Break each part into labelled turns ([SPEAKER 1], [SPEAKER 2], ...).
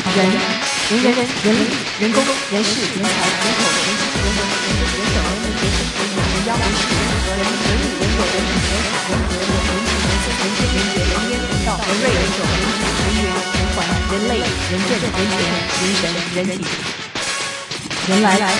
[SPEAKER 1] 力、人工、人事、人才、人口、人情、人文、人手、人妖、人事、人力、人口、人情、人才、人和、人情、人生、人间、人杰、人烟、人道、人瑞、人种、人质、人缘、人环、人类、人政、人权、人神、人体、人来。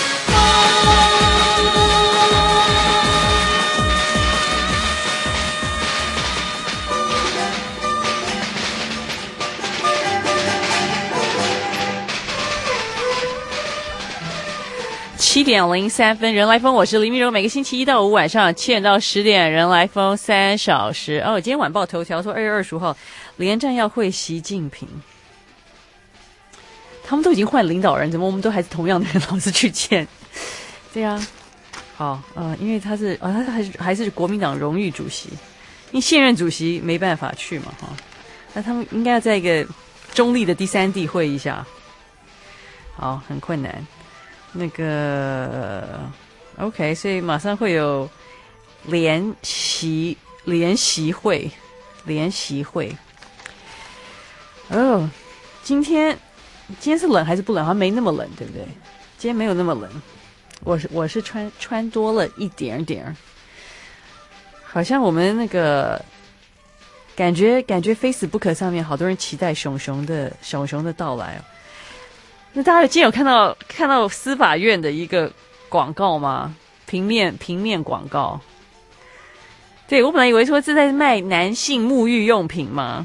[SPEAKER 2] 7:03，人来疯，我是林明柔。每个星期1到5晚上7点到10点，人来疯3小时。今天晚报头条说2月20号连战要会习近平，他们都已经换领导人，怎么我们都还是同样的人老是去见？对啊，好，因为他是他还是国民党荣誉主席，因为现任主席没办法去嘛，那他们应该要在一个中立的第三地会一下，好，很困难。那个 OK， 所以马上会有联席会。今天是冷还是不冷？好像没那么冷，对不对？今天没有那么冷。我是穿多了一点点，好像我们那个感觉 Facebook 上面好多人期待熊熊的到来哦。那大家今天有看到司法院的一个广告吗？平面广告。对，我本来以为说是在卖男性沐浴用品嘛，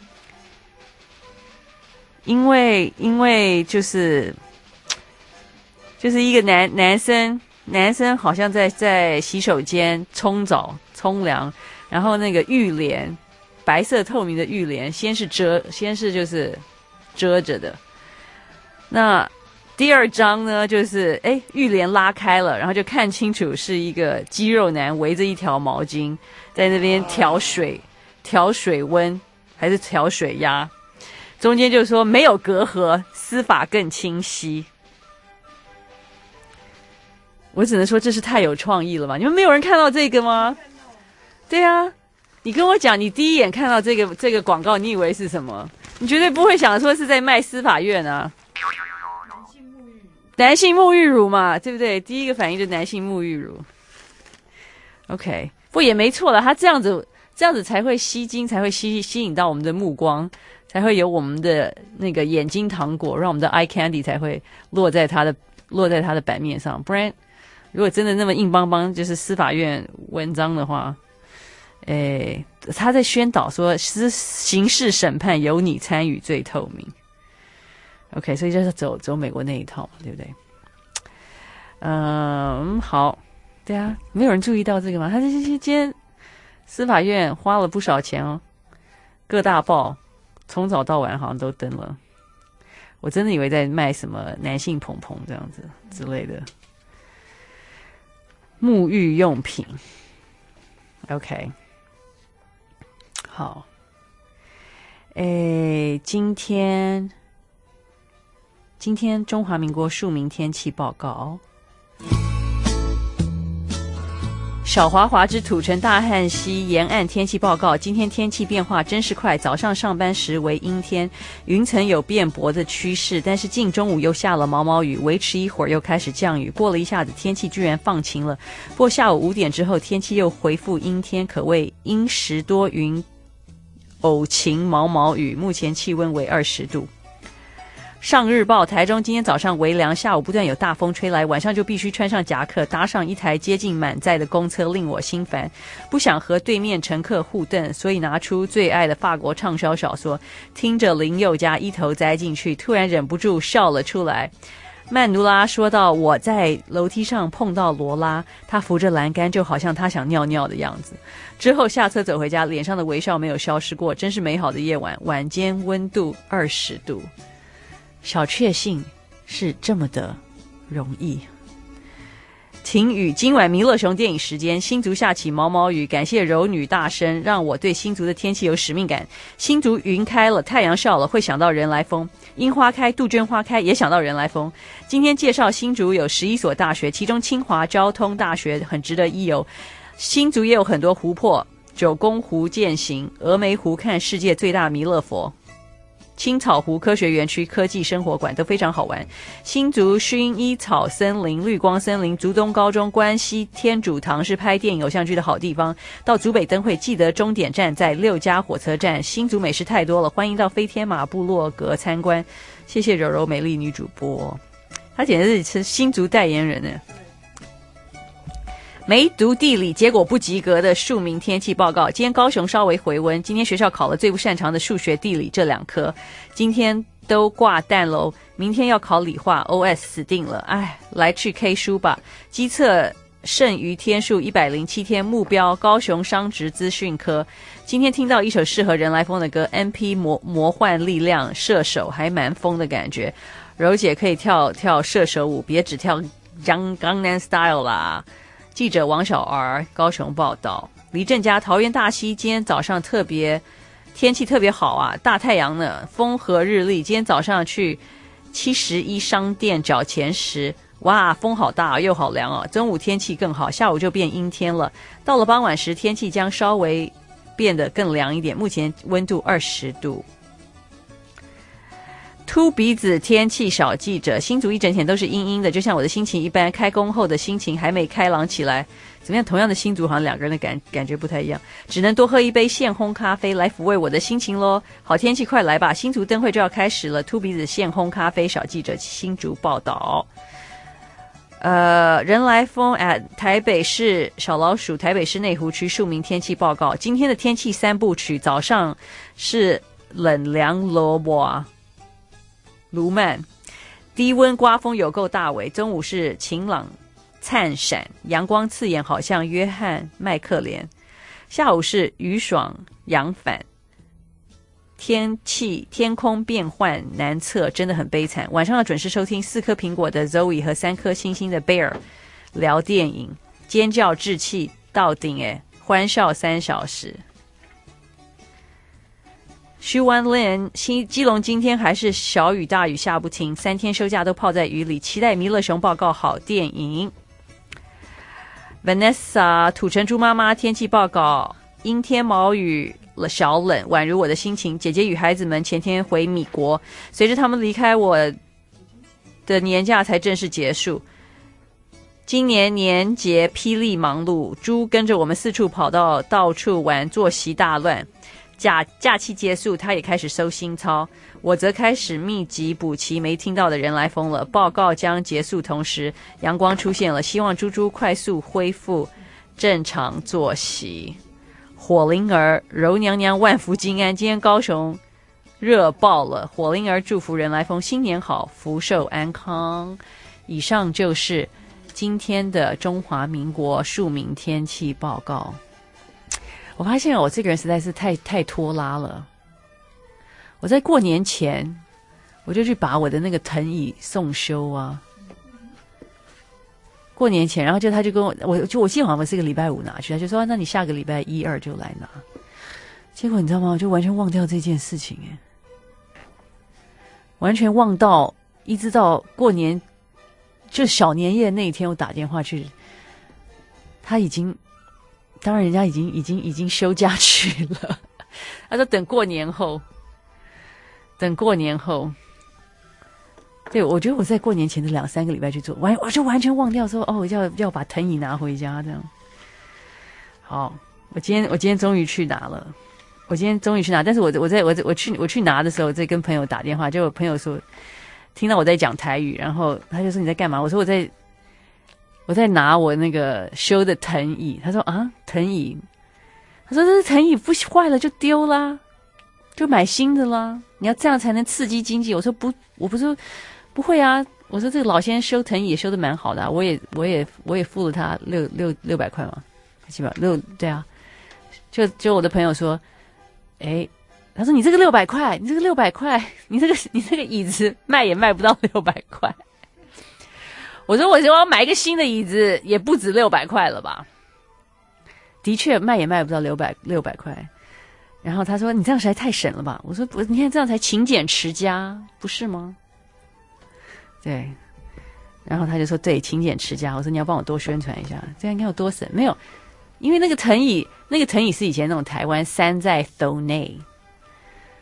[SPEAKER 2] 因为就是一个男生好像在洗手间冲澡冲凉，然后那个浴帘白色透明的浴帘先是就是遮着的。那第二张呢，就是浴帘拉开了，然后就看清楚是一个肌肉男围着一条毛巾在那边调水温还是调水压，中间就说没有隔阂，司法更清晰。我只能说这是太有创意了嘛！你们没有人看到这个吗？对啊，你跟我讲，你第一眼看到这个广告，你以为是什么？你绝对不会想说是在卖司法院啊。男性沐浴乳嘛，对不对？第一个反应就是男性沐浴乳。OK， 不也没错了，他这样子才会吸睛，才会吸引到我们的目光，才会有我们的那个眼睛糖果，让我们的 eye candy 才会落在他的版面上。不然，如果真的那么硬邦邦，就是司法院文章的话，他在宣导说刑事审判由你参与最透明。OK， 所以就是走美国那一套嘛，对不对？好，对啊，没有人注意到这个吗？他今天司法院花了不少钱哦，各大报从早到晚好像都登了。我真的以为在卖什么男性蓬蓬这样子之类的沐浴用品。OK， 好，今天中华民国庶民天气报告。小华华之土城大汉溪沿岸天气报告，今天天气变化真是快，早上上班时为阴天，云层有变薄的趋势，但是近中午又下了毛毛雨，维持一会儿又开始降雨，过了一下子天气居然放晴了。不过下午5点之后天气又恢复阴天，可谓阴时多云偶晴毛毛雨，目前气温为20度。上日报，台中今天早上微凉，下午不断有大风吹来，晚上就必须穿上夹克，搭上一台接近满载的公车，令我心烦。不想和对面乘客互瞪，所以拿出最爱的法国畅销小说，听着林宥嘉一头栽进去，突然忍不住笑了出来。曼努拉说到，我在楼梯上碰到罗拉，她扶着栏杆，就好像她想尿尿的样子。之后下车走回家，脸上的微笑没有消失过，真是美好的夜晚。晚间温度20度。小确幸是这么的容易。晴雨，今晚弥勒熊电影时间，新竹下起毛毛雨，感谢柔女大声，让我对新竹的天气有使命感。新竹云开了，太阳笑了，会想到人来疯。樱花开，杜鹃花开，也想到人来疯。今天介绍新竹有11所大学，其中清华交通大学很值得一游。新竹也有很多湖泊，九宫湖践行，峨眉湖看世界最大弥勒佛。 青草湖科学园区、科技生活馆都非常好玩。新竹薰衣草森林、绿光森林、竹东高中、关西天主堂是拍电影偶像剧的好地方。到竹北灯会记得终点站在6家火车站。新竹美食太多了，欢迎到飞天马部落格参观。谢谢柔柔美丽女主播，她简直是新竹代言人呢。没读地理结果不及格的庶民天气报告。今天高雄稍微回温，今天学校考了最不擅长的数学地理这2科，今天都挂蛋喽。明天要考理化 OS 死定了，哎，来去 K 书吧。基测剩余天数107天，目标高雄商职资讯科。今天听到一首适合人来疯的歌 MP 魔幻力量射手，还蛮疯的感觉。柔姐可以跳跳射手舞，别只跳 Gangnam Style 啦。记者王小儿高雄报道。黎正佳桃园大溪今天早上天气特别好啊，大太阳呢，风和日丽。今天早上去71商店找钱时，哇，风好大又好凉哦。中午天气更好，下午就变阴天了。到了傍晚时，天气将稍微变得更凉一点，目前温度20度。秃鼻子天气小记者，新竹一整天都是阴阴的，就像我的心情一般。开工后的心情还没开朗起来，怎么样？同样的新竹，好像2个人的感觉不太一样。只能多喝一杯现烘咖啡来抚慰我的心情咯。好天气快来吧，新竹灯会就要开始了。秃鼻子现烘咖啡小记者新竹报道。人来疯台北市小老鼠，台北市内湖区庶民天气报告。今天的天气3部曲，早上是冷凉萝卜卢曼，低温刮风有够大尾，中午是晴朗灿闪，阳光刺眼，好像约翰麦克连。下午是雨爽阳反，天空变幻难测，真的很悲惨。晚上要准时收听4颗苹果的 Zoe 和3颗星星的 Bear 聊电影，尖叫志气到顶欢笑3小时。徐完len基隆今天还是小雨大雨下不停，3天休假都泡在雨里，期待弥勒熊报告好电影。Vanessa 土城猪妈妈天气报告，阴天毛雨小冷，宛如我的心情。姐姐与孩子们前天回米国，随着他们离开，我的年假才正式结束。今年年节霹雳忙碌，猪跟着我们四处跑到处玩，作息大乱。假期结束，他也开始收新操，我则开始密集补齐没听到的人来疯了。报告将结束，同时阳光出现了，希望猪猪快速恢复正常作息。火灵儿柔娘娘万福金安，今天高雄热爆了，火灵儿祝福人来疯新年好，福寿安康。以上就是今天的中华民国庶民天气报告。我发现我这个人实在是太拖拉了。我在过年前我就去把我的那个藤椅送修啊。过年前，然后他就跟我记得好像是个礼拜5拿去，他就说那你下个礼拜1、2就来拿。结果你知道吗？我就完全忘掉这件事情完全忘到一直到过年就小年夜那一天，我打电话去，他已经。当然人家已经休假去了，他说等过年后。对，我觉得我在过年前的2-3个礼拜去做，我就完全忘掉说要把藤椅拿回家这样。好，我今天终于去拿了，但是我去拿的时候，在跟朋友打电话，就有朋友说听到我在讲台语，然后他就说你在干嘛？我说我在拿我那个修的藤椅。他说啊，藤椅？他说这藤椅不坏了就丢啦，就买新的啦。你要这样才能刺激经济。我说我不是不会啊。我说这个老先生修藤椅也修得蛮好的我也付了他600块嘛，700对啊。就我的朋友说，他说你这个600块，你这个椅子卖也卖不到600块。我说我要买一个新的椅子也不止600块了吧。的确卖也卖不到600块。然后他说你这样实在太省了吧。我说你看这样才勤俭持家不是吗？对。然后他就说对，勤俭持家。我说你要帮我多宣传一下，这样应该有多省。没有，因为那个藤椅是以前那种台湾山寨斗内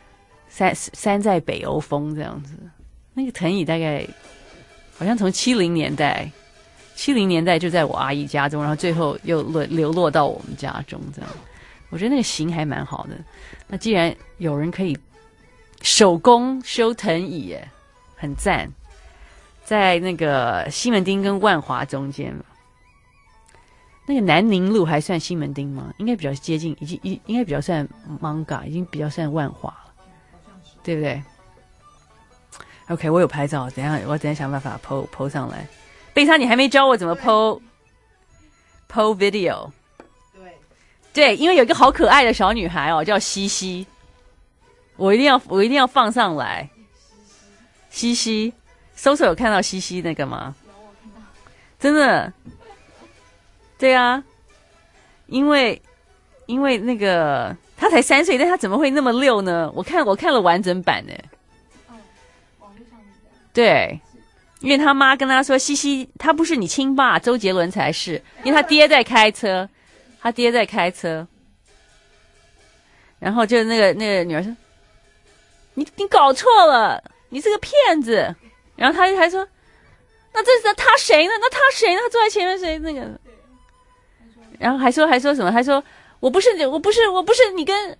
[SPEAKER 2] 山在北欧风这样子。那个藤椅大概好像从70年代就在我阿姨家中，然后最后又流落到我们家中这样。我觉得那个型还蛮好的。那既然有人可以手工修藤椅耶，很赞。在那个西门町跟万华中间，那个南宁路还算西门町吗？应该比较接近，应该比较算 Manga， 已经比较算万华了，对不对 ？OK， 我有拍照，我等一下想办法 po 上来。贝莎，你还没教我怎么 po video。对，因为有一个好可爱的小女孩哦，叫西西，我一定要放上来。西西，搜有看到西西那个吗？有，我看到。真的？对啊，因为那个她才3岁，但她怎么会那么溜呢？我看了完整版的。网络上对。因为他妈跟他说：“西西，他不是你亲爸，周杰伦才是。因为他爹在开车，然后就那个女儿说：‘你搞错了，你是个骗子。’然后他还说：‘那这是他谁呢？那他谁呢？他坐在前面谁那个？’然后还说什么？还说我不是你跟。”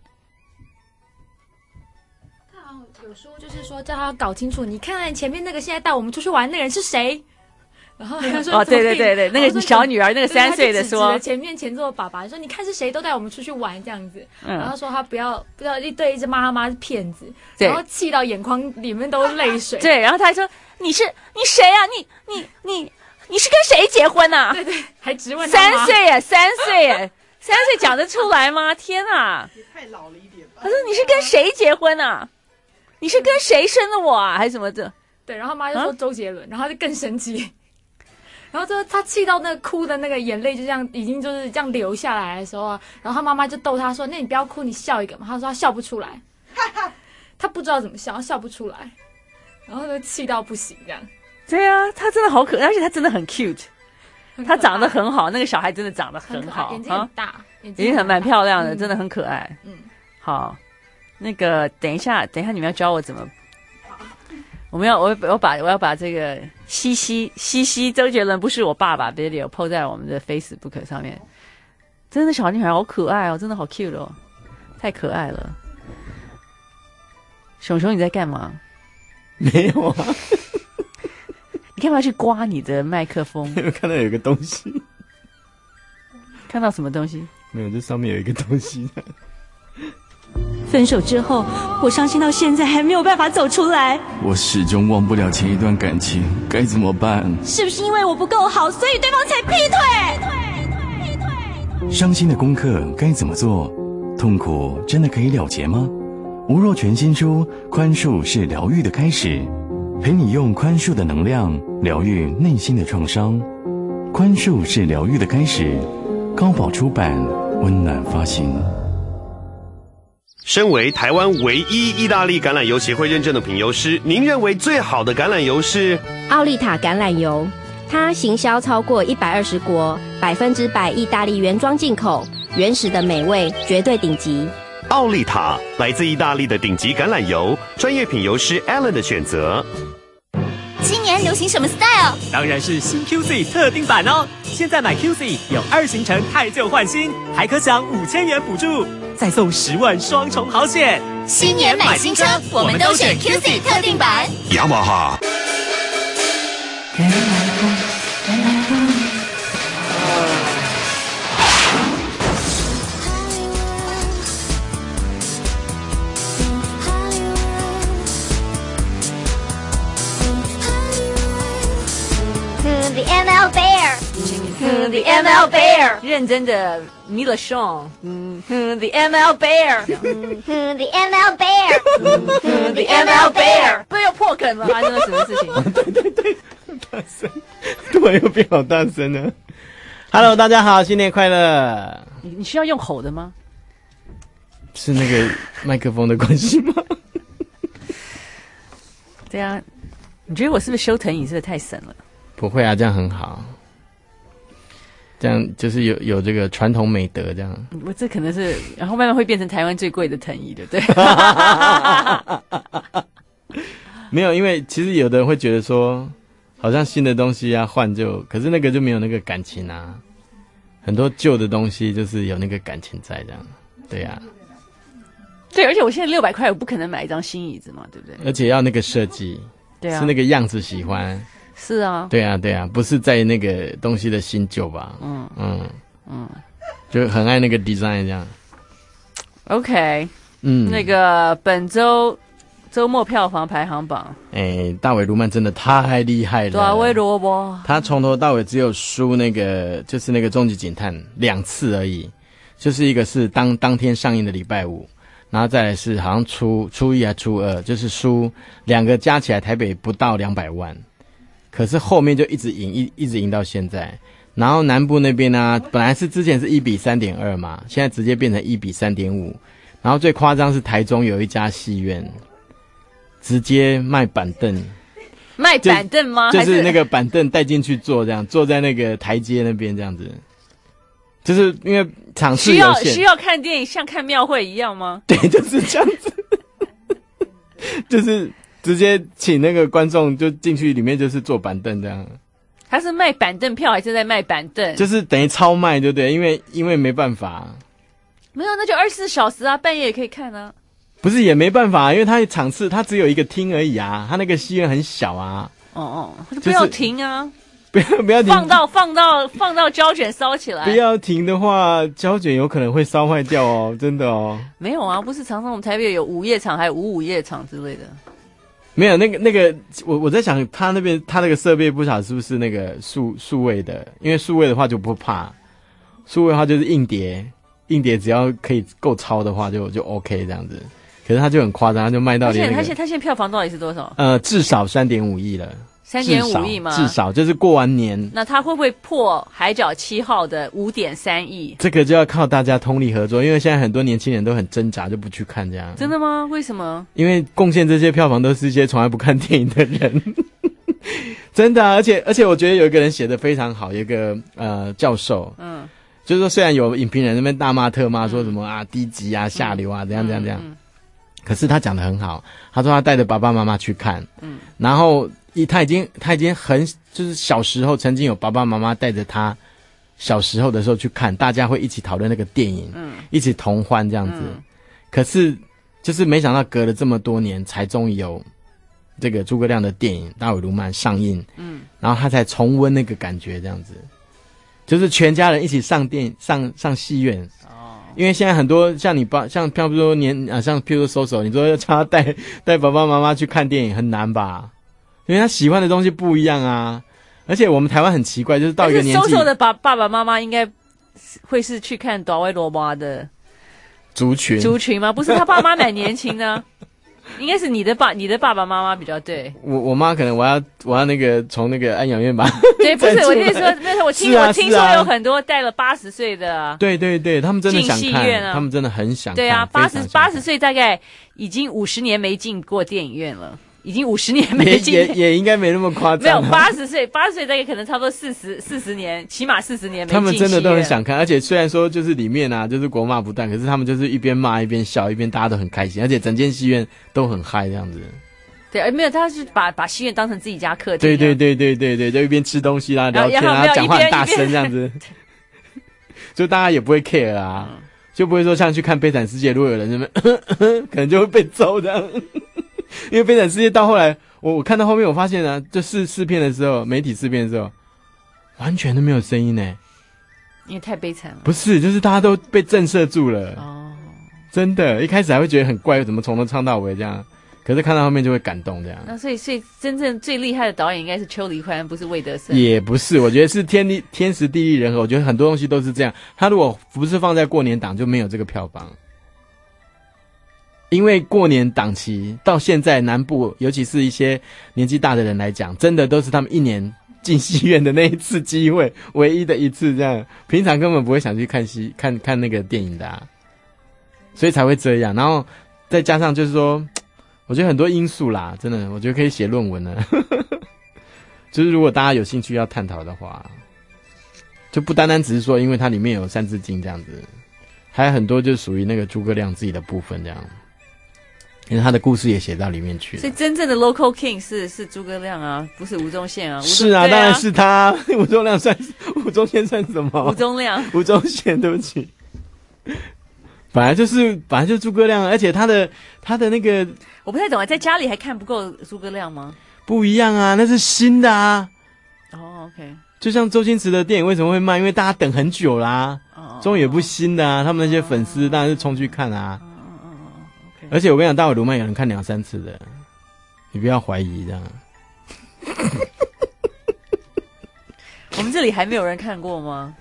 [SPEAKER 3] 有说就是说叫他搞清楚，你看前面那个现在带我们出去玩那个人是谁？然后他说：“哦，
[SPEAKER 2] 对，那个小女儿，那个3岁的说，
[SPEAKER 3] 前座的爸爸说，你看是谁都带我们出去玩这样子。然后说他不要一直骂他妈是骗子，然后气到眼眶里面都是泪水。
[SPEAKER 2] 对，然后他还说你谁啊？你是跟谁结婚啊？
[SPEAKER 3] 对，还质问他妈。
[SPEAKER 2] 3岁耶，3岁讲得出来吗？天啊，
[SPEAKER 4] 也太老了一点吧。
[SPEAKER 2] 他说你是跟谁结婚啊？你是跟谁生的我啊？还是什么的？
[SPEAKER 3] 对，然后妈就说周杰伦，然后他就更生气，然后他气到那个哭的那个眼泪就这样已经就是这样流下来的时候啊，然后他妈妈就逗他说：“那你不要哭，你笑一个嘛。”他说他笑不出来，他不知道怎么笑，笑不出来，然后就气到不行这样。
[SPEAKER 2] 对啊，他真的好可爱，而且他真的很 cute， 他长得很好，那个小孩真的长得很好，
[SPEAKER 3] 眼睛很大，
[SPEAKER 2] 眼睛很蛮漂亮的，真的很可爱。好。那个，等一下，你们要教我怎么？我要把这个西西周杰伦不是我爸爸 video po 在我们的 Facebook 上面。真的小女孩好可爱哦，真的好 cute 哦，太可爱了。熊熊你在干嘛？
[SPEAKER 5] 没有啊。
[SPEAKER 2] 你干嘛去刮你的麦克风？
[SPEAKER 5] 有看到有个东西。
[SPEAKER 2] 看到什么东西？
[SPEAKER 5] 没有，这上面有一个东西。
[SPEAKER 1] 分手之后，我伤心到现在还没有办法走出来。
[SPEAKER 5] 我始终忘不了前一段感情，该怎么办？
[SPEAKER 1] 是不是因为我不够好，所以对方才劈腿？
[SPEAKER 5] 伤心的功课该怎么做？痛苦真的可以了结吗？吴若权新书《宽恕是疗愈的开始》，陪你用宽恕的能量疗愈内心的创伤。宽恕是疗愈的开始，高宝出版，温暖发行。
[SPEAKER 6] 身为台湾唯一意大利橄榄油协会认证的品油师，您认为最好的橄榄油是？
[SPEAKER 7] 奥利塔橄榄油，它行销超过120国，100%意大利原装进口，原始的美味，绝对顶级。
[SPEAKER 6] 奥利塔来自意大利的顶级橄榄油，专业品油师 Alan 的选择。
[SPEAKER 8] 今年流行什么 style？
[SPEAKER 9] 当然是新 QC 特定版哦！现在买 QC 有2行程汰旧换新，还可享5000元补助，再送10万双重好险！
[SPEAKER 8] 新年买新车，我们都选 QC 特定版。
[SPEAKER 6] 雅马哈。
[SPEAKER 8] The ML Bear，The ML Bear，
[SPEAKER 2] 认真的 Mila Shawn，The ML Bear，The
[SPEAKER 8] ML Bear，The ML Bear，
[SPEAKER 2] 不要破梗了，发生了什么事情？
[SPEAKER 5] 对，大声，突然又变好大声了。Hello， 大家好，新年快乐！
[SPEAKER 2] 你需要用吼的吗？
[SPEAKER 5] 是那个麦克风的关系吗？
[SPEAKER 2] 对啊，你觉得我是不是修藤椅是不是太神了？
[SPEAKER 5] 不会啊，这样很好。
[SPEAKER 4] 这样就是有这个传统美德这样。
[SPEAKER 2] 我这可能是，然后慢慢会变成台湾最贵的藤椅，对不对？
[SPEAKER 4] 没有，因为其实有的人会觉得说，好像新的东西啊换就，可是那个就没有那个感情啊。很多旧的东西就是有那个感情在这样，对啊。
[SPEAKER 2] 对，而且我现在600块，我不可能买一张新椅子嘛，对不对？
[SPEAKER 4] 而且要那个设计，
[SPEAKER 2] 对啊，
[SPEAKER 4] 是那个样子喜欢。
[SPEAKER 2] 是啊，
[SPEAKER 4] 对啊，对啊，不是在那个东西的新旧吧？就很爱那个 design 这样。
[SPEAKER 2] OK， 那个本周末票房排行榜，
[SPEAKER 4] 大卫·卢曼真的太厉害了。
[SPEAKER 2] 大卫·罗伯，
[SPEAKER 4] 他从头到尾只有输那个就是那个终极警探2次而已，就是一个是当天上映的礼拜五，然后再来是好像初一还初二，就是输2个加起来台北不到200万。可是后面就一直赢到现在，然后南部那边呢，本来是之前是1:3.2嘛，现在直接变成1:3.5，然后最夸张是台中有一家戏院，直接卖板凳，
[SPEAKER 2] 卖板凳吗？
[SPEAKER 4] 就是那个板凳带进去坐，这样坐在那个台阶那边这样子，就是因为场次有限，
[SPEAKER 2] 需要看电影像看庙会一样吗？
[SPEAKER 4] 对，就是这样子，就是直接请那个观众就进去里面就是坐板凳这样。
[SPEAKER 2] 他是卖板凳票还是在卖板凳？
[SPEAKER 4] 就是等于超卖，对不对？因为没办法，
[SPEAKER 2] 没有那就24小时啊，半夜也可以看啊。
[SPEAKER 4] 不是也没办法，因为他场次他只有一个厅而已啊，他那个戏院很小啊。
[SPEAKER 2] 就不要停啊！
[SPEAKER 4] 不要停，
[SPEAKER 2] 放到胶卷烧起来。
[SPEAKER 4] 不要停的话，胶卷有可能会烧坏掉哦，真的哦。
[SPEAKER 2] 没有啊，不是常常我们台北有午夜场，还有午夜场之类的。
[SPEAKER 4] 没有那个，我在想他那边他那个设备不晓得是不是那个数位的，因为数位的话就不怕，数位的话就是硬碟只要可以够超的话就 OK 这样子。可是他就很夸张，他就卖到连
[SPEAKER 2] 他现在票房到底是多少？
[SPEAKER 4] 至少3.5亿了。
[SPEAKER 2] 3.5亿吗？
[SPEAKER 4] 至少就是过完年。
[SPEAKER 2] 那他会不会破海角7号的5.3亿？
[SPEAKER 4] 这个就要靠大家通力合作，因为现在很多年轻人都很挣扎，就不去看这样。
[SPEAKER 2] 真的吗？为什么？
[SPEAKER 4] 因为贡献这些票房都是一些从来不看电影的人。真的啊，而且我觉得有一个人写得非常好，有一个教授，就是说虽然有影评人那边大骂特骂，说什么啊低级啊下流啊怎样，可是他讲得很好，他说他带着爸爸妈妈去看，然后他已经很就是小时候曾经有爸爸妈妈带着他小时候的时候去看，大家会一起讨论那个电影，一起同欢这样子。可是就是没想到隔了这么多年，才终于有这个诸葛亮的电影《大卫·卢曼》上映，然后他才重温那个感觉，这样子，就是全家人一起上戏院。因为现在很多像你爸，像譬如说像譬如说搜手，你说要叫他带爸爸妈妈去看电影很难吧？因为他喜欢的东西不一样啊。而且我们台湾很奇怪，就是到一个年纪，
[SPEAKER 2] 搜手的爸爸妈妈应该会是去看大卫·罗伯的族群吗？不是，他爸妈蛮年轻的。应该是你的爸爸妈妈比较对。
[SPEAKER 4] 我妈可能我要那个从那个安养院吧。
[SPEAKER 2] 对，不是我跟你说，没有我听说有很多带了80岁的。
[SPEAKER 4] 对，他们真的想看，
[SPEAKER 2] 进戏院啊，
[SPEAKER 4] 他们真的很想看。
[SPEAKER 2] 对啊，80岁大概已经50年没进过电影院了。已经50年没进，
[SPEAKER 4] 也应该没那么夸张。
[SPEAKER 2] 没有80岁大概可能差不多40年，起码40年没进。
[SPEAKER 4] 他们真的都很想看，而且虽然说就是里面啊，就是国骂不断，可是他们就是一边骂一边笑，一边大家都很开心，而且整间戏院都很嗨这样子。
[SPEAKER 2] 对，没有，他是把戏院当成自己家客厅。
[SPEAKER 4] 对，就一边吃东西啦、聊天啦、讲话很大声这样子，就大家也不会 care 啊，就不会说像去看《悲惨世界》，如果有人可能就会被揍这样。因为《悲惨世界》到后来，我看到后面，我发现啊，就试片的时候，媒体试片的时候，完全都没有声音呢。
[SPEAKER 2] 因为太悲惨了。不
[SPEAKER 4] 是，就是大家都被震慑住了。哦，真的，一开始还会觉得很怪，怎么从头唱到尾这样？可是看到后面就会感动这样。
[SPEAKER 2] 那所以真正最厉害的导演应该是邱黎宽，不是魏德森。
[SPEAKER 4] 也不是，我觉得是天时地利人和。我觉得很多东西都是这样。他如果不是放在过年档，就没有这个票房。因为过年档期到现在，南部尤其是一些年纪大的人来讲，真的都是他们一年进戏院的那一次机会，唯一的一次这样，平常根本不会想去看那个电影的啊，所以才会这样。然后再加上就是说，我觉得很多因素啦，真的，我觉得可以写论文了。就是如果大家有兴趣要探讨的话， 就不单单只是说因为它里面有三字经这样子，还有很多就属于那个诸葛亮自己的部分这样，因为他的故事也写到里面去了。
[SPEAKER 2] 所以真正的 local king 是诸葛亮啊，不是吴宗宪啊。
[SPEAKER 4] 是啊，当然是他。吴宗宪算什么？
[SPEAKER 2] 吴宗亮、
[SPEAKER 4] 吴宗宪，对不起。本来就是诸葛亮，而且他的那个
[SPEAKER 2] 我不太懂啊，在家里还看不够诸葛亮吗？
[SPEAKER 4] 不一样啊，那是新的啊。
[SPEAKER 2] 哦 ，OK。
[SPEAKER 4] 就像周星驰的电影为什么会卖？因为大家等很久啦，终于也不新的啊。他们那些粉丝当然是冲去看啊。
[SPEAKER 2] OK。
[SPEAKER 4] 而且我跟你讲，大尾鲈鳗有人看2-3次的，你不要怀疑这样。
[SPEAKER 2] 我们这里还没有人看过吗？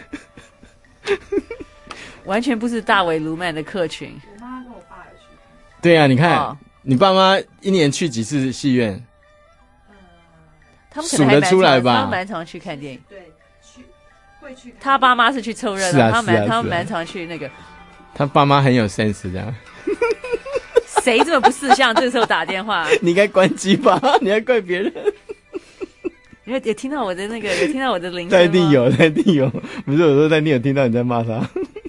[SPEAKER 2] 完全不是大尾鲈鳗的客群。
[SPEAKER 3] 我妈跟我爸有去看。
[SPEAKER 4] 对啊，你看、你爸妈一年去几次戏院？
[SPEAKER 2] 他们可能还
[SPEAKER 4] 数得出来吧？
[SPEAKER 2] 他们蛮常去看电影。
[SPEAKER 3] 对，会去看。
[SPEAKER 2] 他爸妈是去凑热闹，他们蛮常去那个。
[SPEAKER 4] 他爸妈很有 sense 这样。
[SPEAKER 2] 谁这么不识相？这个时候打电话，
[SPEAKER 4] 你应该关机吧？你还怪别人？
[SPEAKER 2] 有听到我的那个，有听到我的铃声吗？
[SPEAKER 4] 在地有，不是我说在地有听到你在骂他。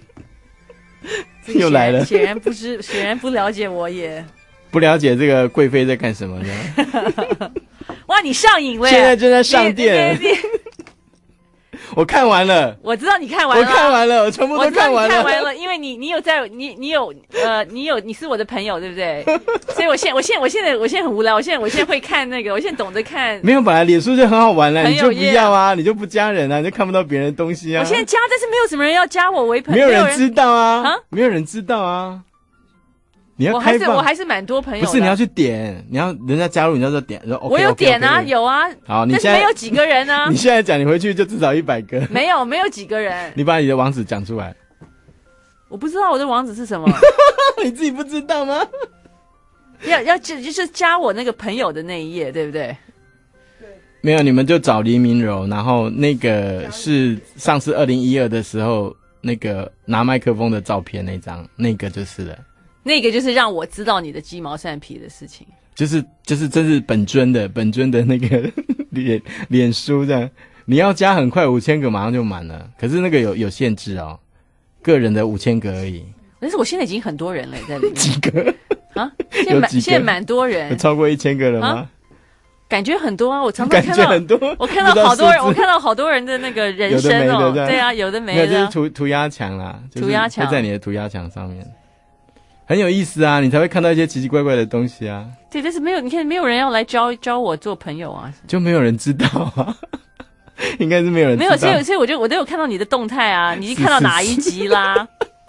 [SPEAKER 4] 又来了，
[SPEAKER 2] 显然不了解我也
[SPEAKER 4] 不了解这个贵妃在干什么呢？
[SPEAKER 2] 哇，你上瘾了！
[SPEAKER 4] 现在正在上电。我看完了，
[SPEAKER 2] 我知道你看完了，
[SPEAKER 4] 我看完了，我全部都看完了。
[SPEAKER 2] 看完了，因为你有在，你是我的朋友，对不对？所以我现在很无聊，我现在会看那个，我现在懂得看。
[SPEAKER 4] 没有，本来脸书就很好玩了，你就不要啊，你就不加人啊，你就看不到别人的东西啊。
[SPEAKER 2] 我现在加，但是没有什么人要加我为朋
[SPEAKER 4] 友，没有人知道啊，没有人知道啊。你要开放，
[SPEAKER 2] 我还是蛮多朋友的。
[SPEAKER 4] 不是，你要去点，你要人家加入，你要说点，说 OK。
[SPEAKER 2] 我有点啊，有啊。
[SPEAKER 4] 好，你现
[SPEAKER 2] 在没有几个人啊。
[SPEAKER 4] 你现在讲，你回去就至少100个。
[SPEAKER 2] 没有几个人。
[SPEAKER 4] 你把你的网址讲出来。
[SPEAKER 2] 我不知道我的网址是什么。
[SPEAKER 4] 你自己不知道吗？
[SPEAKER 2] 就是加我那个朋友的那一页，对不对？
[SPEAKER 3] 对。
[SPEAKER 4] 没有，你们就找黎明柔，然后那个是上次2012的时候那个拿麦克风的照片那张，那个就是了。
[SPEAKER 2] 那个就是让我知道你的鸡毛蒜皮的事情，
[SPEAKER 4] 就是真是本尊的那个脸书这样，你要加很快5000个马上就满了，可是那个有限制哦，个人的5000个而已。
[SPEAKER 2] 但是我现在已经很多人了在里面。
[SPEAKER 4] 几个
[SPEAKER 2] 啊？现在蛮多人，
[SPEAKER 4] 有超过1000个了吗？
[SPEAKER 2] 啊感觉很多啊，我常常看到，
[SPEAKER 4] 感觉很多，
[SPEAKER 2] 我看到好多人，我看到好多人的那个人生哦，对啊，有的没的，
[SPEAKER 4] 没有就是涂鸦墙啦，
[SPEAKER 2] 涂鸦墙
[SPEAKER 4] 会在你的涂鸦墙上面。很有意思啊，你才会看到一些奇奇怪怪的东西啊。
[SPEAKER 2] 对，但是没有，你看没有人要来教我做朋友啊，
[SPEAKER 4] 就没有人知道啊，应该是没有人知道。
[SPEAKER 2] 没有，所以我都有看到你的动态啊，你已经看到哪一集啦？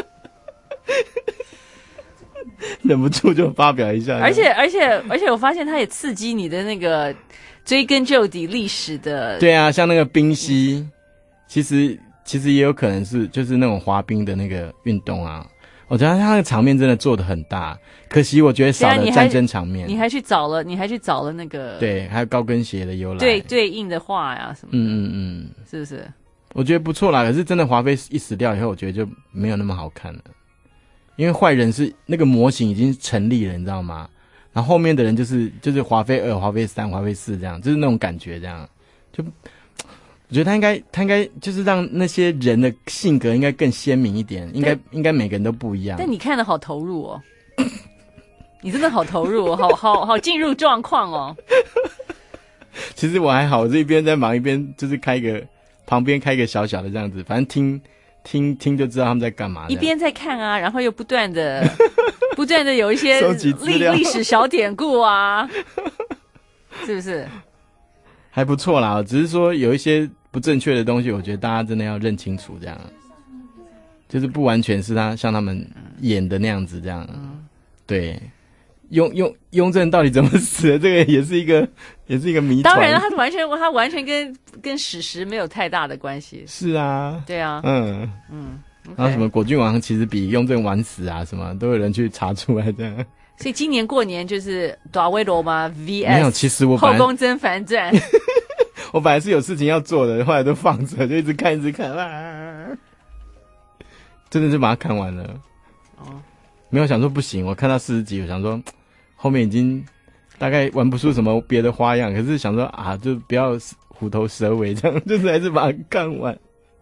[SPEAKER 4] 忍不住就发表一下。
[SPEAKER 2] 而且我发现它也刺激你的那个追根究底历史的。
[SPEAKER 4] 对啊，像那个冰溪，其实也有可能是就是那种滑冰的那个运动啊。我觉得他那个场面真的做得很大，可惜我觉得少了战争场面。
[SPEAKER 2] 你还去找了那个
[SPEAKER 4] 对，还有高跟鞋的由来，
[SPEAKER 2] 对应的画呀什么的，是不是？
[SPEAKER 4] 我觉得不错啦，可是真的华妃一死掉以后，我觉得就没有那么好看了，因为坏人是那个模型已经成立了，你知道吗？然后后面的人就是华妃2、华妃3、华妃4这样，就是那种感觉这样，就。我觉得他应该就是让那些人的性格应该更鲜明一点，应该每个人都不一样。
[SPEAKER 2] 但你看得好投入哦，你真的好投入哦，好进入状况哦。
[SPEAKER 4] 其实我还好，我这一边在忙，一边就是旁边开一个小小的这样子，反正听就知道他们在干嘛。
[SPEAKER 2] 一边在看啊，然后又不断的有一些历史小典故啊，是不是？
[SPEAKER 4] 还不错啦，只是说有一些不正确的东西，我觉得大家真的要认清楚，这样，就是不完全是像他们演的那样子，这样，对，雍正到底怎么死的，这个也是一个谜团。
[SPEAKER 2] 当然了，他完全跟史实没有太大的关系。
[SPEAKER 4] 是啊，
[SPEAKER 2] 对啊，
[SPEAKER 4] 然后什么果郡王其实比雍正晚死啊，什么都有人去查出来这样。
[SPEAKER 2] 所以今年过年就是大尾鲈吗 VS
[SPEAKER 4] 没有，其实我
[SPEAKER 2] 后宫甄嬛传。
[SPEAKER 4] 我本来是有事情要做的，后来都放着，就一直看啊，真的就把它看完了。哦，没有想说不行，我看到40集，我想说后面已经大概玩不出什么别的花样，可是想说啊，就不要虎头蛇尾这样，就是还是把它看完。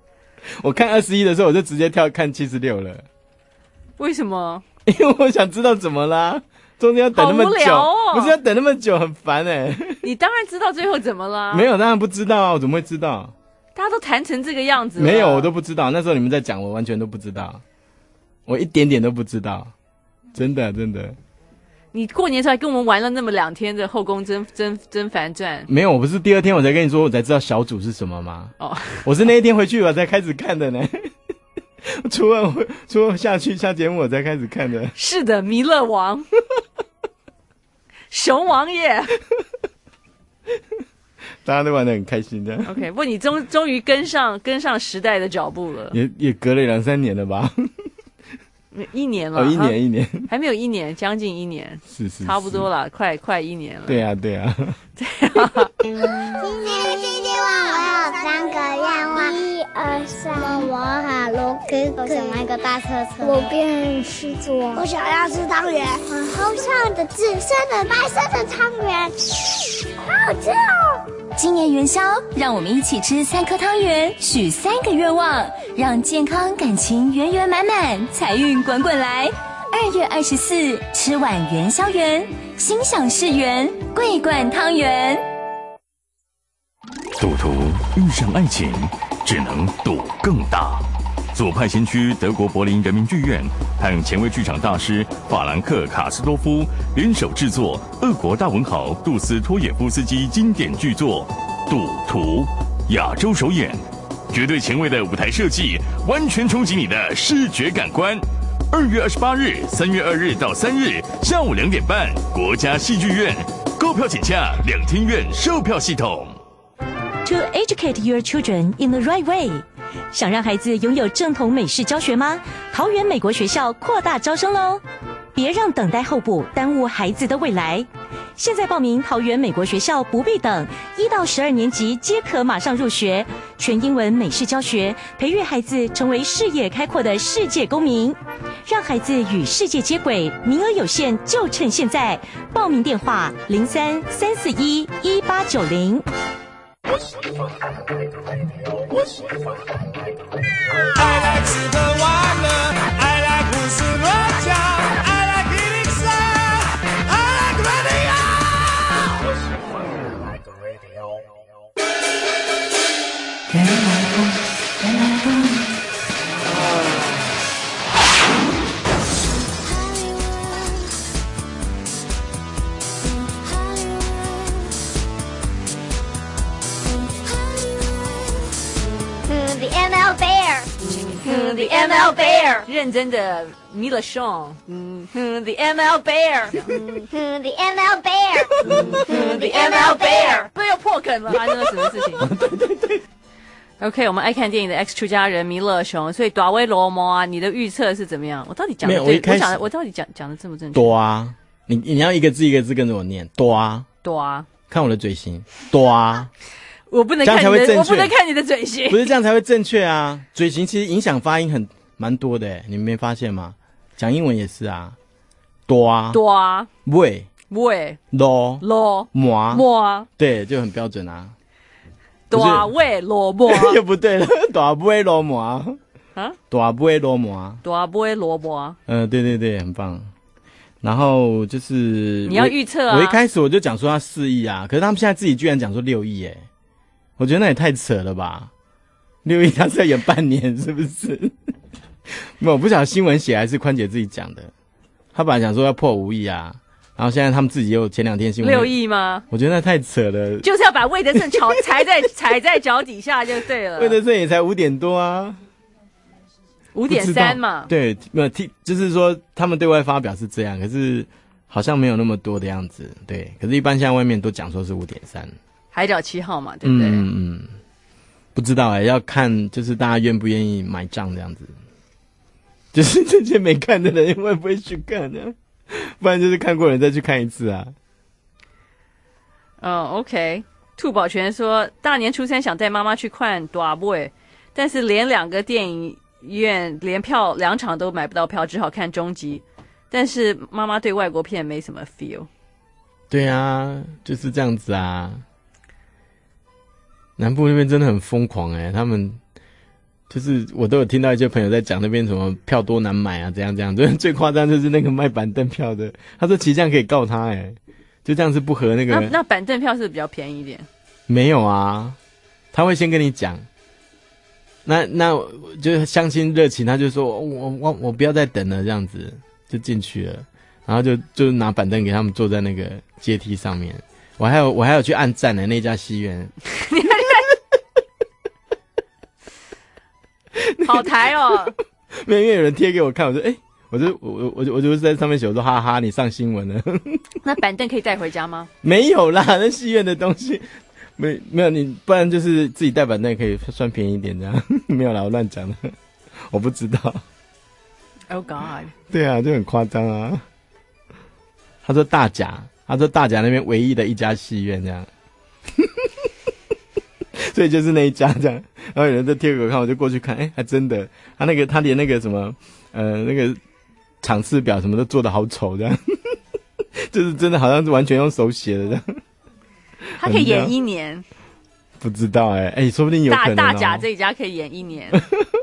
[SPEAKER 4] 我看21的时候，我就直接跳看76了。
[SPEAKER 2] 为什么？
[SPEAKER 4] 因为我想知道怎么啦，中间要等那么久，
[SPEAKER 2] 好无聊哦
[SPEAKER 4] 不是要等那么久，很烦
[SPEAKER 2] 你当然知道最后怎么了。
[SPEAKER 4] 没有，当然不知道啊，我怎么会知道？
[SPEAKER 2] 大家都谈成这个样子了。
[SPEAKER 4] 没有，我都不知道。那时候你们在讲，我完全都不知道，我一点点都不知道，真的。
[SPEAKER 2] 你过年时候还跟我们玩了那么2天的《后宫甄嬛传》。
[SPEAKER 4] 没有，我不是第2天我才跟你说，我才知道小主是什么吗？哦，我是那一天回去我才开始看的呢。初二下节目我才开始看的。
[SPEAKER 2] 是的，弥勒王，熊王爷，
[SPEAKER 4] 大家都玩得很开心的。
[SPEAKER 2] OK， 不，你终于跟上时代的脚步了。
[SPEAKER 4] 也隔了2-3年了吧
[SPEAKER 2] ？1年了。
[SPEAKER 4] 1年，
[SPEAKER 2] 还没有1年，将近1年，
[SPEAKER 4] 是
[SPEAKER 2] 差不多了，快1年了。
[SPEAKER 4] 对啊。
[SPEAKER 10] 今天星期望我有3个愿望，1、2、3。我好罗哥，我想买个大车车。我变狮子王，我想要吃汤圆。我好想的紫色的、白色的汤圆，好好吃哦！
[SPEAKER 8] 今年元宵，让我们一起吃3颗汤圆，许3个愿望，让健康感情圆圆满满，财运滚滚来。2月24，吃碗元宵圆，心想事圆，桂冠汤圆。
[SPEAKER 5] 赌徒遇上爱情，只能赌更大。左派先驱德国柏林人民剧院和前卫剧场大师法兰克·卡斯多夫联手制作俄国大文豪杜斯托也夫斯基经典巨作《赌徒》，亚洲首演，绝对前卫的舞台设计，完全冲击你的视觉感官。2月28日、3月2日到3日下午2点半，国家戏剧院，购票请洽2厅院售票系统。
[SPEAKER 8] To educate your children in the right way， 想让孩子拥有正统美式教学吗？桃园美国学校扩大招生喽！别让等待候补耽误孩子的未来。现在报名桃园美国学校不必等，1到12年级皆可马上入学，全英文美式教学，培育孩子成为视野开阔的世界公民，让孩子与世界接轨。名额有限，就趁现在！报名电话03-341-1890。
[SPEAKER 11] I like 吃喝玩乐 I like 胡思乱想 I like eating sound I like radio 我喜欢 I like radio 原来不
[SPEAKER 2] The ML Bear， 认真的弥勒熊，The ML Bear，The
[SPEAKER 10] ML Bear，The
[SPEAKER 2] ML Bear， 不又破梗了，发生了什么事情？对。OK， 我们爱看电影的 X 出家人弥勒熊，所以大威罗摩啊，你的预测是怎么样？我到底讲的对？我到底讲的正不正确？
[SPEAKER 4] 多啊，你要一个字一个字跟着我念，多啊，看我的嘴型，多啊。
[SPEAKER 2] 我不能看你的嘴型，
[SPEAKER 4] 不是这样才会正确啊！嘴型其实影响发音蛮多的，你们没发现吗？讲英文也是啊，多啊，喂咯摩，对，就很标准啊。
[SPEAKER 2] 多喂罗摩
[SPEAKER 4] 又不对了，多喂罗摩啊，多喂罗摩，对，很棒。然后就是
[SPEAKER 2] 你要预测啊，
[SPEAKER 4] 我一开始我就讲说他4亿啊，可是他们现在自己居然讲说6亿耶。我觉得那也太扯了吧！6亿他是要演半年是不是？没有，不晓得新闻写还是宽姐自己讲的。他本来想说要破5亿啊，然后现在他们自己又前2天新闻
[SPEAKER 2] 6亿吗？
[SPEAKER 4] 我觉得那太扯了，
[SPEAKER 2] 就是要把魏德胜踩在脚底下就对了。
[SPEAKER 4] 魏德胜也才5点多啊
[SPEAKER 2] ，5.3嘛。
[SPEAKER 4] 对，没有就是说他们对外发表是这样，可是好像没有那么多的样子。对，可是一般现在外面都讲说是5.3。
[SPEAKER 2] 海角7号嘛，对不对？
[SPEAKER 4] 不知道要看就是大家愿不愿意买账这样子。就是这些没看的人会不会去看呢？不然就是看过人再去看一次啊。
[SPEAKER 2] OK。兔宝全说，大年初3想带妈妈去看大尾，但是连2个电影院连票2场都买不到票，只好看终极。但是妈妈对外国片没什么 feel。
[SPEAKER 4] 对啊，就是这样子啊。南部那边真的很疯狂他们就是我都有听到一些朋友在讲那边什么票多难买啊，怎样怎样，最夸张就是那个卖板凳票的，他说其实这样可以告他就这样是不合那个。
[SPEAKER 2] 那板凳票是不是比较便宜一点？
[SPEAKER 4] 没有啊，他会先跟你讲。那就是相亲热情，他就说我不要再等了，这样子就进去了，然后就拿板凳给他们坐在那个阶梯上面。我还有去按赞的那家戏院。
[SPEAKER 2] 好台哦。
[SPEAKER 4] 没有，因为有人贴给我看，我说我就在上面写，我说哈哈，你上新闻了。
[SPEAKER 2] 那板凳可以带回家吗？
[SPEAKER 4] 没有啦，那戏院的东西没有，你不然就是自己带板凳可以算便宜一点这样。没有啦，我乱讲的，我不知道。
[SPEAKER 2] Oh God！
[SPEAKER 4] 对啊，就很夸张啊。他说大甲那边唯一的一家戏院这样。所以就是那一家这样，然后有人在贴给我看，我就过去看，还真的，他连那个什么那个场次表什么都做得好丑这样。就是真的好像是完全用手写的这样。
[SPEAKER 2] 他可以演1年，
[SPEAKER 4] 不知道说不定有可能。
[SPEAKER 2] 大甲这一家可以演1年。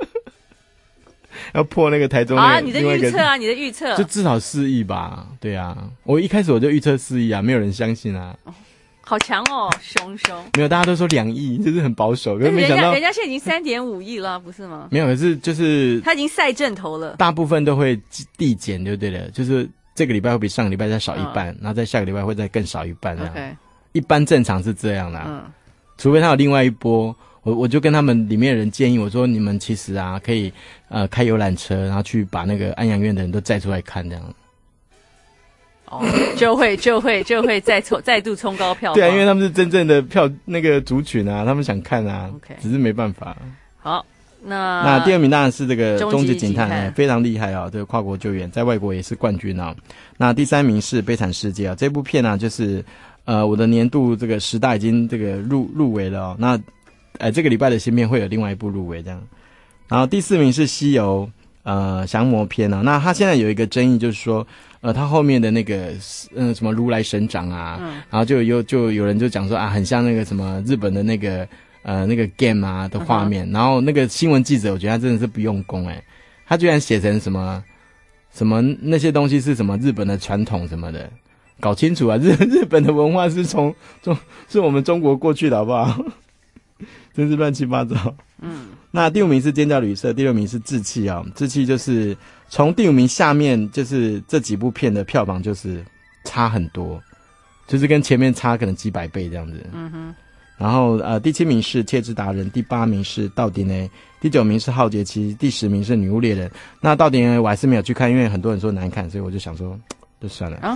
[SPEAKER 4] 要破那个台中那个。
[SPEAKER 2] 好啊，你的预测啊，你的预测
[SPEAKER 4] 就至少4亿吧？对啊，我一开始我就预测4亿啊，没有人相信啊。
[SPEAKER 2] 好强哦，熊。
[SPEAKER 4] 没有，大家都说2亿，就是很保守，可是没想到
[SPEAKER 2] 人家现在已经3.5亿了，不是吗？
[SPEAKER 4] 没有，可是就是
[SPEAKER 2] 他已经赛阵头了。
[SPEAKER 4] 大部分都会递减，对不对了？就是这个礼拜会比上个礼拜再少一半，然后在下个礼拜会再更少一半这样。
[SPEAKER 2] Okay.
[SPEAKER 4] 一般正常是这样啦。除非他有另外一波，我就跟他们里面的人建议，我说你们其实啊可以开游览车，然后去把那个安养院的人都载出来看这样。
[SPEAKER 2] 就会再度冲高票房。
[SPEAKER 4] 对啊，因为他们是真正的那个族群啊，他们想看啊，
[SPEAKER 2] okay.
[SPEAKER 4] 只是没办法。
[SPEAKER 2] 好，
[SPEAKER 4] 那第2名当然是这个终极警探，非常厉害啊，这个跨国救援在外国也是冠军啊。那第3名是悲惨世界啊，这部片啊就是我的年度这个10大已经这个入围了那这个礼拜的新片会有另外一部入围这样。然后第4名是西游降魔篇啊，那他现在有一个争议就是说他后面的那个什么如来神掌啊，然后就有人就讲说很像那个什么日本的那个 game 啊的画面，然后那个新闻记者我觉得他真的是不用功他居然写成什么那些东西是什么日本的传统什么的，搞清楚啊，日本的文化是是我们中国过去的好不好？真是乱七八糟。那第5名是尖叫旅社，第6名是志气啊，志气就是从第5名下面就是这几部片的票房就是差很多，就是跟前面差可能几百倍这样子。然后第7名是切之达人，第8名是道迪内，第9名是浩劫期，第10名是女巫猎人。那道迪内我还是没有去看，因为很多人说难看，所以我就想说就算了啊。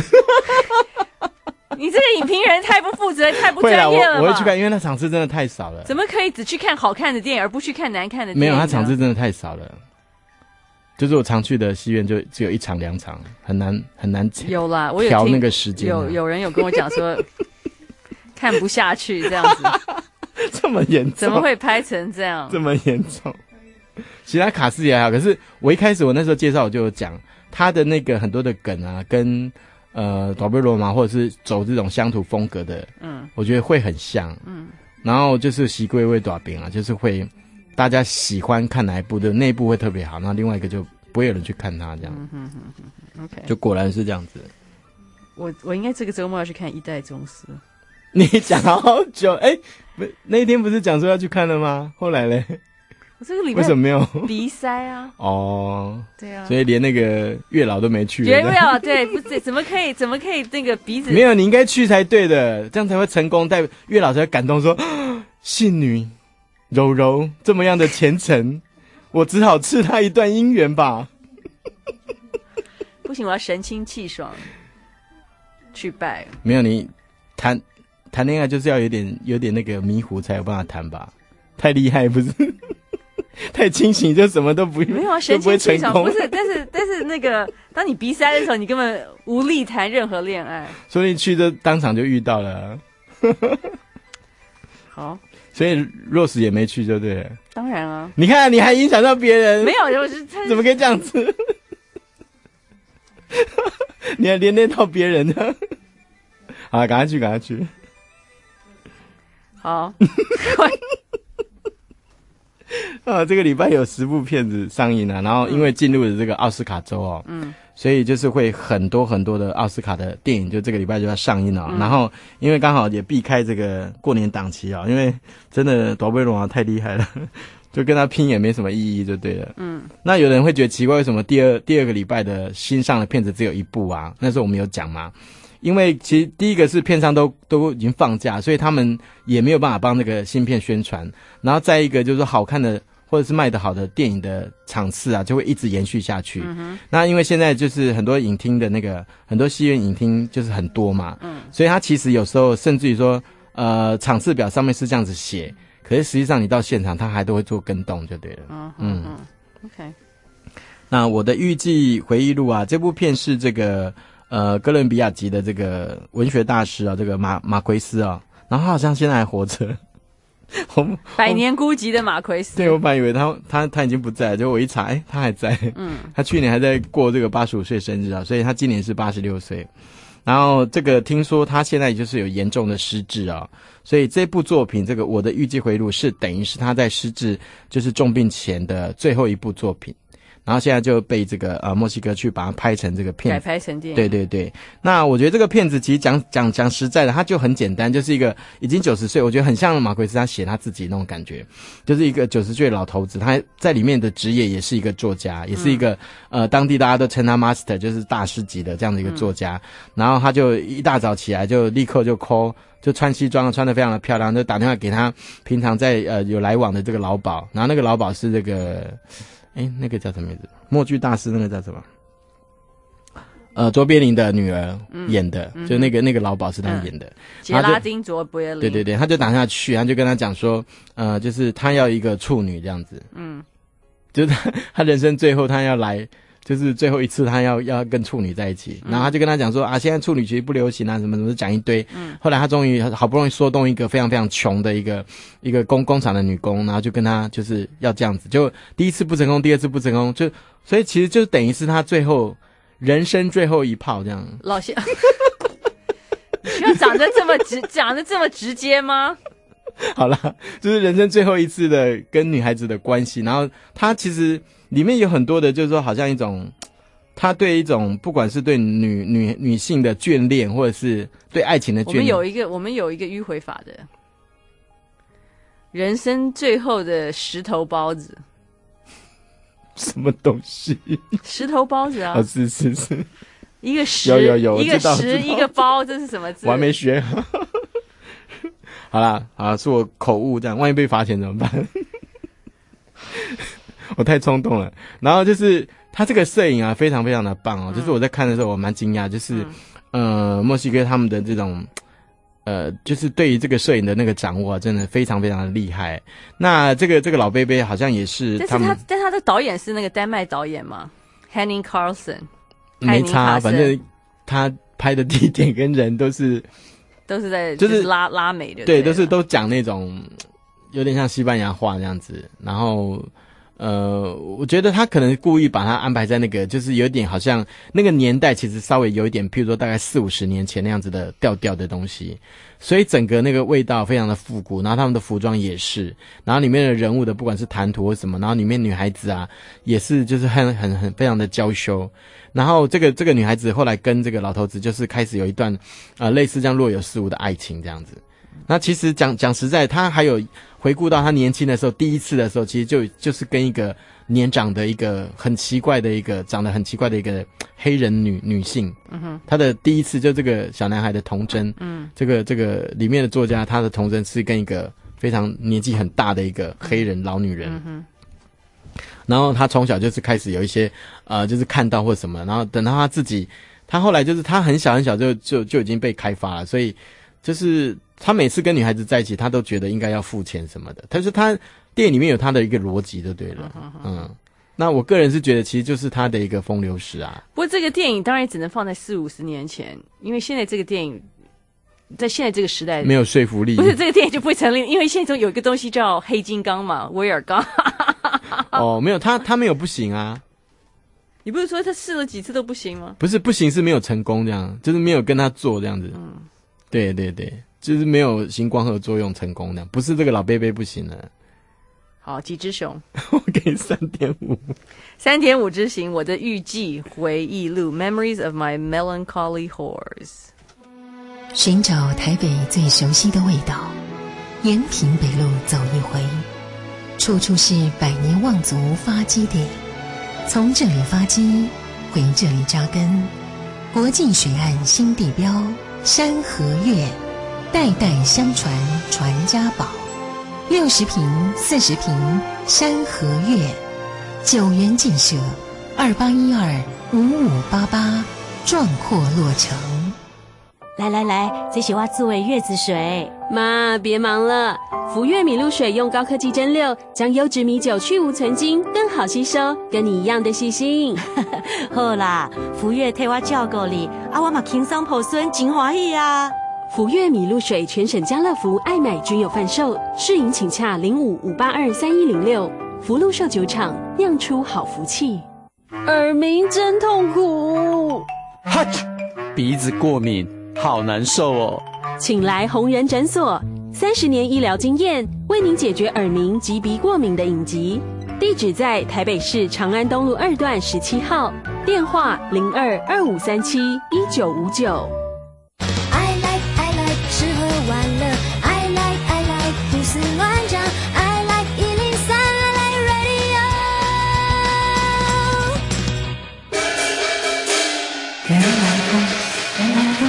[SPEAKER 2] 你这个影评人太不负责，太不专业了吧。
[SPEAKER 4] 我会去看，因为那场次真的太少了。
[SPEAKER 2] 怎么可以只去看好看的电影，而不去看难看的电影？
[SPEAKER 4] 没有，他场次真的太少了。就是我常去的戏院就只有1场2场，很难
[SPEAKER 2] 有啦，我有
[SPEAKER 4] 调那个时间。
[SPEAKER 2] 有人有跟我讲说看不下去这样子。
[SPEAKER 4] 这么严重？
[SPEAKER 2] 怎么会拍成这样？
[SPEAKER 4] 这么严重？其他卡司也好，可是我一开始我那时候介绍我就有讲他的那个很多的梗啊，跟导贝罗马或者是走这种乡土风格的，我觉得会很像，然后就是习贵味大饼啊，就是会大家喜欢看哪一部的那一部会特别好，那另外一个就不会有人去看它这样。
[SPEAKER 2] OK，
[SPEAKER 4] 就果然是这样子。
[SPEAKER 2] 我应该这个周末要去看《一代宗师》。
[SPEAKER 4] 你讲好久，那一天不是讲说要去看了吗？后来嘞？
[SPEAKER 2] 我这个礼拜
[SPEAKER 4] 为什么没有
[SPEAKER 2] 鼻塞啊？
[SPEAKER 4] 对啊，所以连那个月老都没去。
[SPEAKER 2] 月老对，不是怎么可以那个鼻子？
[SPEAKER 4] 没有，你应该去才对的，这样才会成功。带月老才会感动说，信女柔柔这么样的虔诚，我只好赐她一段姻缘吧。
[SPEAKER 2] 不行，我要神清气爽去拜。
[SPEAKER 4] 没有，你谈恋爱就是要有点那个迷糊才有办法谈吧？太厉害不是？太清醒就什么都不
[SPEAKER 2] 没有啊，神清气爽不是，但是那个，当你鼻塞的时候，你根本无力谈任何恋爱。
[SPEAKER 4] 所以去就当场就遇到了。
[SPEAKER 2] 好，
[SPEAKER 4] 所以Rose也没去就对了。
[SPEAKER 2] 当然啊，
[SPEAKER 4] 你看你还影响到别人，
[SPEAKER 2] 没有，我是
[SPEAKER 4] 怎么可以这样子？你还连累到别人呢？好，赶快去。
[SPEAKER 2] 好。
[SPEAKER 4] 这个礼拜有10部片子上映啊，然后因为进入了这个奥斯卡周哦，所以就是会很多很多的奥斯卡的电影就这个礼拜就要上映了，然后因为刚好也避开这个过年档期啊，因为真的夺贝龙啊太厉害了，就跟他拼也没什么意义就对了。那有人会觉得奇怪，为什么第二个礼拜的新上的片子只有1部啊？那时候我们有讲嘛，因为其实第一个是片商都已经放假，所以他们也没有办法帮那个新片宣传，然后再一个就是说好看的或者是卖得好的电影的场次啊，就会一直延续下去。那因为现在就是很多影厅的那个很多戏院影厅就是很多嘛，所以他其实有时候甚至于说场次表上面是这样子写，可是实际上你到现场他还都会做更动就对了。
[SPEAKER 2] OK。
[SPEAKER 4] 那我的预计回忆录啊，这部片是这个哥伦比亚籍的这个文学大师啊，这个马奎斯啊，然后他好像现在还活着。
[SPEAKER 2] 百年孤寂的马奎斯。
[SPEAKER 4] 对，我本来以为他已经不在了，结果我一查，他还在。他去年还在过这个85岁生日啊，所以他今年是86岁。然后这个听说他现在就是有严重的失智啊，所以这部作品这个我的预计回忆录是等于是他在失智就是重病前的最后一部作品。然后现在就被这个墨西哥去把它拍成这个片子，
[SPEAKER 2] 改拍成电影。
[SPEAKER 4] 对对对，那我觉得这个片子其实讲实在的，它就很简单，就是一个已经90岁，我觉得很像马奎斯他写他自己那种感觉，就是一个90岁的老头子，他在里面的职业也是一个作家，也是一个当地大家都称他 master， 就是大师级的这样的一个作家。然后他就一大早起来就立刻就 call， 就穿西装，穿得非常的漂亮，就打电话给他平常在有来往的这个老鸨，然后那个老鸨是这个。那个叫什么名字？默剧大师那个叫什么？卓别林的女儿演的，就那个老鸨是他演的。
[SPEAKER 2] 杰拉丁·卓别林。
[SPEAKER 4] 对对对，他就打下去，他就跟他讲说，就是他要一个处女这样子。就是他人生最后他要来。就是最后一次他要跟处女在一起，然后他就跟他讲说啊，现在处女其实不流行啊，什么什么讲一堆。后来他终于好不容易说动一个非常非常穷的一个工厂的女工，然后就跟他就是要这样子，就第一次不成功，第二次不成功，就所以其实就等于是他最后人生最后一炮这样。
[SPEAKER 2] 老先，你需要讲得这么直接吗？
[SPEAKER 4] 好啦，就是人生最后一次的跟女孩子的关系，然后他其实。里面有很多的，就是说，好像一种，他对一种不管是对女性的眷恋，或者是对爱情的眷恋。
[SPEAKER 2] 我们有一个迂回法的，人生最后的石头包子。
[SPEAKER 4] 什么东西？
[SPEAKER 2] 石头包子啊！
[SPEAKER 4] 是，
[SPEAKER 2] 一个石，
[SPEAKER 4] 有，
[SPEAKER 2] 一个石，一个包，这是什么字？
[SPEAKER 4] 我还没学。好啦，是我口误，这样万一被罚钱怎么办？我太冲动了，然后就是他这个摄影啊，非常非常的棒哦。就是我在看的时候，我蛮惊讶，就是墨西哥他们的这种就是对于这个摄影的那个掌握啊，真的非常非常的厉害。那这个老贝贝好像也是他们，
[SPEAKER 2] 但他的导演是那个丹麦导演吗 ？Henning Carlson，
[SPEAKER 4] 没差，反正他拍的地点跟人都是
[SPEAKER 2] 在就是拉美的，
[SPEAKER 4] 对，都讲那种有点像西班牙话这样子，然后。我觉得他可能故意把他安排在那个，就是有点好像那个年代，其实稍微有一点，譬如说大概40-50年前那样子的调的东西，所以整个那个味道非常的复古，然后他们的服装也是，然后里面的人物的不管是谈吐或什么，然后里面女孩子啊也是就是很非常的娇羞，然后这个女孩子后来跟这个老头子就是开始有一段类似这样若有似无的爱情这样子。那其实讲实在，他还有回顾到他年轻的时候，第一次的时候，其实就是跟一个年长的一个很奇怪的一个长得很奇怪的一个黑人女性，他的第一次就这个小男孩的童真，这个里面的作家他的童真是跟一个非常年纪很大的一个黑人老女人，然后他从小就是开始有一些就是看到或什么，然后等到他自己，他后来就是他很小很小就已经被开发了，所以就是他每次跟女孩子在一起，他都觉得应该要付钱什么的。他说他电影里面有他的一个逻辑就对了，那我个人是觉得其实就是他的一个风流史啊。
[SPEAKER 2] 不过这个电影当然只能放在40-50年前，因为现在这个电影在现在这个时代
[SPEAKER 4] 没有说服力。
[SPEAKER 2] 不是这个电影就不会成立，因为现在有一个东西叫黑金刚嘛，威尔刚。
[SPEAKER 4] 没有他没有不行啊。
[SPEAKER 2] 你不是说他试了几次都不行吗？
[SPEAKER 4] 不是不行，是没有成功这样，就是没有跟他做这样子。对对对，就是没有行光合作用成功的，不是这个老贝贝不行了。
[SPEAKER 2] 好，几只熊？
[SPEAKER 4] 我给3.5。
[SPEAKER 2] 3.5只行。我的预计回忆录 Memories of my melancholy horse。
[SPEAKER 12] 寻找台北最熟悉的味道，延平北路走一回，处处是百年望族发基地，从这里发基，回这里扎根。国际水岸新地标山河月，代代相传传家宝，60坪、40坪山河月，9元建设，28125588，壮阔落成。
[SPEAKER 8] 来来来，这是我做的月子水。
[SPEAKER 13] 妈，别忙了，福悦米露水用高科技蒸馏，将优质米酒去无存精，更好吸收，跟你一样的细心。
[SPEAKER 8] 好啦，福悦替我照顾你，我嘛轻松抱孙，真欢喜啊！
[SPEAKER 13] 福悦米露水全省家乐福、爱买均有贩售，试饮请洽0558231106。福禄寿酒厂酿出好福气。
[SPEAKER 14] 耳鸣真痛苦，
[SPEAKER 15] 哈啾，鼻子过敏，好难受哦。
[SPEAKER 13] 请来弘仁诊所，30年医疗经验，为您解决耳鸣及鼻过敏的隐疾。地址在台北市长安东路2段17号，电话0225371959。
[SPEAKER 16] I like 吃喝玩乐 I like 胡思乱想 I like 103 I like radio
[SPEAKER 12] 人来疯，人来疯。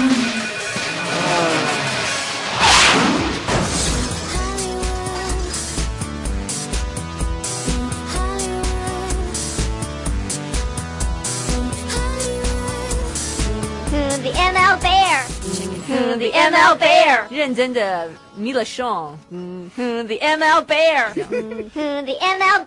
[SPEAKER 10] The ML Bear，The ML Bear，
[SPEAKER 2] 认真的米勒熊，The ML Bear，The
[SPEAKER 10] ML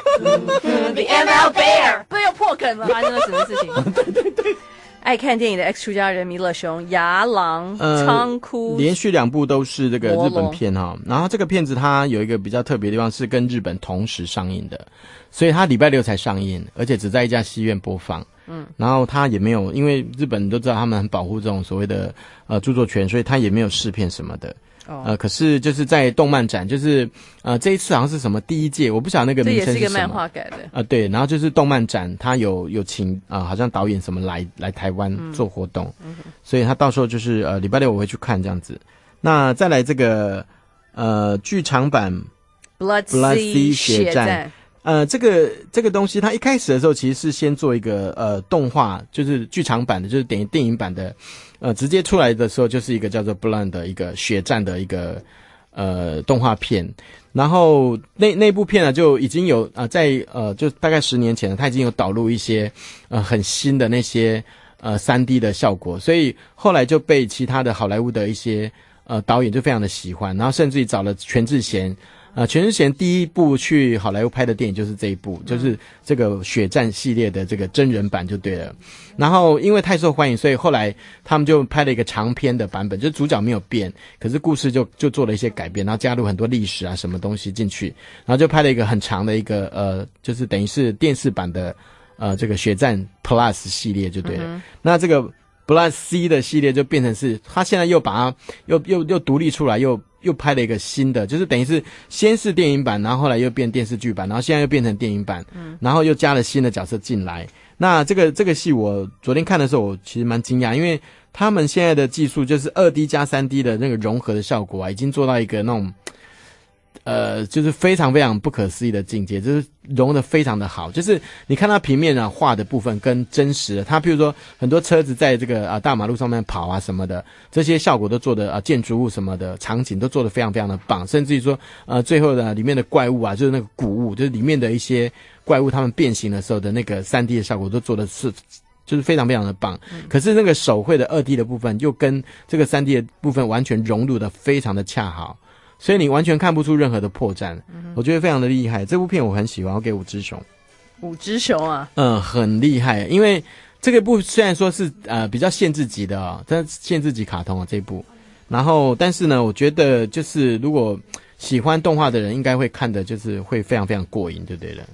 [SPEAKER 10] Bear，The ML Bear，
[SPEAKER 2] 不要破梗了，发生了什么事情？对，爱看电影的 X 出家人弥勒熊、牙狼、仓库，
[SPEAKER 4] 连续2部都是这个日本片哈。然后这个片子它有一个比较特别的地方，是跟日本同时上映的，所以它礼拜6才上映，而且只在一家戏院播放。然后他也没有，因为日本都知道他们很保护这种所谓的著作权，所以他也没有试片什么的。可是就是在动漫展，就是这一次好像是什么第1届，我不晓得那个名称是什么。
[SPEAKER 2] 这也是一个漫画改的。
[SPEAKER 4] 对，然后就是动漫展，他有请好像导演什么来台湾做活动，所以他到时候就是礼拜6我会去看这样子。那再来这个剧场版
[SPEAKER 2] Blood Sea 血战。
[SPEAKER 4] 这个东西，它一开始的时候其实是先做一个动画，就是剧场版的，就是等于电影版的，直接出来的时候就是一个叫做 Blood 的一个血战的一个动画片。然后那部片呢就已经有就大概10年前了，它已经有导入一些很新的那些3D 的效果，所以后来就被其他的好莱坞的一些导演就非常的喜欢，然后甚至于找了全智贤。全智贤第1部去好莱坞拍的电影就是这一部，就是这个血战系列的这个真人版就对了。然后因为太受欢迎，所以后来他们就拍了一个长篇的版本，就是主角没有变，可是故事就做了一些改变，然后加入很多历史啊什么东西进去，然后就拍了一个很长的一个就是等于是电视版的这个血战 Plus 系列就对了。那这个 Blood C 的系列就变成是他现在又把它又独立出来，又拍了一个新的，就是等于是先是电影版，然后后来又变电视剧版，然后现在又变成电影版，然后又加了新的角色进来。那这个戏我昨天看的时候，我其实蛮惊讶，因为他们现在的技术就是 2D 加 3D 的那个融合的效果啊，已经做到一个那种就是非常非常不可思议的境界，就是融得非常的好。就是你看它平面啊画的部分跟真实的，它比如说很多车子在这个大马路上面跑啊什么的，这些效果都做的建筑物什么的场景都做得非常非常的棒，甚至于说最后的里面的怪物啊，就是那个古物，就是里面的一些怪物它们变形的时候的那个 3D 的效果都做的是就是非常非常的棒。可是那个手绘的 2D 的部分又跟这个 3D 的部分完全融入的非常的恰好，所以你完全看不出任何的破绽，我觉得非常的厉害。这部片我很喜欢，我给5只熊。
[SPEAKER 2] 5只熊啊？
[SPEAKER 4] 很厉害，因为这个部虽然说是比较限制级的哦，但限制级卡通啊这一部。然后但是呢，我觉得就是如果喜欢动画的人，应该会看的就是会非常非常过瘾，对不对了？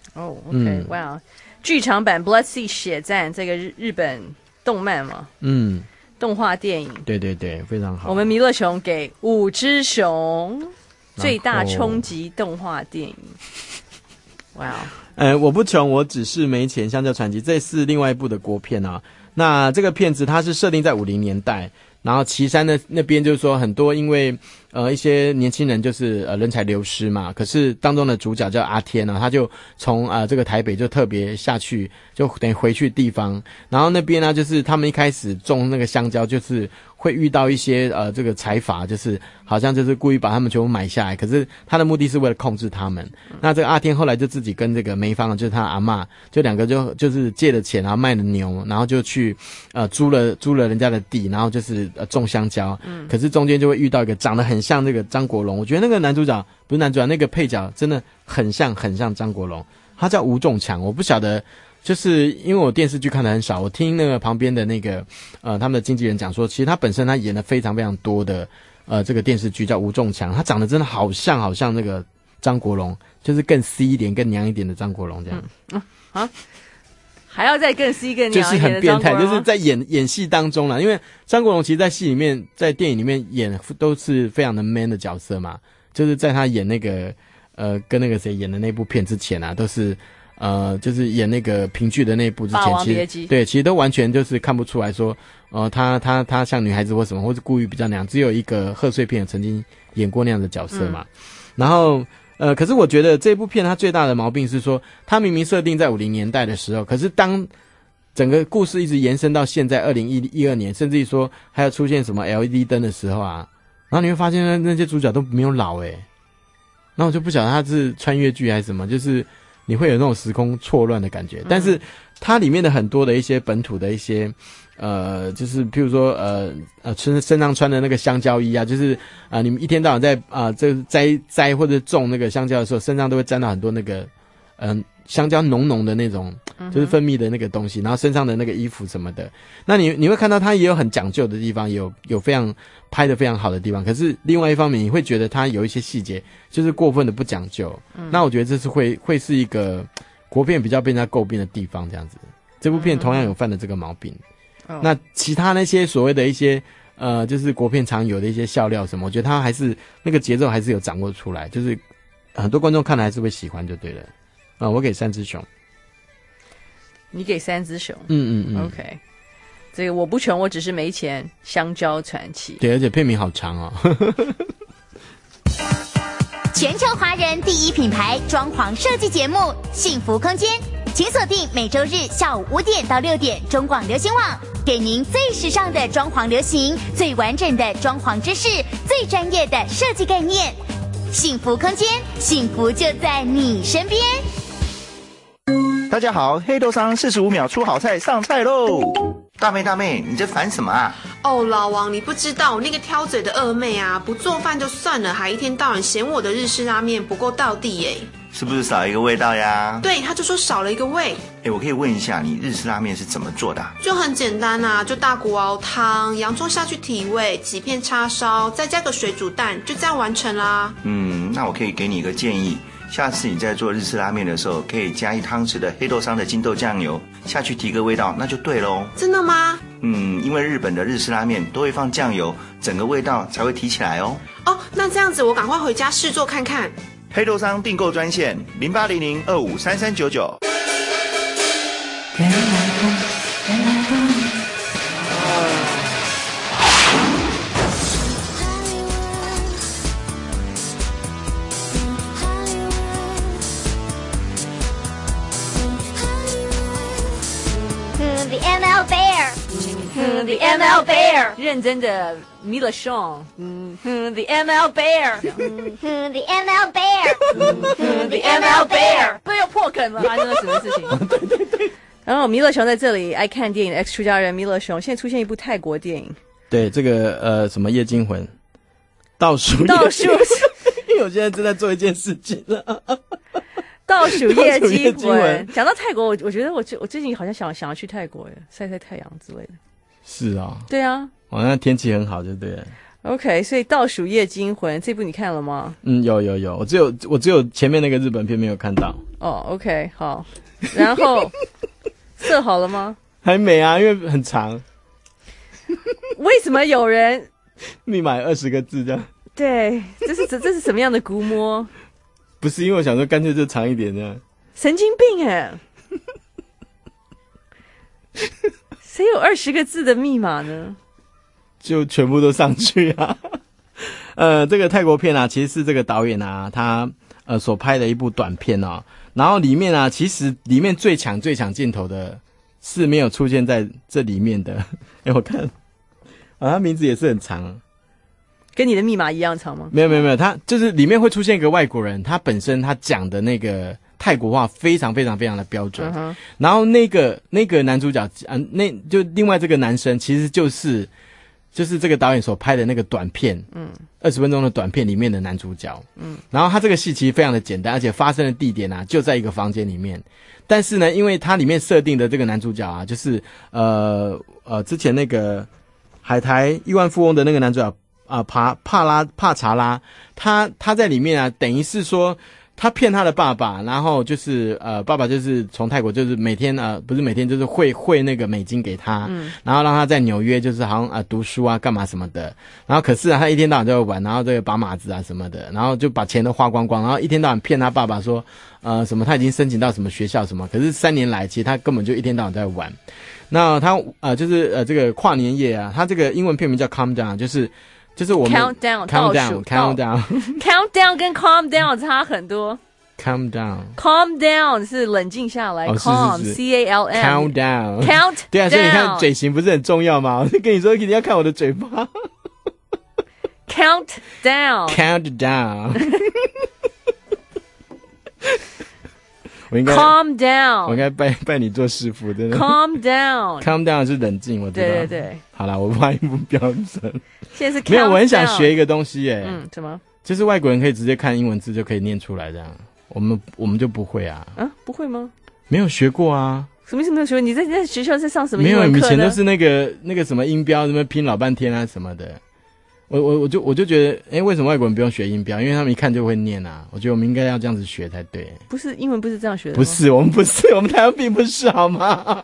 [SPEAKER 2] OK， 哇，剧场版 Blood Sea 血战这个日本动漫嘛，动画电影，
[SPEAKER 4] 对，非常好。
[SPEAKER 2] 我们弥勒熊给5只熊。 最大冲击动画电影。哇
[SPEAKER 4] 我不穷，我只是没钱。香蕉传奇，这是另外一部的国片啊。那这个片子它是设定在50年代，然后旗山的那边就是说很多因为一些年轻人就是人才流失嘛，可是当中的主角叫阿天啊，他就从这个台北就特别下去，就等于回去地方，然后那边呢就是他们一开始种那个香蕉，就是会遇到一些这个财阀，就是好像就是故意把他们全部买下来，可是他的目的是为了控制他们。那这个阿天后来就自己跟这个梅芳，就是他阿嬷，就两个就是借了钱，然后卖了牛，然后就去租了人家的地，然后就是种香蕉。可是中间就会遇到一个长得很像这个张国荣，我觉得那个男主角不是男主角，那个配角真的很像张国荣，他叫吴仲强，我不晓得。就是因为我电视剧看得很少，我听那个旁边的那个他们的经纪人讲说，其实他本身他演了非常非常多的这个电视剧，叫吴仲强，他长得真的好像那个张国荣，就是更 C 一点更娘一点的张国荣这样。
[SPEAKER 2] 还要再更 C 更娘
[SPEAKER 4] 就是
[SPEAKER 2] 一点的张国荣，
[SPEAKER 4] 很变态，就是在演戏当中啦，因为张国荣其实在戏里面在电影里面演都是非常的 man 的角色嘛，就是在他演那个跟那个谁演的那部片之前啊，都是就是演那个评剧的那部之前，其实都完全就是看不出来说，他像女孩子或什么，或是故意比较那样。只有一个贺岁片曾经演过那样的角色嘛。然后可是我觉得这部片它最大的毛病是说，它明明设定在50年代的时候，可是当整个故事一直延伸到现在2012年，甚至于说还要出现什么 LED 灯的时候啊，然后你会发现那些主角都没有老那我就不晓得它是穿越剧还是什么，就是你会有那种时空错乱的感觉。但是它里面的很多的一些本土的一些就是譬如说身上穿的那个香蕉衣啊，就是你们一天到晚在这摘或者种那个香蕉的时候，身上都会沾到很多那个香蕉浓的那种就是分泌的那个东西，然后身上的那个衣服什么的，那你会看到它也有很讲究的地方，有非常拍得非常好的地方，可是另外一方面你会觉得它有一些细节就是过分的不讲究。那我觉得这是会是一个国片比较被人家诟病的地方，这样子。这部片同样有犯了这个毛病。那其他那些所谓的一些就是国片常有的一些笑料什么，我觉得它还是那个节奏还是有掌握出来，就是很多观众看了还是会喜欢就对了。我给3只熊。
[SPEAKER 2] 你给3只熊。OK， 这个我不穷，我只是没钱。香蕉传奇。
[SPEAKER 4] 对，而且片名好长哦。
[SPEAKER 17] 全球华人第一品牌装潢设计节目《幸福空间》，请锁定每周日下午5点到6点中广流行网，给您最时尚的装潢流行、最完整的装潢知识、最专业的设计概念。幸福空间，幸福就在你身边。
[SPEAKER 18] 大家好，黑豆商45秒出好菜上菜喽！大妹，你这烦什么啊？
[SPEAKER 19] 哦，老王，你不知道我那个挑嘴的二妹啊，不做饭就算了，还一天到晚嫌我的日式拉面不够道地耶。
[SPEAKER 18] 是不是少一个味道呀？
[SPEAKER 19] 对，他就说少了一个味。
[SPEAKER 18] 我可以问一下，你日式拉面是怎么做的？
[SPEAKER 19] 就很简单啊，就大骨熬汤，洋葱下去提味，几片叉烧，再加个水煮蛋，就这样完成啦。
[SPEAKER 18] 那我可以给你一个建议，下次你在做日式拉面的时候，可以加1汤匙的黑豆商的金豆酱油下去提个味道，那就对咯。
[SPEAKER 19] 真的吗？
[SPEAKER 18] 因为日本的日式拉面都会放酱油，整个味道才会提起来哦。
[SPEAKER 19] 那这样子我赶快回家试做看看。
[SPEAKER 18] 黑豆商订购专线0800253399。
[SPEAKER 10] The ML Bear，The ML Bear，
[SPEAKER 2] 认真的米勒熊，The ML Bear，The
[SPEAKER 10] ML Bear，The ML Bear，
[SPEAKER 2] 不又破梗了，发生了什么事情？对。然后米勒熊在这里爱看电影的 X 出家人米勒熊，现在出现一部泰国电影，
[SPEAKER 4] 对，这个什么夜惊魂，倒数，因为我现在正在做一件事情了。
[SPEAKER 2] 倒数夜惊魂。讲到泰国，我觉得我最近好像想要去泰国晒晒太阳之类的。
[SPEAKER 4] 是啊。对
[SPEAKER 2] 啊。
[SPEAKER 4] 那天气很好就对了。
[SPEAKER 2] OK， 所以倒数夜惊魂这部你看了吗？
[SPEAKER 4] 有，我只有前面那个日本片没有看到。
[SPEAKER 2] OK， 好。然后色好了吗？
[SPEAKER 4] 还没啊，因为很长。
[SPEAKER 2] 为什么有人
[SPEAKER 4] 密码20个字这样？
[SPEAKER 2] 对，这是什么样的估摸？
[SPEAKER 4] 不是因为我想说干脆就长一点这样。
[SPEAKER 2] 神经病哎！谁有20个字的密码呢？
[SPEAKER 4] 就全部都上去啊！这个泰国片啊，其实是这个导演啊，他所拍的一部短片哦。然后里面啊，其实里面最强镜头的是没有出现在这里面的。我看啊，他名字也是很长，
[SPEAKER 2] 跟你的密码一样长吗？
[SPEAKER 4] 没有，他就是里面会出现一个外国人，他本身他讲的那个泰国话非常的标准。然后那个男主角那就另外这个男生其实就是这个导演所拍的那个短片，20分钟的短片里面的男主角。然后他这个戏其实非常的简单，而且发生的地点啊就在一个房间里面。但是呢，因为它里面设定的这个男主角啊，就是之前那个海苔亿万富翁的那个男主角帕查拉，他在里面啊，等于是说他骗他的爸爸，然后就是爸爸就是从泰国就是每天不是每天就是汇那个美金给他，然后让他在纽约就是好像读书啊干嘛什么的，然后可是啊他一天到晚就在玩，然后这个把马子啊什么的，然后就把钱都花光光，然后一天到晚骗他爸爸说什么他已经申请到什么学校什么，可是3年来其实他根本就一天到晚在玩。那他就是这个跨年夜啊，他这个英文片名叫 Calm Down， 就是我们
[SPEAKER 2] countdown 跟 calm down 差很多。
[SPEAKER 4] calm
[SPEAKER 2] down 是冷静下来，calm CALM
[SPEAKER 4] count 对啊，所以你看嘴型不是很重要吗？我就跟你说一定要看我的嘴巴。
[SPEAKER 2] count down
[SPEAKER 4] 我应该
[SPEAKER 2] calm down，
[SPEAKER 4] 我应该拜你做师傅，真的。
[SPEAKER 2] calm down
[SPEAKER 4] 是冷静，我知道。
[SPEAKER 2] 对。
[SPEAKER 4] 好啦，我发音不标准。
[SPEAKER 2] 现在是 count down，
[SPEAKER 4] 没有，我很想学一个东西耶。
[SPEAKER 2] 什么？
[SPEAKER 4] 就是外国人可以直接看英文字就可以念出来，这样我们就不会啊。
[SPEAKER 2] 不会吗？
[SPEAKER 4] 没有学过啊。
[SPEAKER 2] 什么意思没有学过？你在学校是上什么英
[SPEAKER 4] 文课呢？没有，以前都是那个什么音标，什么拼老半天啊什么的。我就觉得，为什么外国人不用学音标？因为他们一看就会念啊。我觉得我们应该要这样子学才对。
[SPEAKER 2] 不是英文不是这样学的吗？
[SPEAKER 4] 不是，我们台湾并不是好吗？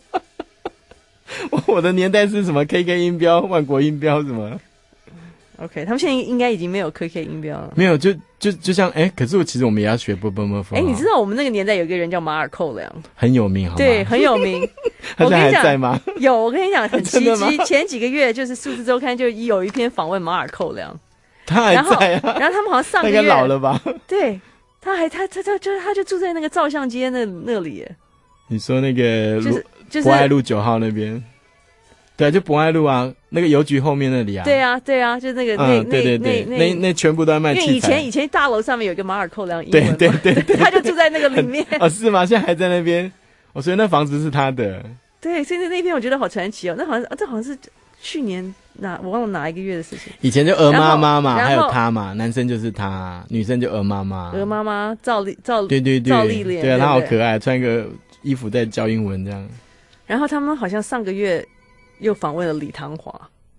[SPEAKER 4] 我的年代是什么 KK 音标、万国音标什么
[SPEAKER 2] ？OK， 他们现在应该已经没有 KK 音标了。
[SPEAKER 4] 没有，就像可是其实我们也要学 //。
[SPEAKER 2] 你知道我们那个年代有一个人叫马尔寇良，
[SPEAKER 4] 很有名，好吗？
[SPEAKER 2] 对，很有名。
[SPEAKER 4] 他现在还在吗？
[SPEAKER 2] 有，我跟你讲，很奇迹。前几个月就是数字周刊就有一篇访问马尔寇良，
[SPEAKER 4] 他还在啊。
[SPEAKER 2] 然后他们好像上个月
[SPEAKER 4] 那个老了吧？
[SPEAKER 2] 对，他就住在那个照相街那里耶。
[SPEAKER 4] 你说那个
[SPEAKER 2] 就是
[SPEAKER 4] 博爱路9号那边？对，就博爱路啊，那个邮局后面那里啊。
[SPEAKER 2] 对啊，就那个
[SPEAKER 4] 那全部都在卖器材。
[SPEAKER 2] 因为以前大楼上面有一个马尔寇良英文嘛，
[SPEAKER 4] 对，
[SPEAKER 2] 他就住在那个里面。
[SPEAKER 4] 是吗？现在还在那边？所以那房子是他的。
[SPEAKER 2] 对，所以那篇我觉得好传奇哦。这好像是去年我忘了哪一个月的事情。
[SPEAKER 4] 以前就鹅妈妈嘛，还有他嘛，男生就是他，女生就鹅妈妈。
[SPEAKER 2] 鹅妈妈赵丽莲，
[SPEAKER 4] 对啊，她好可爱，穿个衣服在教英文这样。
[SPEAKER 2] 然后他们好像上个月又访问了李唐华。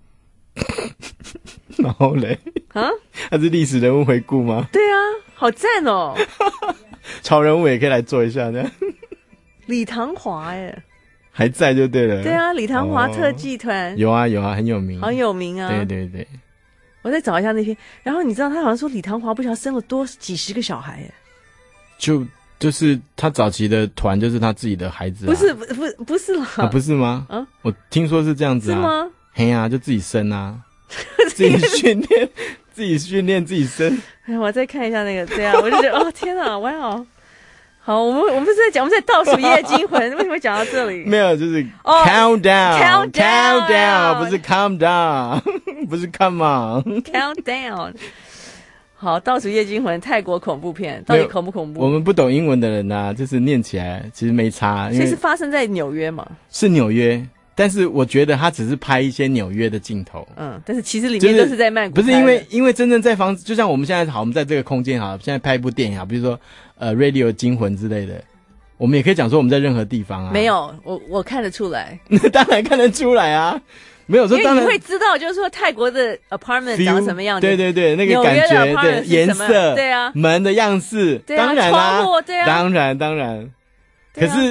[SPEAKER 4] 然后嘞他是历史人物回顾吗？
[SPEAKER 2] 对啊，好赞哦。
[SPEAKER 4] 潮人物也可以来做一下这样。
[SPEAKER 2] 李唐华
[SPEAKER 4] 还在就对了。
[SPEAKER 2] 对啊，李唐华特技团
[SPEAKER 4] 有啊，很有名，
[SPEAKER 2] 很有名啊。
[SPEAKER 4] 对，
[SPEAKER 2] 我再找一下那篇。然后你知道他好像说李唐华不晓得生了几十个小孩
[SPEAKER 4] 就是他早期的团就是他自己的孩子。
[SPEAKER 2] 不是啦。
[SPEAKER 4] 不是吗？我听说是这样子啊。
[SPEAKER 2] 是吗？
[SPEAKER 4] 嘿啊，就自己生啊。自己训练自己生。
[SPEAKER 2] 我再看一下那个，对啊，我就觉得天哪，哇哦。好，我们不是在讲，我们在倒数夜惊魂，为什么会讲到这里？
[SPEAKER 4] 没有，就是 count down， 不是 calm down， 不是 come on，count
[SPEAKER 2] down。好，倒数夜惊魂，泰国恐怖片，到底恐不恐怖？
[SPEAKER 4] 我们不懂英文的人啊，就是念起来其实没差。
[SPEAKER 2] 所以是发生在纽约嘛？
[SPEAKER 4] 是纽约。但是我觉得他只是拍一些纽约的镜头，
[SPEAKER 2] 但是其实里面都是在曼谷。
[SPEAKER 4] 不是因为真正在房子，就像我们现在我们在这个空间现在拍一部电影比如说Radio 惊魂之类的，我们也可以讲说我们在任何地方啊。
[SPEAKER 2] 没有，我看得出来，
[SPEAKER 4] 当然看得出来啊。没有说，
[SPEAKER 2] 因为你会知道，就是说泰国的 apartment 长什么样子，
[SPEAKER 4] 对，那个感觉，对颜色，
[SPEAKER 2] 对啊，
[SPEAKER 4] 门的样式，当然啦，
[SPEAKER 2] 窗户，对啊，
[SPEAKER 4] 当然。可是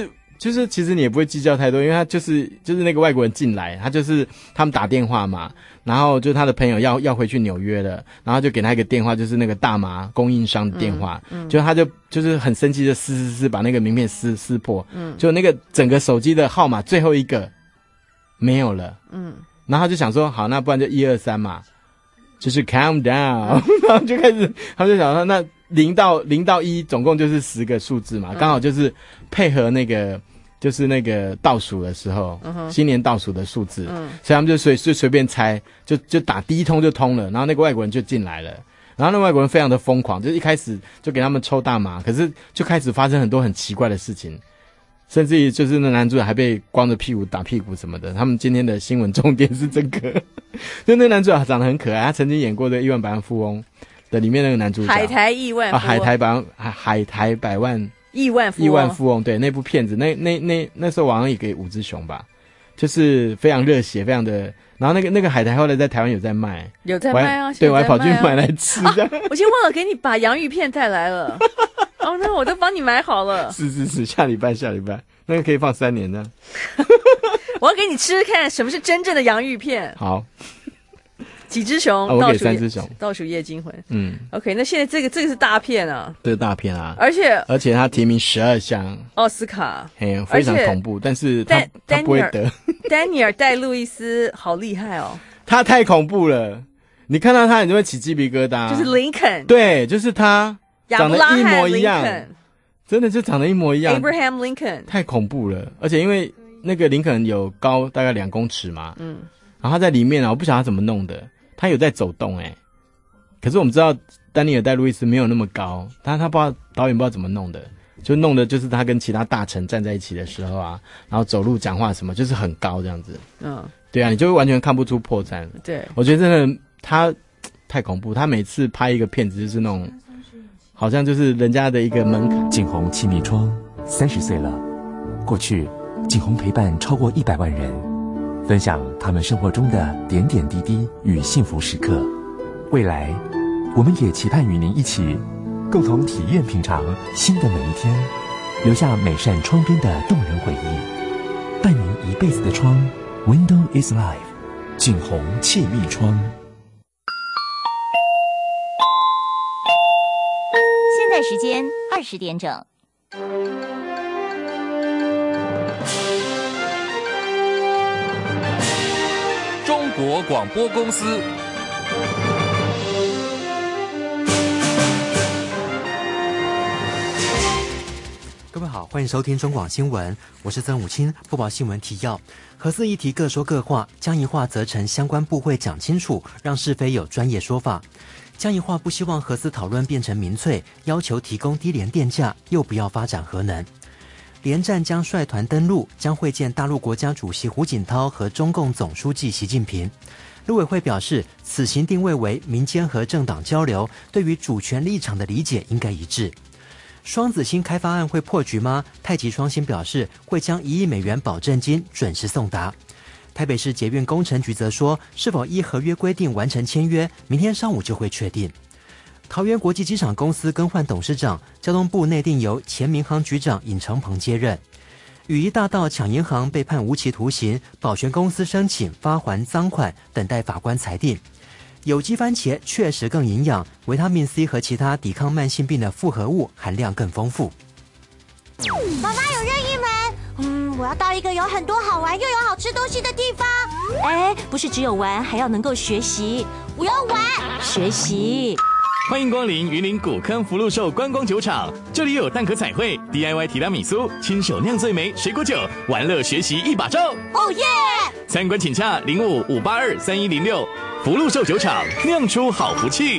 [SPEAKER 4] 就是其实你也不会计较太多，因为他就是那个外国人进来，他就是他们打电话嘛，然后就他的朋友要回去纽约了，然后就给他一个电话，就是那个大麻供应商的电话，就他就是很生气的撕把那个名片撕破，就那个整个手机的号码最后一个没有了，然后他就想说好，那不然就123嘛，就是 count down，然后就开始他就想说那0到1总共就是10个数字嘛，刚好就是配合那个就是那个倒数的时候，新年倒数的数字，所以他们就随便猜，就打第一通就通了，然后那个外国人就进来了，然后那个外国人非常的疯狂，就是一开始就给他们抽大麻，可是就开始发生很多很奇怪的事情，甚至于就是那男主角还被光着屁股打屁股什么的。他们今天的新闻重点是这个，就那男主角长得很可爱，他曾经演过的《亿万百万富翁》的里面那个男主角，
[SPEAKER 2] 海苔亿万富翁，
[SPEAKER 4] 海苔百万。
[SPEAKER 2] 亿万富翁，
[SPEAKER 4] 对，那部片子，那时候好像也给5只熊吧，就是非常热血，非常的。然后那个海苔后来在台湾有在卖，对，我还跑去买来吃。
[SPEAKER 2] 我先忘了给你把洋芋片带来了，哦，那我都帮你买好了。
[SPEAKER 4] 是，下礼拜那个可以放3年的。
[SPEAKER 2] 我要给你吃看什么是真正的洋芋片。
[SPEAKER 4] 好。
[SPEAKER 2] 几只熊？
[SPEAKER 4] 我给3只熊。
[SPEAKER 2] 倒数夜惊魂。OK， 那现在这个是大片啊。
[SPEAKER 4] 这是大片啊，
[SPEAKER 2] 而且他
[SPEAKER 4] 提名12项
[SPEAKER 2] 奥斯卡，
[SPEAKER 4] 非常恐怖，但是他不会得。
[SPEAKER 2] 丹尼尔戴路易斯好厉害哦，
[SPEAKER 4] 他太恐怖了，你看到他你就会起鸡皮疙瘩。
[SPEAKER 2] 就是林肯，
[SPEAKER 4] 对，就是他长得一模一样，真的就长得一模一样。
[SPEAKER 2] Abraham Lincoln
[SPEAKER 4] 太恐怖了，而且因为那个林肯有高大概2公尺嘛，然后他在里面啊，我不晓得他怎么弄的。他有在走动可是我们知道丹尼尔戴路易斯没有那么高，但他不知道导演不知道怎么弄的，就弄的就是他跟其他大臣站在一起的时候啊，然后走路讲话什么就是很高这样子。对啊，你就会完全看不出破绽。
[SPEAKER 2] 对，
[SPEAKER 4] 我觉得真的他太恐怖，他每次拍一个片子就是那种好像就是人家的一个门槛。
[SPEAKER 20] 景洪气密窗30岁了，过去景洪陪伴超过100万人。分享他们生活中的点点滴滴与幸福时刻。未来，我们也期盼与您一起，共同体验品尝新的每一天，留下每扇窗边的动人回忆，伴您一辈子的窗。Window is life， 景洪气密窗。
[SPEAKER 17] 现在时间20点整。
[SPEAKER 21] 中国广播公司。
[SPEAKER 22] 各位好，欢迎收听中广新闻，我是曾武清，播报新闻提要。核四议题各说各话，江宜樺责成相关部会讲清楚，让是非有专业说法。江宜樺不希望核四讨论变成民粹，要求提供低廉电价，又不要发展核能。联战将率团登陆，将会见大陆国家主席胡锦涛和中共总书记习近平。陆委会表示，此行定位为民间和政党交流，对于主权立场的理解应该一致。双子星开发案会破局吗？太极双星表示会将1亿美元保证金准时送达。台北市捷运工程局则说，是否依合约规定完成签约，明天上午就会确定。桃园国际机场公司更换董事长，交通部内定由前民航局长尹成鹏接任。雨衣大盗抢银行被判无期徒刑，保全公司申请发还赃款，等待法官裁定。有机番茄确实更营养，维他命 C 和其他抵抗慢性病的复合物含量更丰富。
[SPEAKER 10] 妈妈有任意门，我要到一个有很多好玩又有好吃东西的地方。
[SPEAKER 8] 哎，不是只有玩，还要能够学习。
[SPEAKER 10] 我要玩，
[SPEAKER 8] 学习。
[SPEAKER 23] 欢迎光临云林古坑福禄寿观光酒厂，这里有蛋壳彩绘、DIY 提拉米苏、亲手酿最美水果酒，玩乐学习一把照。
[SPEAKER 10] 哦耶！
[SPEAKER 23] 参观请洽05-582-3106。福禄寿酒厂，酿出好福气。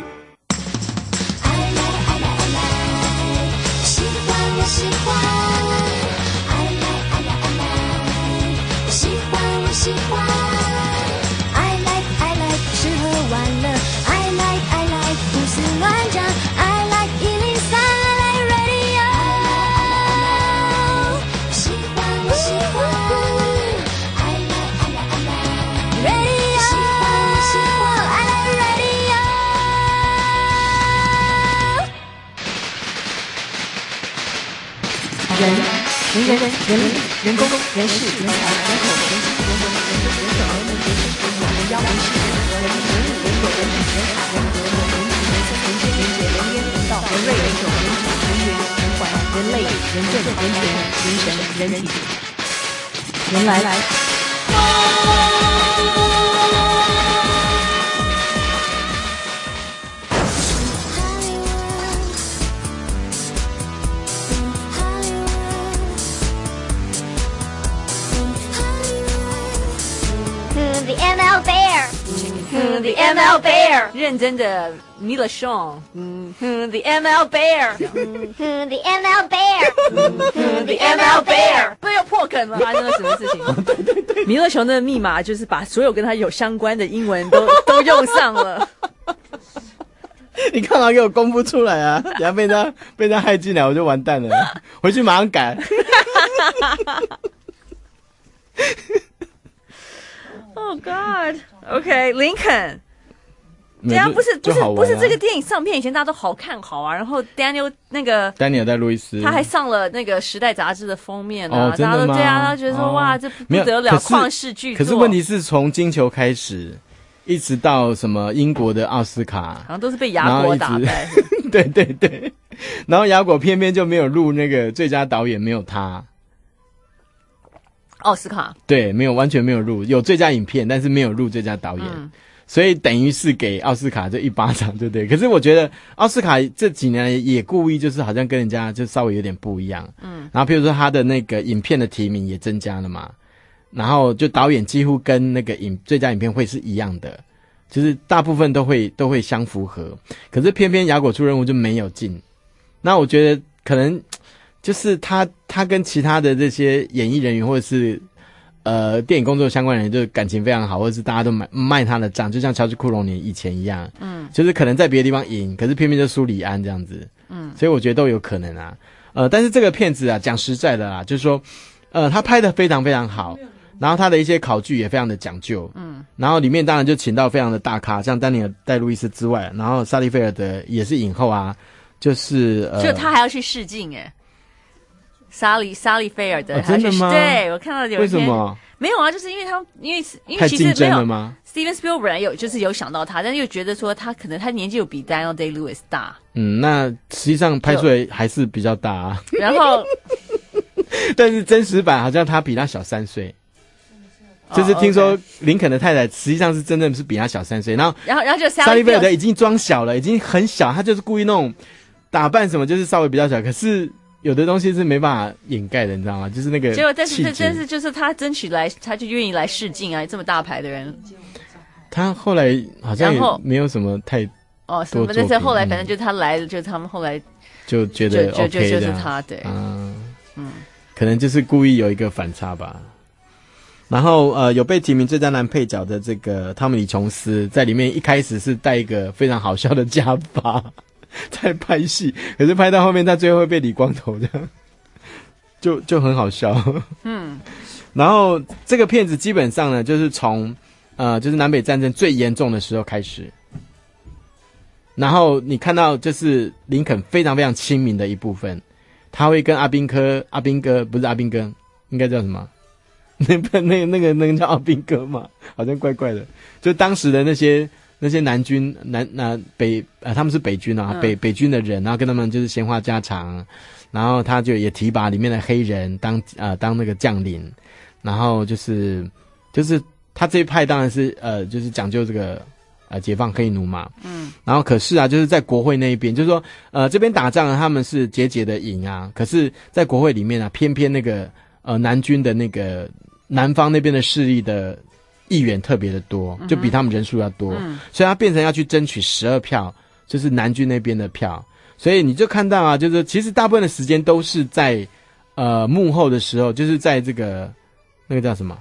[SPEAKER 16] 喜欢我喜欢，爱来，喜欢我喜欢，爱来，吃喝玩乐，爱来，胡思乱想，爱来103，爱来 radio， 喜欢我喜欢，爱来 radio， 喜欢我喜欢，爱来 radio。
[SPEAKER 1] 人人工、人事、人才、人口、人手、人手、人民、人妖、人事、人和、人理、人有、人品、人才、人德、人情、人色、人间、人杰、人烟、人道、人瑞、人种、人质、人缘、人管、人类、人政、人权、人神、人体、人来。
[SPEAKER 10] The ML Bear，The ML Bear，
[SPEAKER 2] 认真的米勒熊，The ML Bear，The
[SPEAKER 10] ML Bear，The ML Bear，
[SPEAKER 2] 这又破梗了，发生了什么事情？对，米勒熊的密码就是把所有跟他有相关的英文都用上了。
[SPEAKER 4] 你干嘛给我公布出来啊？等下被他害进来，我就完蛋了，回去马上改。
[SPEAKER 2] Oh God! OK, Lincoln。对啊，不是这个电影上片以前大家都好看好啊，然后 Daniel
[SPEAKER 4] 戴路易斯，
[SPEAKER 2] 他还上了那个《时代》杂志的封面啊，
[SPEAKER 4] 真的吗？
[SPEAKER 2] 对啊，他觉得说哇，这不得了，旷世巨作。
[SPEAKER 4] 可是问题是从金球开始，一直到什么英国的奥斯卡，
[SPEAKER 2] 好像都是被雅果打败。
[SPEAKER 4] 对，然后雅果偏偏就没有录那个最佳导演，没有他。
[SPEAKER 2] 奥斯卡
[SPEAKER 4] 对，没有，完全没有入，有最佳影片，但是没有入最佳导演，所以等于是给奥斯卡这一巴掌，对不对？可是我觉得奥斯卡这几年来也故意就是好像跟人家就稍微有点不一样，然后譬如说他的那个影片的提名也增加了嘛，然后就导演几乎跟那个最佳影片会是一样的，就是大部分都会相符合，可是偏偏雅果出任务就没有进，那我觉得可能。就是他跟其他的这些演艺人员或者是电影工作相关人员，就是感情非常好，或者是大家都卖他的账，就像乔治·库隆尼以前一样，就是可能在别的地方赢，可是偏偏就输李安这样子，所以我觉得都有可能啊，但是这个片子啊，讲实在的啦，就是说，他拍得非常非常好，然后他的一些考据也非常的讲究，然后里面当然就请到非常的大咖，像丹尼尔·戴路易斯之外，然后莎莉·菲尔德也是影后啊，就是
[SPEAKER 2] 就他还要去试镜耶。莎莉菲尔德，
[SPEAKER 4] 真的吗？
[SPEAKER 2] 对，我看到有一天
[SPEAKER 4] 为什么
[SPEAKER 2] 没有啊？就是因为
[SPEAKER 4] 太
[SPEAKER 2] 其实
[SPEAKER 4] 竞争了吗
[SPEAKER 2] ？Steven Spielberg 有想到他，但是又觉得说他可能他年纪有比 Daniel Day-Lewis 大。
[SPEAKER 4] 那实际上拍出来还是比较大啊。
[SPEAKER 2] 然后，
[SPEAKER 4] 但是真实版好像他比他小3岁。就是听说林肯的太太实际上是真正是比他小3岁，然后
[SPEAKER 2] 就
[SPEAKER 4] 莎莉菲尔德已经装小了，已经很小，他就是故意那种打扮什么就是稍微比较小，可是。有的东西是没办法掩盖的，你知道吗？就是那个
[SPEAKER 2] 结果，但是就是他争取来，他就愿意来试镜啊！这么大牌的人，
[SPEAKER 4] 他后来好像也没有什么太
[SPEAKER 2] 什么，但是后来反正就他来了，就他们后来
[SPEAKER 4] 就觉得 OK
[SPEAKER 2] 就是他对，
[SPEAKER 4] 可能就是故意有一个反差吧。然后有被提名最佳男配角的这个汤姆·李·琼斯，在里面一开始是戴一个非常好笑的假发。在拍戏，可是拍到后面他最后会被理光头这样，就很好笑。然后这个片子基本上呢，就是从就是南北战争最严重的时候开始，然后你看到就是林肯非常非常亲民的一部分，他会跟阿兵哥不是阿兵哥，应该叫什么？那个叫阿兵哥嘛，好像怪怪的，就当时的那些南军他们是北军啊，北军的人，然后跟他们就是闲话家常，然后他就也提拔里面的黑人当那个将领，然后就是他这一派当然是就是讲究这个解放黑奴嘛，然后可是啊，就是在国会那一边，就是说这边打仗他们是节的赢啊，可是在国会里面啊，偏偏那个南军的那个南方那边的势力的议员特别的多，就比他们人数要多，所以他变成要去争取12票，就是南军那边的票。所以你就看到啊，就是其实大部分的时间都是在幕后的时候，就是在这个那个叫什么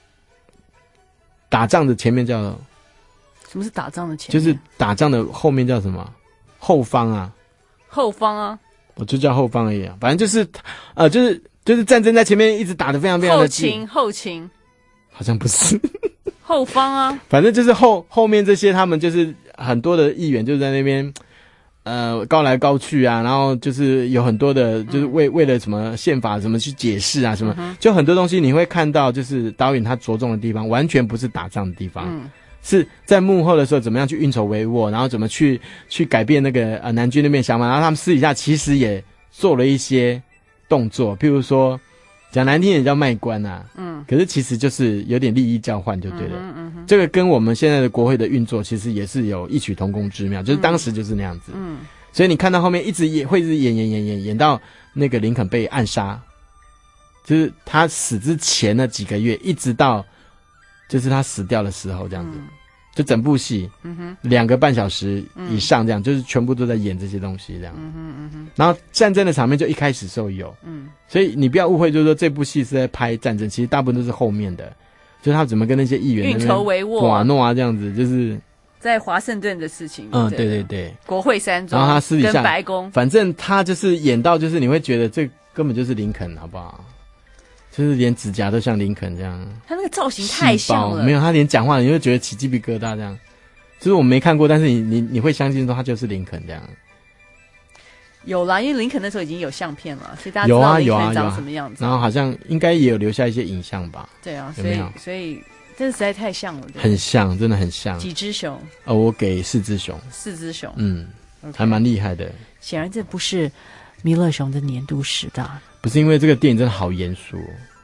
[SPEAKER 4] 打仗的前面叫
[SPEAKER 2] 什么是打仗的前面？
[SPEAKER 4] 就是打仗的后面叫什么？后方啊，
[SPEAKER 2] 后方啊，
[SPEAKER 4] 我就叫后方而已啊。反正就是就是战争在前面一直打得非常非常的近，
[SPEAKER 2] 后勤
[SPEAKER 4] 好像不是
[SPEAKER 2] 后方啊，
[SPEAKER 4] 反正就是后面这些他们就是很多的议员就在那边高来高去啊，然后就是有很多的，就是为了什么宪法什么去解释啊，什么，就很多东西你会看到，就是导演他着重的地方，完全不是打仗的地方，是在幕后的时候怎么样去运筹帷幄，然后怎么去改变那个南军那边想法，然后他们私底下其实也做了一些动作，譬如说讲难听点叫卖官啊，可是其实就是有点利益交换就对了，这个跟我们现在的国会的运作其实也是有异曲同工之妙，就是当时就是那样子，所以你看到后面一直演到那个林肯被暗杀，就是他死之前那几个月，一直到就是他死掉的时候这样子，就整部戏2个半小时以上这样，就是全部都在演这些东西这样，然后战争的场面就一开始时候有，所以你不要误会，就是说这部戏是在拍战争，其实大部分都是后面的，就是他怎么跟那些议员
[SPEAKER 2] 运筹帷幄
[SPEAKER 4] 瓦诺啊这样子，就是
[SPEAKER 2] 在华盛顿的事情，
[SPEAKER 4] 对，
[SPEAKER 2] 国会山庄，
[SPEAKER 4] 然后他私底下
[SPEAKER 2] 跟白宫，
[SPEAKER 4] 反正他就是演到就是你会觉得这根本就是林肯，好不好？就是连指甲都像林肯这样，
[SPEAKER 2] 他那个造型太像了，
[SPEAKER 4] 没有他连讲话你会觉得起鸡皮疙瘩这样，就是我没看过，但是你会相信说他就是林肯这样。
[SPEAKER 2] 有啦，因为林肯那时候已经有相片了，所以大家知道林肯长什么样子，
[SPEAKER 4] 然后好像应该也有留下一些影像吧。
[SPEAKER 2] 对啊，
[SPEAKER 4] 有没有？
[SPEAKER 2] 所以这实在太像了，
[SPEAKER 4] 很像，真的很像。
[SPEAKER 2] 几只熊？
[SPEAKER 4] 我给4只熊。
[SPEAKER 2] 4只熊，
[SPEAKER 4] 还蛮厉害的。
[SPEAKER 2] 显然这不是弥勒熊的年度10大。
[SPEAKER 4] 不是因为这个电影真的好严肃，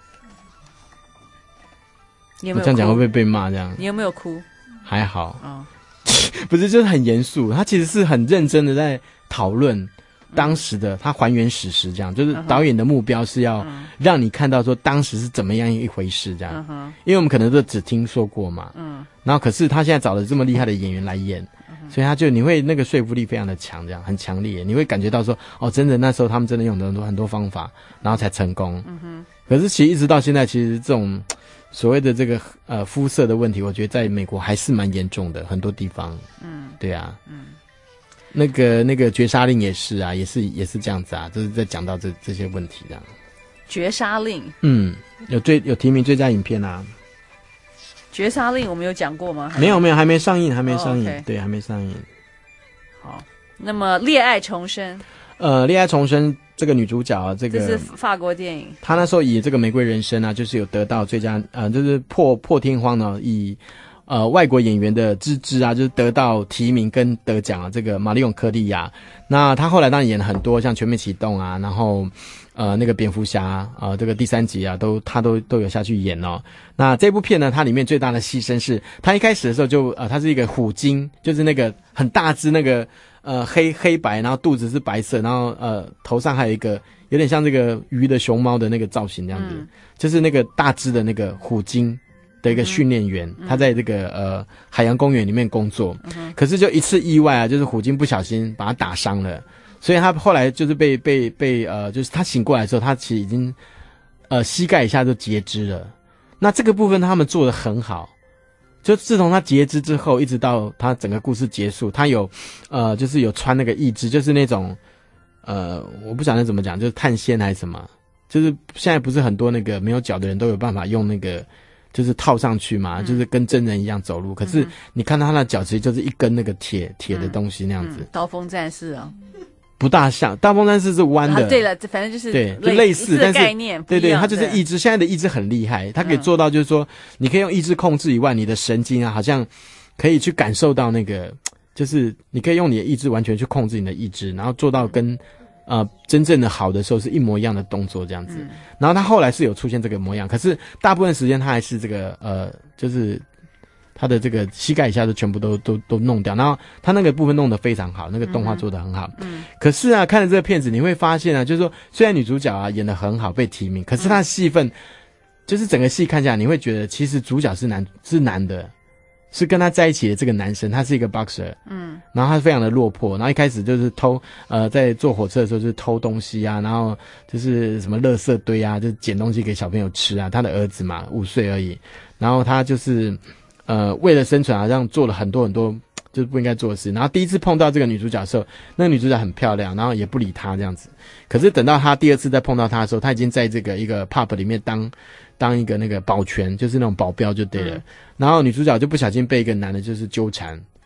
[SPEAKER 2] 你有没有哭？
[SPEAKER 4] 我这样讲会不会被骂？这样
[SPEAKER 2] 你有没有哭？
[SPEAKER 4] 还好，不是，就是很严肃。他其实是很认真的在讨论当时的，他还原史实，这样就是导演的目标是要让你看到说当时是怎么样一回事，这样。因为我们可能都只听说过嘛，然后可是他现在找了这么厉害的演员来演。所以他就你会那个说服力非常的强，这样很强烈，你会感觉到说真的那时候他们真的用了很多方法，然后才成功。可是其实一直到现在，其实这种所谓的这个肤色的问题，我觉得在美国还是蛮严重的，很多地方。对啊，那个绝杀令也是啊，也是这样子啊，就是在讲到这些问题这样。
[SPEAKER 2] 绝杀令，
[SPEAKER 4] 有提名最佳影片啊。
[SPEAKER 2] 绝杀令我们有讲过吗？
[SPEAKER 4] 没有，还没上映，okay. 对，还没上映。
[SPEAKER 2] 好，那么恋爱重生，
[SPEAKER 4] 恋爱重生这个女主角啊，这
[SPEAKER 2] 是法国电影，
[SPEAKER 4] 她那时候以这个玫瑰人生啊，就是有得到最佳就是破天荒呢，以外国演员的资质啊，就是得到提名跟得奖啊，这个玛丽永科利亚。那她后来当然演了很多像全面启动啊，然后那个蝙蝠侠这个第3集啊，他都有下去演哦。那这部片呢，它里面最大的牺牲是，他一开始的时候就它是一个虎鲸，就是那个很大只那个黑白，然后肚子是白色，然后头上还有一个有点像这个鱼的熊猫的那个造型这样子，就是那个大只的那个虎鲸的一个训练员，他在这个海洋公园里面工作，可是就一次意外啊，就是虎鲸不小心把他打伤了。所以他后来就是被就是他醒过来的时候，他其实已经膝盖以下就截肢了。那这个部分他们做得很好，就自从他截肢之后，一直到他整个故事结束，他有就是有穿那个义肢，就是那种我不晓得怎么讲，就是碳纤还是什么，就是现在不是很多那个没有脚的人都有办法用那个就是套上去嘛，就是跟真人一样走路。可是你看到他的脚其实就是一根那个铁的东西那样子。
[SPEAKER 2] 刀锋战士啊。
[SPEAKER 4] 不大像，刀锋战士是弯的。
[SPEAKER 2] 对了，反正就是
[SPEAKER 4] 对，就类似，但是
[SPEAKER 2] 概念
[SPEAKER 4] 对，它就是意志。现在的意志很厉害，它可以做到，就是说，你可以用意志控制以外，你的神经啊，好像可以去感受到那个，就是你可以用你的意志完全去控制你的意志，然后做到跟真正的好的时候是一模一样的动作这样子。然后他后来是有出现这个模样，可是大部分时间他还是这个就是他的这个膝盖以下都全部都弄掉，然后他那个部分弄得非常好，那个动画做得很好。可是啊，看了这个片子你会发现啊，就是说虽然女主角啊演得很好被提名，可是她的戏份就是整个戏看下来，你会觉得其实主角是男的，是跟他在一起的这个男生，他是一个 boxer， 然后他非常的落魄，然后一开始就是偷在坐火车的时候就是偷东西啊，然后就是什么垃圾堆啊，就捡东西给小朋友吃啊，他的儿子嘛5岁而已，然后他就是为了生存好像做了很多就是不应该做的事。然后第一次碰到这个女主角的时候，那个女主角很漂亮，然后也不理她这样子。可是等到她第2次再碰到她的时候，她已经在这个一个 pub 里面当一个那个保全，就是那种保镖就对了。然后女主角就不小心被一个男的就是纠缠，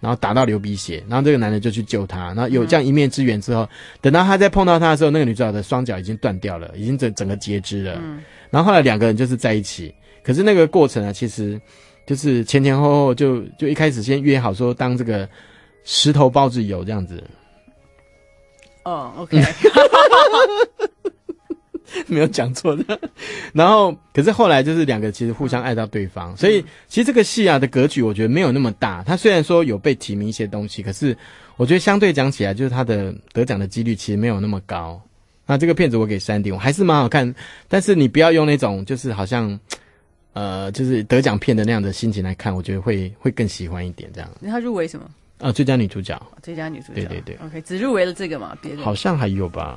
[SPEAKER 4] 然后打到流鼻血，然后这个男的就去救他，然后有这样一面之缘之后，等到他再碰到他的时候，那个女主角的双脚已经断掉了，已经整个截肢了。然后后来两个人就是在一起，可是那个过程呢，其实就是前前后后就一开始先约好说当这个石头包子友这样子。
[SPEAKER 2] 哦 ，OK，
[SPEAKER 4] 没有讲错的。然后，可是后来就是两个其实互相爱到对方，所以其实这个戏啊的格局，我觉得没有那么大。它虽然说有被提名一些东西，可是我觉得相对讲起来，就是它的得奖的几率其实没有那么高。那这个片子我给3点，我还是蛮好看，但是你不要用那种就是好像就是得奖片的那样的心情来看，我觉得会更喜欢一点这样。
[SPEAKER 2] 他入围什么？
[SPEAKER 4] 最佳女主角。
[SPEAKER 2] 最佳女主角。
[SPEAKER 4] 对对对。
[SPEAKER 2] OK， 只入围了这个嘛？别的
[SPEAKER 4] 好像还有吧。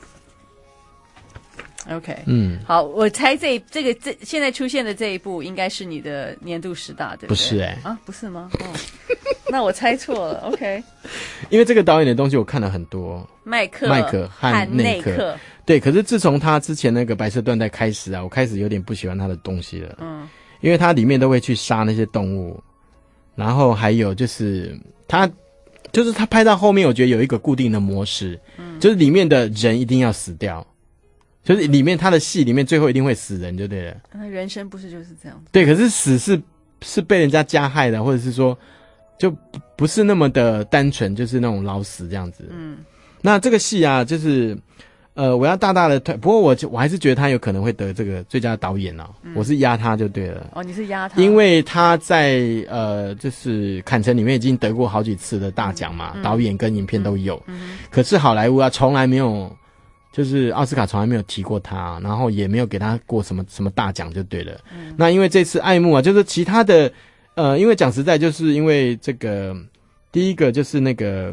[SPEAKER 2] OK， 好，我猜这现在出现的这一部应该是你的年度10大，对不对？
[SPEAKER 4] 不是
[SPEAKER 2] 不是吗？哦，那我猜错了。OK，
[SPEAKER 4] 因为这个导演的东西我看了很多，
[SPEAKER 2] 麦克
[SPEAKER 4] 和内克，对，可是自从他之前那个白色缎带开始啊，我开始有点不喜欢他的东西了。因为他里面都会去杀那些动物，然后还有就是他拍到后面，我觉得有一个固定的模式，就是里面的人一定要死掉。就是里面他的戏里面最后一定会死人就对了。
[SPEAKER 2] 那人生不是就是这样子？
[SPEAKER 4] 对，可是死是被人家加害的，或者是说就不是那么的单纯，就是那种老死这样子。那这个戏啊，就是我要大大的推，不过我还是觉得他有可能会得这个最佳导演哦，我是压他就对了。
[SPEAKER 2] 哦，你是压他？
[SPEAKER 4] 因为他在就是坎城里面已经得过好几次的大奖嘛，导演跟影片都有。可是好莱坞啊，从来没有。就是奥斯卡从来没有提过他，然后也没有给他过什么大奖就对了。那因为这次爱慕啊，就是其他的因为讲实在，就是因为这个第一个就是那个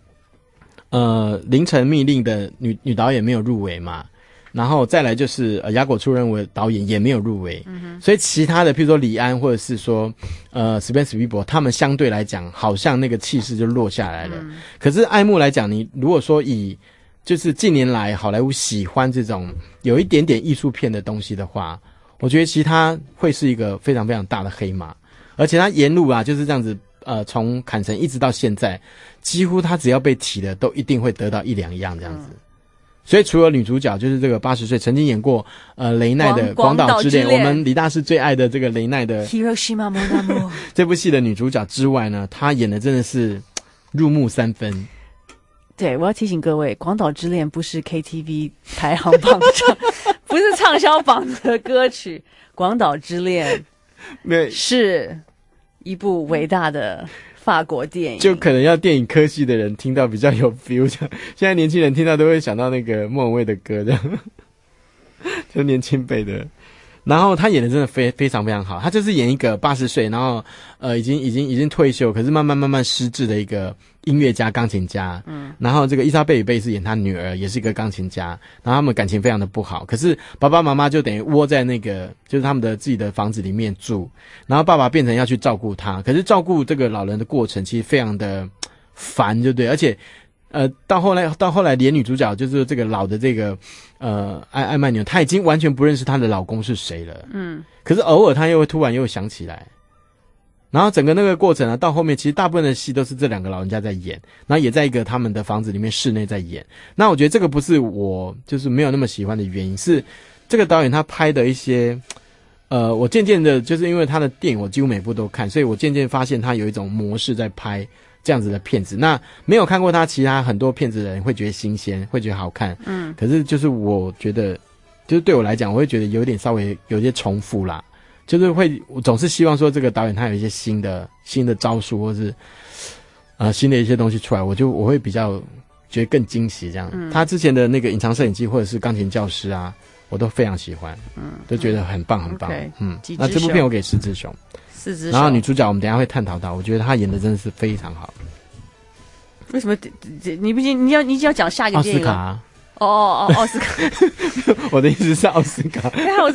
[SPEAKER 4] 凌晨密令的女导演没有入围嘛，然后再来就是雅果出任为导演也没有入围，所以其他的譬如说李安或者是说史宾斯皮伯，他们相对来讲好像那个气势就落下来了。可是爱慕来讲，你如果说以就是近年来好莱坞喜欢这种有一点点艺术片的东西的话，我觉得其他会是一个非常非常大的黑马，而且他沿路啊就是这样子从坎城一直到现在，几乎他只要被提的都一定会得到1、2样这样子。所以除了女主角就是这个80岁曾经演过雷奈的广岛之恋，我们李大师最爱的这个雷奈的
[SPEAKER 2] Hiroshima Mon Amour
[SPEAKER 4] 这部戏的女主角之外呢，她演的真的是入木3分。
[SPEAKER 2] 对，我要提醒各位，《广岛之恋》不是 KTV 排行榜上，不是畅销榜的歌曲，《广岛之恋》是一部伟大的法国电影。
[SPEAKER 4] 就可能要电影科系的人听到比较有 feel， 现在年轻人听到都会想到那个莫文蔚的歌，这样就年轻辈的。然后他演的真的非常非常好，他就是演一个80岁，然后已经退休，可是慢慢失智的一个音乐家、钢琴家。然后这个伊莎贝尔贝是演他女儿，也是一个钢琴家，然后他们感情非常的不好，可是爸爸妈妈就等于窝在那个就是他们的自己的房子里面住，然后爸爸变成要去照顾他，可是照顾这个老人的过程其实非常的烦，就对，而且到后来连女主角就是这个老的这个艾曼纽，她已经完全不认识她的老公是谁了。可是偶尔她又会突然又想起来，然后整个那个过程啊，到后面其实大部分的戏都是这两个老人家在演，然后也在一个他们的房子里面室内在演。那我觉得这个不是我就是没有那么喜欢的原因，是这个导演他拍的一些我渐渐的就是因为他的电影我几乎每部都看，所以我渐渐发现他有一种模式在拍这样子的片子。那没有看过他其他很多片子的人会觉得新鲜，会觉得好看。可是就是我觉得就是对我来讲，我会觉得有点稍微有些重复啦，就是我总是希望说这个导演他有一些新的招数，或是新的一些东西出来，我会比较觉得更惊喜这样。他之前的那个隐藏摄影机或者是钢琴教师啊，我都非常喜欢，都觉得很棒很棒。那这部片我给4只熊。然后女主角我们等一下会探讨到，我觉得她演的真的是非常好。
[SPEAKER 2] 为什么你不行？你要讲下一个电影？奥斯卡。奥斯卡。
[SPEAKER 4] 我的意思是奥斯卡。
[SPEAKER 2] 我这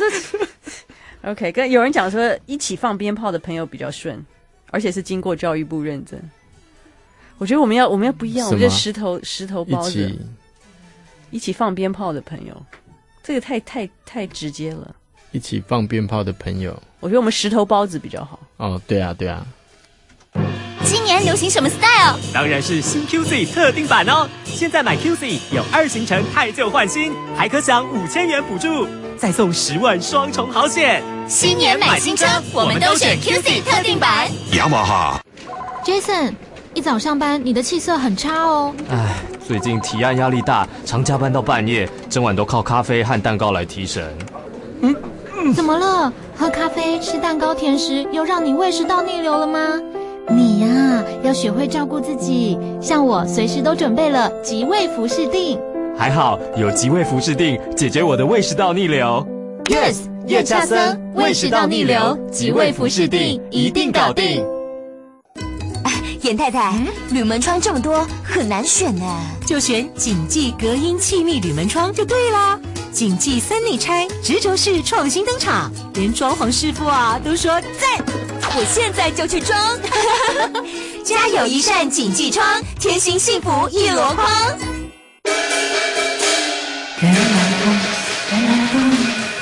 [SPEAKER 2] OK， 跟有人讲说一起放鞭炮的朋友比较顺，而且是经过教育部认证。我觉得我们要不一样，我觉得石头包子一起放鞭炮的朋友，这个太直接了。
[SPEAKER 4] 一起放鞭炮的朋友，
[SPEAKER 2] 我觉得我们石头包子比较好。
[SPEAKER 4] 对啊。
[SPEAKER 17] 今年流行什么 style？
[SPEAKER 6] 当然是新 QC 特定版哦！现在买 QC 有2行程汰旧换新，还可享5000元补助，再送10万双重好险。
[SPEAKER 17] 新年买新车，我们都选 QC 特定版。
[SPEAKER 7] 雅马哈。
[SPEAKER 9] Jason， 一早上班你的气色很差哦。
[SPEAKER 15] 唉，最近提案压力大，常加班到半夜，整晚都靠咖啡和蛋糕来提神。
[SPEAKER 9] 怎么了？喝咖啡、吃蛋糕、甜食，又让你胃食道逆流了吗？你呀，要学会照顾自己。像我，随时都准备了极胃服侍定。
[SPEAKER 15] 还好有极胃服侍定，解决我的胃食道逆流。
[SPEAKER 9] Yes， 叶恰森，胃食道逆流，极胃服侍定，一定搞定。
[SPEAKER 17] 严太太，铝门窗这么多，很难选呢。
[SPEAKER 8] 就选谨记隔音气密铝门窗就对啦。谨记3内拆，直轴式创新登场，连装潢师傅啊都说赞。
[SPEAKER 17] 我现在就去装。家有一扇谨记窗，贴心幸福一箩筐。
[SPEAKER 1] 人来疯，人来疯。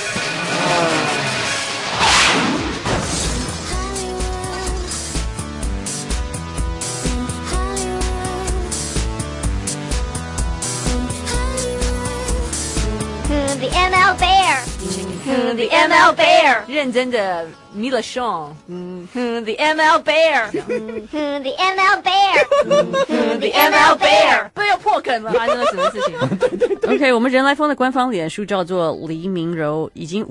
[SPEAKER 10] The ML Bear，The ML Bear，
[SPEAKER 2] 认真的 Mila Shawn，The ML Bear，The
[SPEAKER 10] ML Bear，The ML Bear，
[SPEAKER 2] 不要破梗了，发生了什么事情？OK， 我们人来疯的官方脸书叫做黎明柔，已经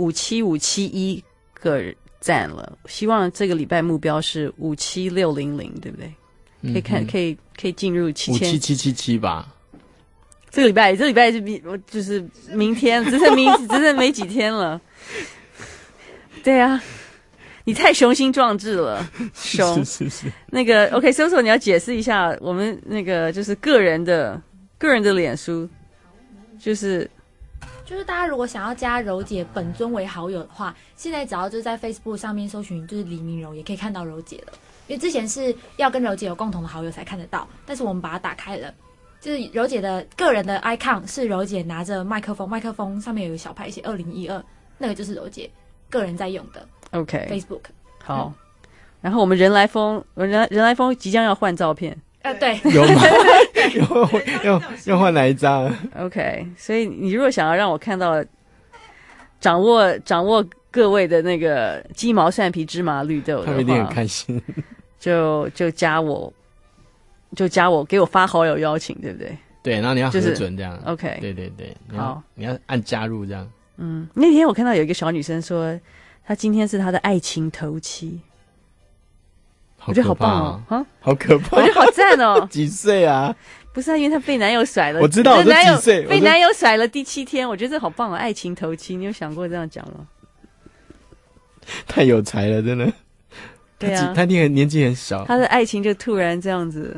[SPEAKER 2] 57571个赞了，希望这个礼拜目标是57600，对不对？可以看，可以进入
[SPEAKER 4] 57777吧。
[SPEAKER 2] 这个礼拜就是明天，只剩没几天了。对啊，你太雄心壮志了，雄
[SPEAKER 4] 是。
[SPEAKER 2] 那个 OK， 你要解释一下我们那个就是个人的脸书，就是
[SPEAKER 3] 大家如果想要加柔姐本尊为好友的话，现在只要就是在 Facebook 上面搜寻就是黎明柔，也可以看到柔姐了。因为之前是要跟柔姐有共同的好友才看得到，但是我们把它打开了。就是柔姐的个人的 icon 是柔姐拿着麦克风，麦克风上面有个小牌写2012，那个就是柔姐个人在用的
[SPEAKER 2] OK
[SPEAKER 3] Facebook。
[SPEAKER 2] 好，然后我们人来疯即将要换照片，
[SPEAKER 3] 对，
[SPEAKER 4] 有吗？要换哪一张
[SPEAKER 2] ？OK， 所以你如果想要让我看到掌握各位的那个鸡毛蒜皮芝麻绿豆的话，
[SPEAKER 4] 他们一定很开心，
[SPEAKER 2] 就加我。给我发好友邀请，对不对？
[SPEAKER 4] 对，然后你要核准这样。
[SPEAKER 2] OK，
[SPEAKER 4] 对，
[SPEAKER 2] 好，
[SPEAKER 4] 你要按加入这样。
[SPEAKER 2] 那天我看到有一个小女生说，她今天是她的爱情头七，我觉得好棒哦，
[SPEAKER 4] 好可怕，
[SPEAKER 2] 我觉得好赞哦。
[SPEAKER 4] 几岁啊？
[SPEAKER 2] 不是，因为她被男友甩了。
[SPEAKER 4] 我知道，我几岁？
[SPEAKER 2] 被男友甩了第7天，我觉得这好棒哦，爱情头七，你有想过这样讲吗？
[SPEAKER 4] 太有才了，真的。
[SPEAKER 2] 对啊，
[SPEAKER 4] 他年纪很小，
[SPEAKER 2] 他的爱情就突然这样子。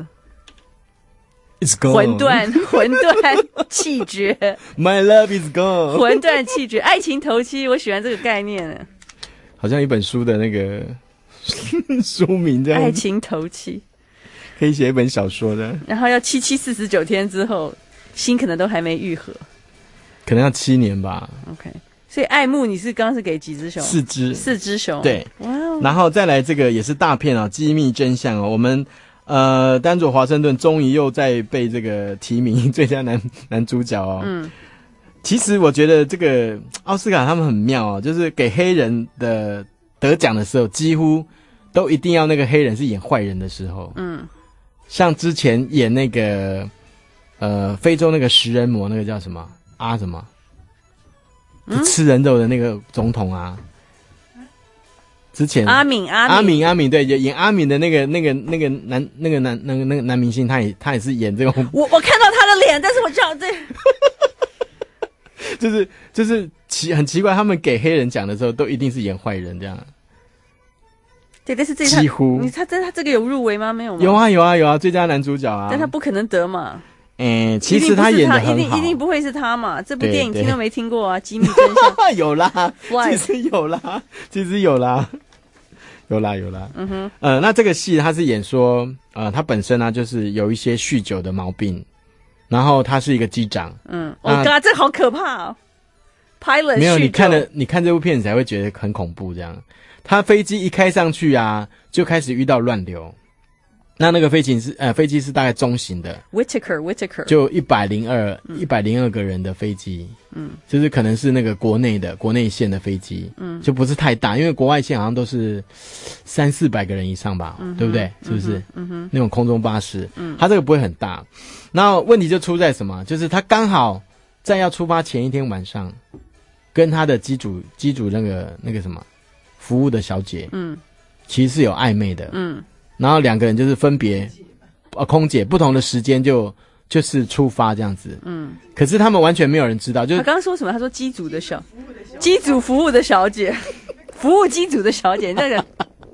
[SPEAKER 4] 魂
[SPEAKER 2] 断气绝
[SPEAKER 4] ，My love is gone，
[SPEAKER 2] 魂断气绝，爱情头七，我喜欢这个概念。
[SPEAKER 4] 好像一本书的那个书名这样，
[SPEAKER 2] 爱情头七，
[SPEAKER 4] 可以写一本小说的。
[SPEAKER 2] 然后要749天之后，心可能都还没愈合，
[SPEAKER 4] 可能要7年吧。
[SPEAKER 2] OK， 所以爱慕你是刚是给几只熊？4只熊。对，
[SPEAKER 4] 哇哦！然后再来这个也是大片啊，机密真相哦，我们。丹佐华盛顿终于又在被这个提名最佳男主角哦。其实我觉得这个奥斯卡他们很妙哦，就是给黑人的得奖的时候，几乎都一定要那个黑人是演坏人的时候。像之前演那个非洲那个食人魔，那个叫什么什么，就吃人肉的那个总统啊。之前阿敏对，演阿敏的那个男明星，他也是演这种。
[SPEAKER 2] 我看到他的脸，但是我知道
[SPEAKER 4] 这就是很奇怪，他们给黑人奖的时候都一定是演坏人这样。
[SPEAKER 2] 对，但是这
[SPEAKER 4] 几乎
[SPEAKER 2] 他这个有入围吗？没有吗？
[SPEAKER 4] 有啊，最佳男主角啊。
[SPEAKER 2] 但他不可能得嘛。
[SPEAKER 4] 其实他演得很好，
[SPEAKER 2] 一定不会是他嘛？这部电影听都没听过啊，机密真相
[SPEAKER 4] 有啦，其实有啦。那这个戏他是演说，他本身呢就是有一些酗酒的毛病，然后他是一个机长。
[SPEAKER 2] 这好可怕哦！拍了
[SPEAKER 4] 没有？你看这部片子才会觉得很恐怖。这样，他飞机一开上去啊，就开始遇到乱流， 那个飞机是大概中型的
[SPEAKER 2] Whitaker
[SPEAKER 4] 就102个人的飞机，就是可能是那个国内线的飞机，就不是太大，因为国外线好像都是300-400个人以上吧，对不对？是不是？那种空中巴士，它这个不会很大。那问题就出在什么？就是他刚好在要出发前一天晚上，跟他的机主那个什么服务的小姐，其实是有暧昧的，然后2个人就是分别，空姐不同的时间就是出发这样子，可是他们完全没有人知道，就是
[SPEAKER 2] 他刚刚说什么？他说机组服务的小姐，服务机组的小姐，那个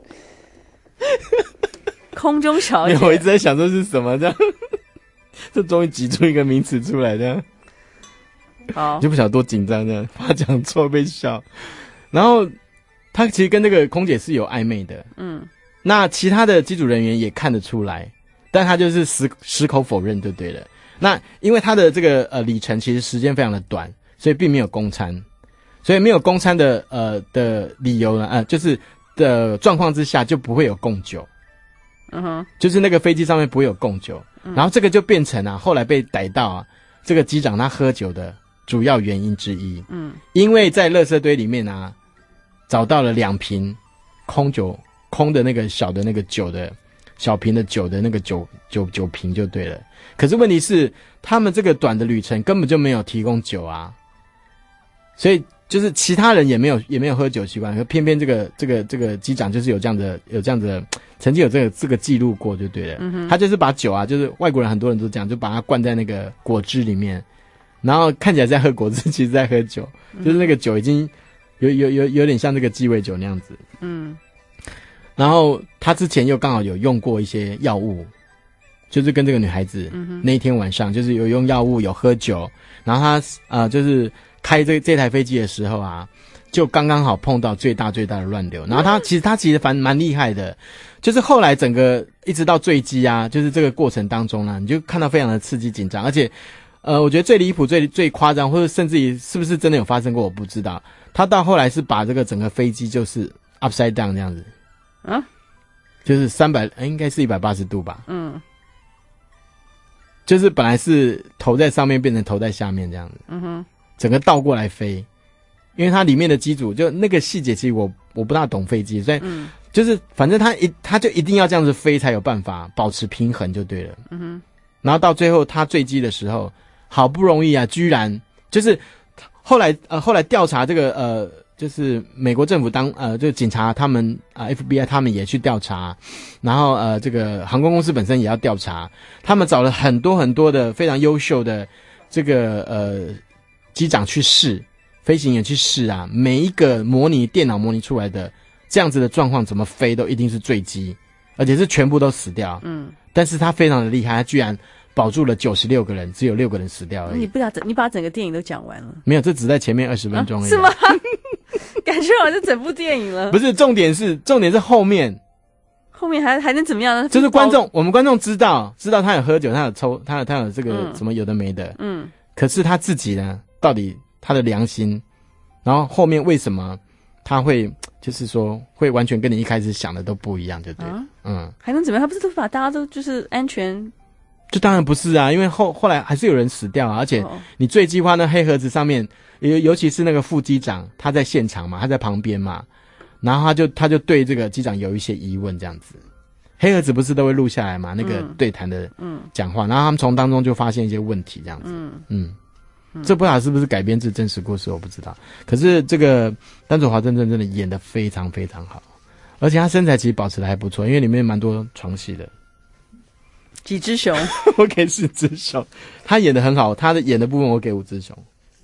[SPEAKER 2] 空中小姐，
[SPEAKER 4] 我一直在想这是什么这样，这终于挤出一个名词出来这样，
[SPEAKER 2] 好，
[SPEAKER 4] 就不晓得多紧张这样，怕讲错被笑，然后他其实跟那个空姐是有暧昧的，那其他的机组人员也看得出来，但他就是矢口否认就对了。那因为他的这个里程其实时间非常的短，所以并没有供餐，所以没有供餐的理由呢，就是的状况之下就不会有供酒，就是那个飞机上面不会有供酒，然后这个就变成后来被逮到这个机长他喝酒的主要原因之一，因为在垃圾堆里面找到了2瓶空的那个小的那个小瓶的酒的那个酒瓶就对了。可是问题是他们这个短的旅程根本就没有提供酒啊，所以就是其他人也没有喝酒习惯，可偏偏这个机长就是有这样的曾经有这个记录过就对了，他就是把酒就是外国人很多人都这样，就把它灌在那个果汁里面，然后看起来在喝果汁，其实在喝酒，就是那个酒已经有点像这个鸡尾酒那样子，然后他之前又刚好有用过一些药物，就是跟这个女孩子那一天晚上就是有用药物有喝酒，然后他就是开这台飞机的时候就刚刚好碰到最大的乱流，然后他其实蛮厉害的，就是后来整个一直到坠机就是这个过程当中你就看到非常的刺激紧张，而且我觉得最离谱最夸张，或者甚至于是不是真的有发生过我不知道，他到后来是把这个整个飞机就是 upside down 这样子就是应该是180度吧，就是本来是头在上面变成头在下面这样子，整个倒过来飞，因为它里面的机组就那个细节其实我不大懂飞机，所以就是反正他就一定要这样子飞才有办法保持平衡就对了，然后到最后他坠机的时候好不容易居然就是后来调查这个就是美国政府就警察他们FBI 他们也去调查，然后这个航空公司本身也要调查，他们找了很多很多的非常优秀的这个机长去试，飞行员去试每一个电脑模拟出来的这样子的状况怎么飞都一定是坠机，而且是全部都死掉，但是他非常的厉害，他居然保住了96个人，只有6个人死掉而已。
[SPEAKER 2] 你把整个电影都讲完了？
[SPEAKER 4] 没有，这只在前面20分钟而已。
[SPEAKER 2] 是吗？感觉好像整部电影了。
[SPEAKER 4] 不是，重点是后面
[SPEAKER 2] 还能怎么样呢？
[SPEAKER 4] 就是我们观众知道他有喝酒，他有抽，他有这个什么有的没的，可是他自己呢，到底他的良心，然后后面为什么他会就是说会完全跟你一开始想的都不一样，就对了，
[SPEAKER 2] 还能怎么样？他不是都把大家都就是安全？
[SPEAKER 4] 就当然不是因为后来还是有人死掉而且你坠机话那黑盒子上面，尤其是那个副机长，他在现场嘛，他在旁边嘛，然后他就对这个机长有一些疑问这样子。黑盒子不是都会录下来嘛，那个对谈的讲话，然后他们从当中就发现一些问题这样子。这不知道是不是改编自真实故事，我不知道。可是这个丹佐华盛顿真的演得非常非常好，而且他身材其实保持得还不错，因为里面蛮多床戏的。
[SPEAKER 2] 几只熊？
[SPEAKER 4] 我给4只熊，他演得很好，他的演的部分我给5只熊。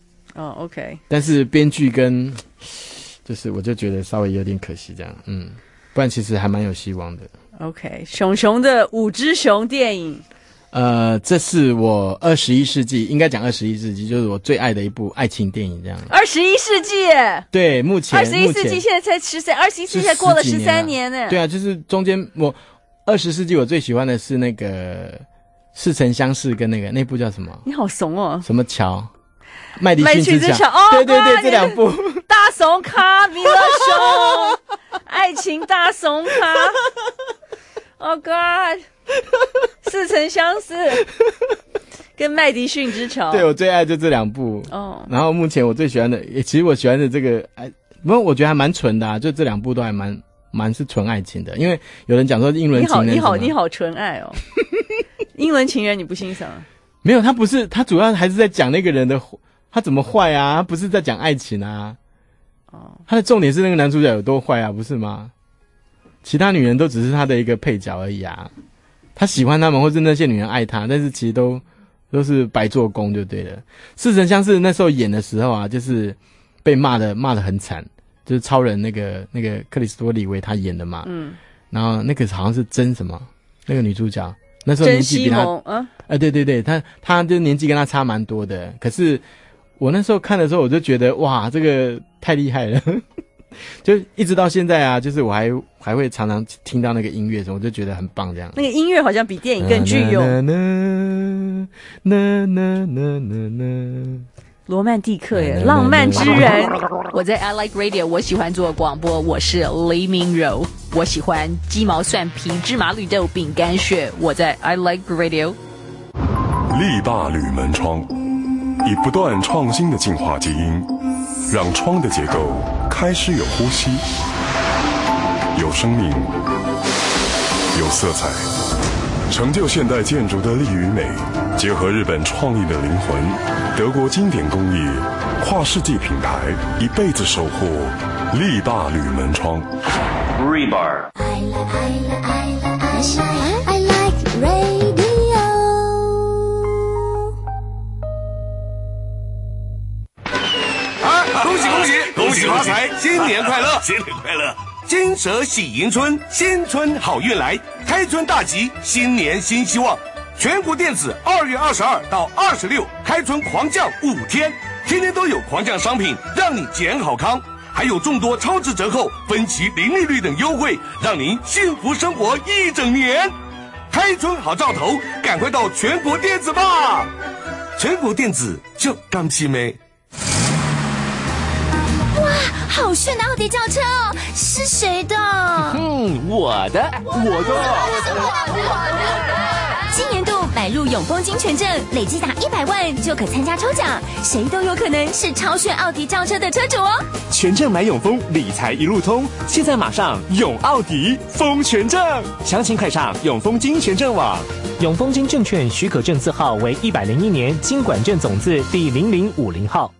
[SPEAKER 2] OK。
[SPEAKER 4] 但是编剧跟就是我就觉得稍微有点可惜这样，不然其实还蛮有希望的。
[SPEAKER 2] OK， 熊的5只熊电影。
[SPEAKER 4] 这是我21世纪，应该讲21世纪，就是我最爱的一部爱情电影这样。
[SPEAKER 2] 21世纪？对，
[SPEAKER 4] 目前
[SPEAKER 2] 21世纪现在才21世纪才过了13年呢。
[SPEAKER 4] 对啊，就是中间我20世纪我最喜欢的是那个似曾相识跟那部叫什么？
[SPEAKER 2] 你好怂哦！
[SPEAKER 4] 什么桥？麦迪逊之桥。对，这2部。
[SPEAKER 2] 大怂卡米勒熊，爱情大怂卡。Oh God！ 似曾相识，跟麦迪逊之潮。
[SPEAKER 4] 对，我最爱就这2部哦。然后目前我最喜欢的，其实我喜欢的这个，不过我觉得还蛮纯的啊，就这2部都还蛮是纯爱情的。因为有人讲说英伦情人
[SPEAKER 2] 你好纯爱哦。英伦情人你不欣赏？
[SPEAKER 4] 没有，他不是，他主要还是在讲那个人的他怎么坏啊，他不是在讲爱情啊。哦，他的重点是那个男主角有多坏啊，不是吗？其他女人都只是他的一个配角而已啊。他喜欢他们，或是那些女人爱他，但是其实都是白做工就对了。似曾相识那时候演的时候啊，就是被骂得很惨，就是超人那个克里斯多李维他演的嘛。嗯。然后那个好像是真什么那个女主角，那时候年纪比他对对对，他就年纪跟他差蛮多的。可是我那时候看的时候，我就觉得哇，这个太厉害了。就一直到现在啊，就是我还会常常听到那个音乐的时候，我就觉得很棒这样。
[SPEAKER 2] 那个音乐好像比电影更具有罗曼蒂克耶，浪漫之人。我在 I Like Radio， 我喜欢做广播，我是黎明柔，我喜欢鸡毛蒜皮、芝麻绿豆、饼干屑，我在 I Like Radio。
[SPEAKER 5] 力霸铝门窗，以不断创新的进化基因，让窗的结构开始有呼吸，有生命，有色彩，成就现代建筑的力与美，结合日本创意的灵魂，德国经典工艺，跨世纪品牌，一辈子守护力霸铝门窗。
[SPEAKER 7] Rebar。
[SPEAKER 16] I like radio。
[SPEAKER 11] 恭喜恭喜恭喜发财，新年快乐，新年快乐！金蛇喜迎春，新春好运来，开春大吉，新年新希望。全国电子2月22到26开春狂降5天，天天都有狂降商品，让你捡好康，还有众多超值折扣、分期零利率等优惠，让您幸福生活一整年。开春好兆头，赶快到全国电子吧！全国电子就刚起没。
[SPEAKER 17] 哇，好炫的奥迪轿车哦！是谁的？
[SPEAKER 23] 我的。
[SPEAKER 17] 今年度买入永丰金权证，累计达100万就可参加抽奖，谁都有可能是超炫奥迪轿车的车主哦！
[SPEAKER 23] 权证买永丰，理财一路通，现在马上永奥迪丰权证，详情快上永丰金权证网。
[SPEAKER 24] 永丰金证券许可证字号为101年金管证总字第0050号。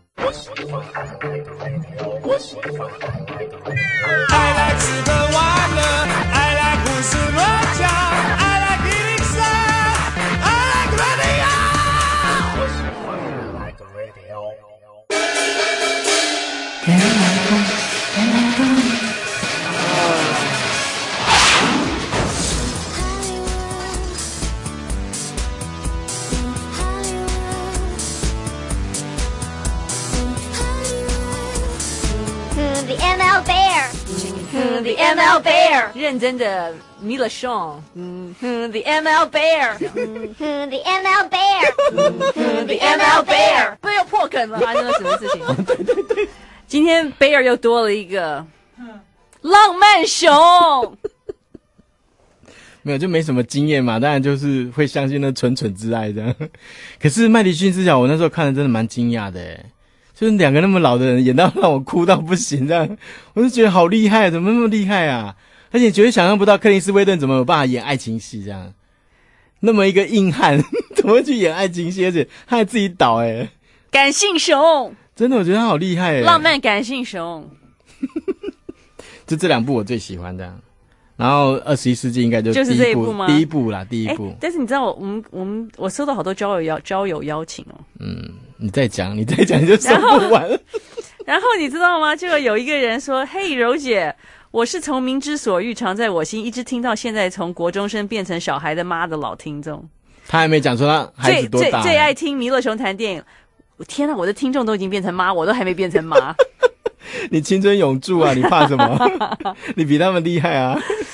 [SPEAKER 25] I like 吃喝玩乐 I like 胡思乱想 I like 103 I like radio
[SPEAKER 16] 原来风
[SPEAKER 17] The ML Bear，The ML Bear，
[SPEAKER 2] 认真的米勒松，The ML Bear，The
[SPEAKER 17] ML Bear，The ML Bear，
[SPEAKER 2] 不要破梗了，发生了什么事情？对，今天 Bear 又多了一个浪漫熊。
[SPEAKER 4] 没有，就没什么经验嘛，当然就是会相信那蠢蠢之爱这样。可是麦迪逊之角，我那时候看的真的蛮惊讶的耶。就是2个那么老的人演到让我哭到不行这样，我就觉得好厉害，怎么那么厉害啊？而且绝对想象不到克林斯威顿怎么有办法演爱情戏这样，那么一个硬汉怎么会去演爱情戏，而且他还自己导耶。
[SPEAKER 2] 感性熊，
[SPEAKER 4] 真的我觉得他好厉害耶，
[SPEAKER 2] 浪漫感性熊。
[SPEAKER 4] 就这2部我最喜欢这样。然后21世纪应该就是
[SPEAKER 2] 这一部吗？
[SPEAKER 4] 第一部啦，第一部。
[SPEAKER 2] 但是你知道我收到好多交友邀请哦。
[SPEAKER 4] 你再讲你就收不完了。
[SPEAKER 2] 然后你知道吗？就有一个人说：“嘿，柔姐，我是从明知所欲常在我心，一直听到现在从国中生变成小孩的妈的老听众。”
[SPEAKER 4] 他还没讲说他孩子多大。
[SPEAKER 2] 最爱听弥勒熊谈电影。天哪，我的听众都已经变成妈，我都还没变成妈。
[SPEAKER 4] 你青春永驻啊！你怕什么？你比他们厉害啊！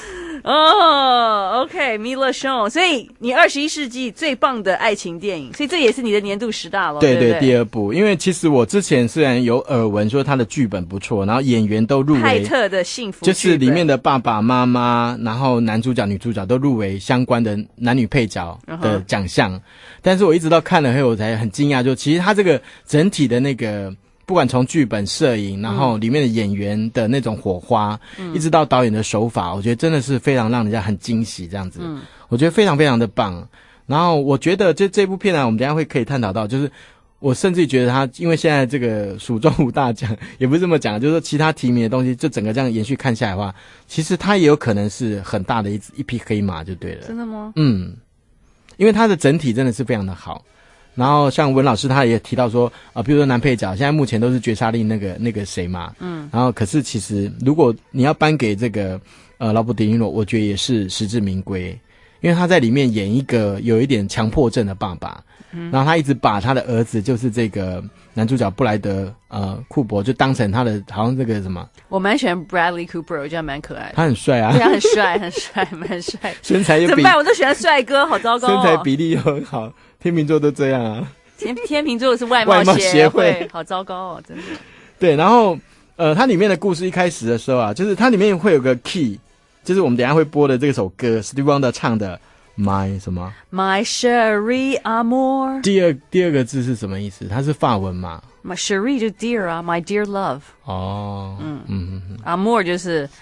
[SPEAKER 2] 哦，OK，弥勒兄，所以你21世纪最棒的爱情电影，所以这也是你的年度10大了。
[SPEAKER 4] 对
[SPEAKER 2] 对，
[SPEAKER 4] 第2部，因为其实我之前虽然有耳闻说他的剧本不错，然后演员都入围，
[SPEAKER 2] 派特的幸福
[SPEAKER 4] 就是里面的爸爸妈妈，然后男主角、女主角都入围相关的男女配角的奖项，但是我一直到看了后，我才很惊讶，就其实他这个整体的那个。不管从剧本、摄影，然后里面的演员的那种火花，一直到导演的手法，我觉得真的是非常让人家很惊喜，这样子，我觉得非常非常的棒。然后我觉得这部片呢，我们等一下会可以探讨到，就是我甚至觉得他，因为现在这个蜀中无大奖，也不是这么讲，就是说其他提名的东西，就整个这样延续看下来的话，其实他也有可能是很大的一匹黑马，就对了。
[SPEAKER 2] 真的吗？
[SPEAKER 4] 因为它的整体真的是非常的好。然后像文老师他也提到说比如说男配角现在目前都是绝杀令那个谁嘛，然后可是其实如果你要颁给这个劳勃迪尼罗，我觉得也是实至名归，因为他在里面演一个有一点强迫症的爸爸，然后他一直把他的儿子就是这个男主角布莱德库珀就当成他的好像这个什么，
[SPEAKER 2] 我蛮喜欢 Bradley Cooper， 我觉得蛮可爱的，
[SPEAKER 4] 他很帅啊，
[SPEAKER 2] 对啊，很帅很帅蛮帅，
[SPEAKER 4] 身材又
[SPEAKER 2] 怎么办？我都喜欢帅哥，好糟糕
[SPEAKER 4] 身材比例又很好，天秤座都这样啊。
[SPEAKER 2] 天秤座是外貌协会，好糟糕哦，真的。
[SPEAKER 4] 对，然后它里面的故事一开始的时候啊，就是它里面会有个 key， 就是我们等一下会播的这首歌 Stevie Wonder 唱的 My 什么
[SPEAKER 2] My Cherie Amour。
[SPEAKER 4] 第二个字是什么意思？它是法文嘛？
[SPEAKER 2] My Cherie 就 dear 啊 ，My dear love。
[SPEAKER 4] 哦
[SPEAKER 2] ，Amour 就是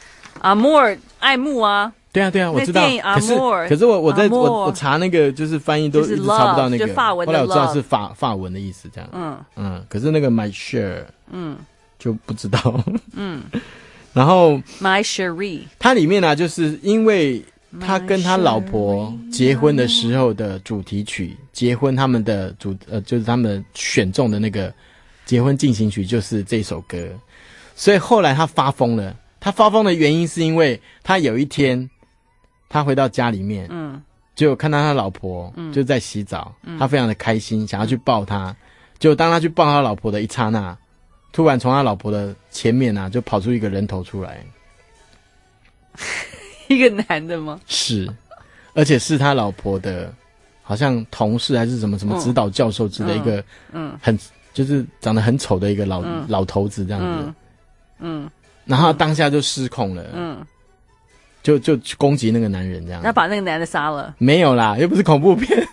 [SPEAKER 2] Amour 爱慕啊。
[SPEAKER 4] 对啊，我知道。可是我查那个就是翻译都一直查不到那个，后来我知道是法文的意思这样。可是那个 My Share， 就不知道。然后
[SPEAKER 2] My Cherie，
[SPEAKER 4] 它里面呢，就是因为他跟他老婆结婚的时候的主题曲，结婚他们的就是他们选中的那个结婚进行曲就是这首歌，所以后来他发疯了。他发疯的原因是因为他有一天。他回到家里面，就看到他老婆就在洗澡，他非常的开心，想要去抱她。结果当他去抱他老婆的一刹那，突然从他老婆的前面就跑出一个人头出来，
[SPEAKER 2] 一个男的吗？
[SPEAKER 4] 是，而且是他老婆的，好像同事还是什么指导教授之类一个，很就是长得很丑的一个老头子这样子，然后他当下就失控了，就攻击那个男人这样，
[SPEAKER 2] 那把那个男的杀了？没
[SPEAKER 4] 有啦，又不是恐怖片，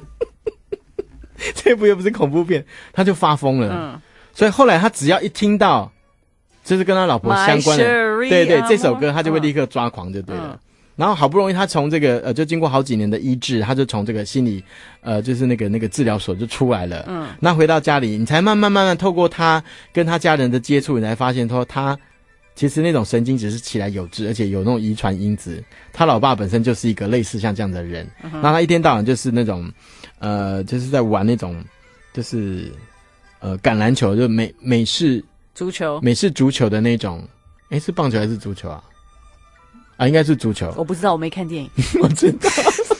[SPEAKER 4] 这部又不是恐怖片，他就发疯了。所以后来他只要一听到，就是跟他老婆相关的，对这首歌，他就会立刻抓狂就对了。然后好不容易他从这个就经过好几年的医治，他就从这个心理就是那个治疗所就出来了。那回到家里，你才慢慢透过他跟他家人的接触，你才发现说他。其实那种神经质是起来有致，而且有那种遗传因子。他老爸本身就是一个类似像这样的人，那他一天到晚就是那种，就是在玩那种，就是橄榄球，就美式足球的那种。是棒球还是足球啊？应该是足球。
[SPEAKER 2] 我不知道，我没看电影。
[SPEAKER 4] 我知道。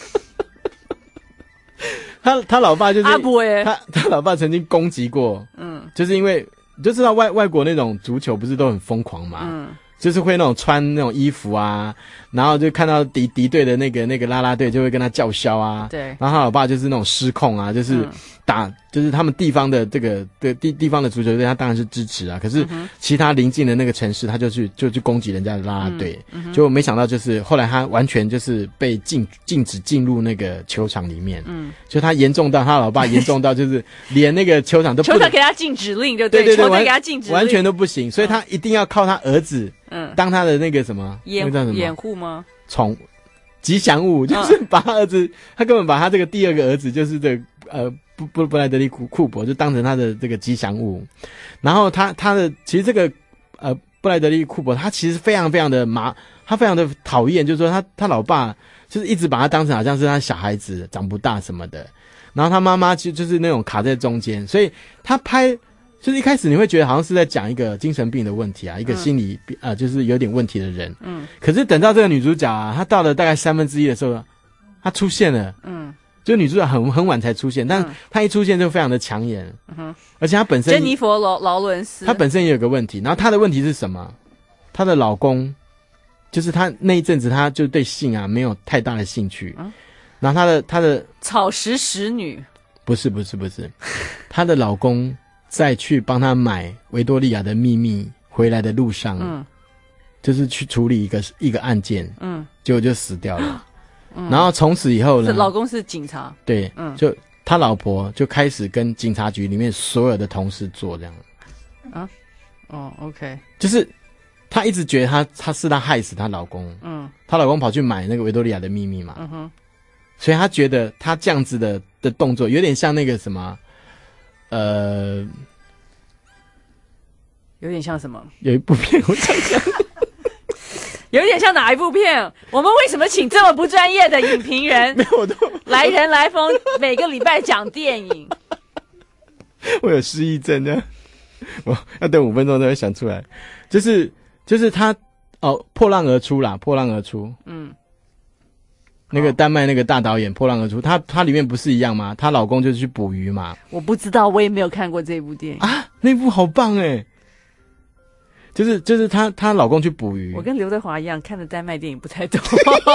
[SPEAKER 4] 他老爸就是
[SPEAKER 2] 阿伯耶，
[SPEAKER 4] 他老爸曾经攻击过，就是因为。你就知道外国那种足球不是都很疯狂嘛，就是会那种穿那种衣服啊，然后就看到敌对的那个啦啦队就会跟他叫嚣啊，
[SPEAKER 2] 对，
[SPEAKER 4] 然后他老爸就是那种失控啊，就是就是他们地方的这个地方的足球队，他当然是支持啊，可是其他邻近的那个城市，他就去攻击人家的啦啦队，结果没想到就是后来他完全就是被禁止进入那个球场里面，就他老爸严重到就是连那个球场都
[SPEAKER 2] 球场给他禁止令，就对，球队给他禁止令，
[SPEAKER 4] 完全都不行，所以他一定要靠他儿子当他的那个什么
[SPEAKER 2] 掩护吗？
[SPEAKER 4] 吉祥物，就是把他儿子，他根本把他这个第二个儿子就是这个布莱德利库珀就当成他的这个吉祥物，然后他的其实这个布莱德利库珀他其实非常非常的他非常的讨厌，就是说他老爸就是一直把他当成好像是他小孩子长不大什么的，然后他妈妈就是那种卡在中间，所以他拍就是一开始你会觉得好像是在讲一个精神病的问题啊，一个心理就是有点问题的人，可是等到这个女主角啊，她到了大概1/3的时候，她出现了，就女主角很晚才出现，但她一出现就非常的抢眼，而且她本身
[SPEAKER 2] 珍妮佛劳伦斯，
[SPEAKER 4] 她本身也有个问题，然后她的问题是什么？她的老公就是他那一阵子他就对性啊没有太大的兴趣，然后他的
[SPEAKER 2] 草食使女
[SPEAKER 4] 不是，她的老公在去帮她买《维多利亚的秘密》回来的路上，就是去处理一个案件，结果就死掉了。然后从此以后呢，
[SPEAKER 2] 老公是警察，
[SPEAKER 4] 对，就他老婆就开始跟警察局里面所有的同事做这样。
[SPEAKER 2] OK，
[SPEAKER 4] 就是她一直觉得她是她害死她老公，她老公跑去买那个《维多利亚的秘密》嘛，所以她觉得她这样子的动作有点像那个什么，
[SPEAKER 2] 有点像什么？
[SPEAKER 4] 有一部片我想想。
[SPEAKER 2] 有点像哪一部片？我们为什么请这么不专业的影评人？
[SPEAKER 4] 没有，
[SPEAKER 2] 来人来疯，每个礼拜讲电影。
[SPEAKER 4] 我有失忆症的，我要等5分钟才会想出来。就是他破浪而出啦，破浪而出。那个丹麦那个大导演破浪而出，他里面不是一样吗？她老公就是去捕鱼嘛。
[SPEAKER 2] 我不知道，我也没有看过这部电影
[SPEAKER 4] 啊，那部好棒哎。就是她老公去捕鱼。
[SPEAKER 2] 我跟刘德华一样，看的丹麦电影不太多。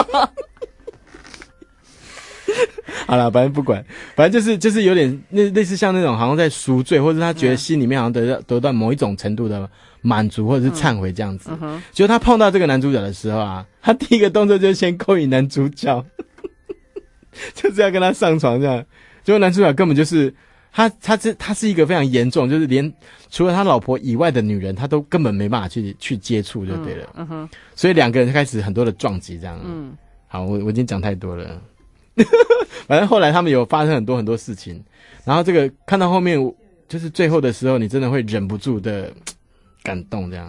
[SPEAKER 4] 好啦，反正不管，反正就是有点类似像那种好像在赎罪，或者他觉得心里面好像得到某一种程度的满足或者是忏悔这样子。结果他碰到这个男主角的时候啊，他第一个动作就是先勾引男主角，就是要跟他上床这样。结果男主角根本就是他是一个非常严重，就是连除了他老婆以外的女人，他都根本没办法去接触就对了。所以两个人开始很多的撞击这样。好，我已经讲太多了。反正后来他们有发生很多很多事情，然后这个看到后面就是最后的时候，你真的会忍不住的感动这样。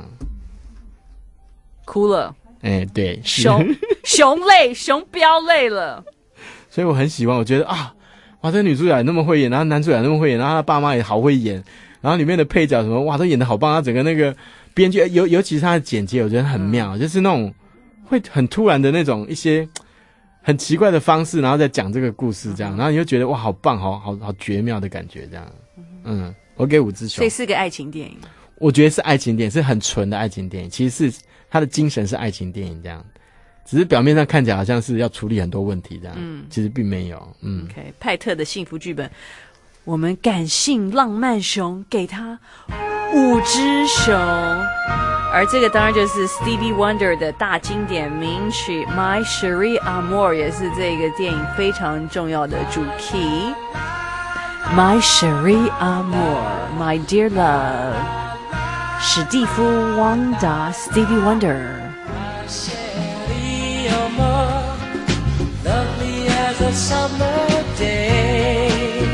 [SPEAKER 2] 哭了。
[SPEAKER 4] 对，
[SPEAKER 2] 熊泪，熊飙泪了。
[SPEAKER 4] 所以我很喜欢，我觉得啊，哇，这个女主角也那么会演，然后男主角也那么会演，然后他爸妈也好会演，然后里面的配角什么，哇，都演得好棒。他整个那个编剧，尤其是他的剪接，我觉得很妙，就是那种会很突然的那种一些很奇怪的方式，然后再讲这个故事这样，然后你就觉得哇，好棒，好绝妙的感觉这样。我给5只熊。
[SPEAKER 2] 所以是个爱情电影。
[SPEAKER 4] 我觉得是爱情电影，是很纯的爱情电影，其实是它的精神是爱情电影这样，只是表面上看起来好像是要处理很多问题这样，其实并没有。
[SPEAKER 2] OK， 派特的幸福剧本，我们感性浪漫熊给他5只熊，而这个当然就是 Stevie Wonder 的大经典名曲 My Cherie Amour， 也是这个电影非常重要的主题。My Cherie Amour， My Dear Love， 史蒂夫·汪达 Stevie Wonder。My
[SPEAKER 25] Cherie Amour, lovely as a summer day.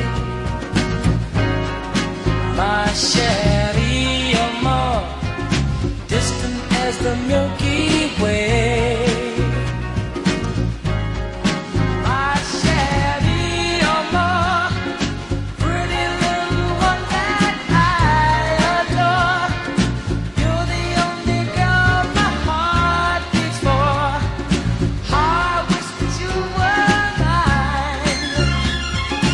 [SPEAKER 25] My Cherie Amour, distant as the Milky Way. My Cherie Amour, pretty little one that I adore. You're the only girl my heart beats for. I wish that you were mine.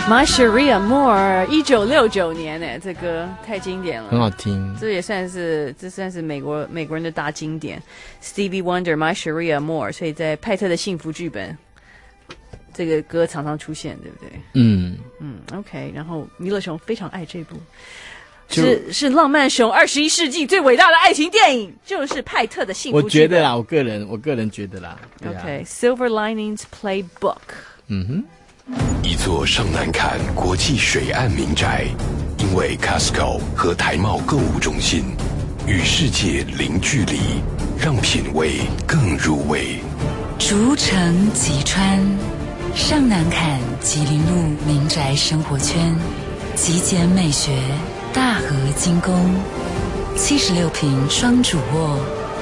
[SPEAKER 2] My Sharia Moore， 1969年呢，这歌太经典了，
[SPEAKER 4] 很好听。
[SPEAKER 2] 这算是美国人的大经典 ，Stevie Wonder My Sharia Moore， 所以在派特的幸福剧本，这个歌常常出现，对不对？OK， 然后弥勒熊非常爱这部。是浪漫熊21世纪最伟大的爱情电影，就是派特的幸福剧本。
[SPEAKER 4] 我觉得啦，我个人觉得啦。
[SPEAKER 2] OK，Silver Linings Playbook。
[SPEAKER 12] 一座上南坎国际水岸民宅，因为 Costco 和台贸购物中心与世界零距离，让品味更入味。
[SPEAKER 13] 竹城吉川，上南坎吉林路民宅生活圈，极简美学，大河精工，76坪双主卧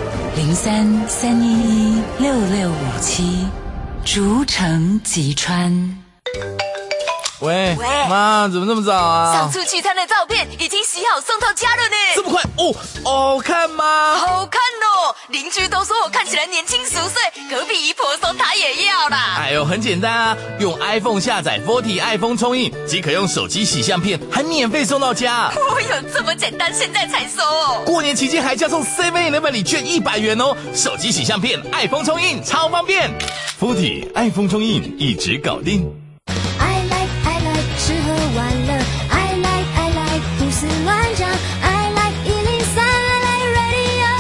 [SPEAKER 13] ，03-311-6657，竹城吉川。
[SPEAKER 14] 喂，妈，怎么这么早啊？
[SPEAKER 13] 上次聚餐的照片已经洗好送到家了呢。
[SPEAKER 14] 这么快？好看吗？
[SPEAKER 13] 好看哦！邻居都说我看起来年轻10岁，隔壁姨婆说她也要啦。
[SPEAKER 14] 哎呦，很简单啊，用 iPhone 下载 Forty 爱风冲印，即可用手机洗相片，还免费送到家。
[SPEAKER 13] 有这么简单，现在才收哦。
[SPEAKER 14] 过年期间还加送 7-Eleven 礼券100元哦，手机洗相片，爱风冲印超方便。
[SPEAKER 23] Forty 爱风冲印一直搞定。
[SPEAKER 16] 吃喝玩乐 I like 胡思乱想 I like 103 I like radio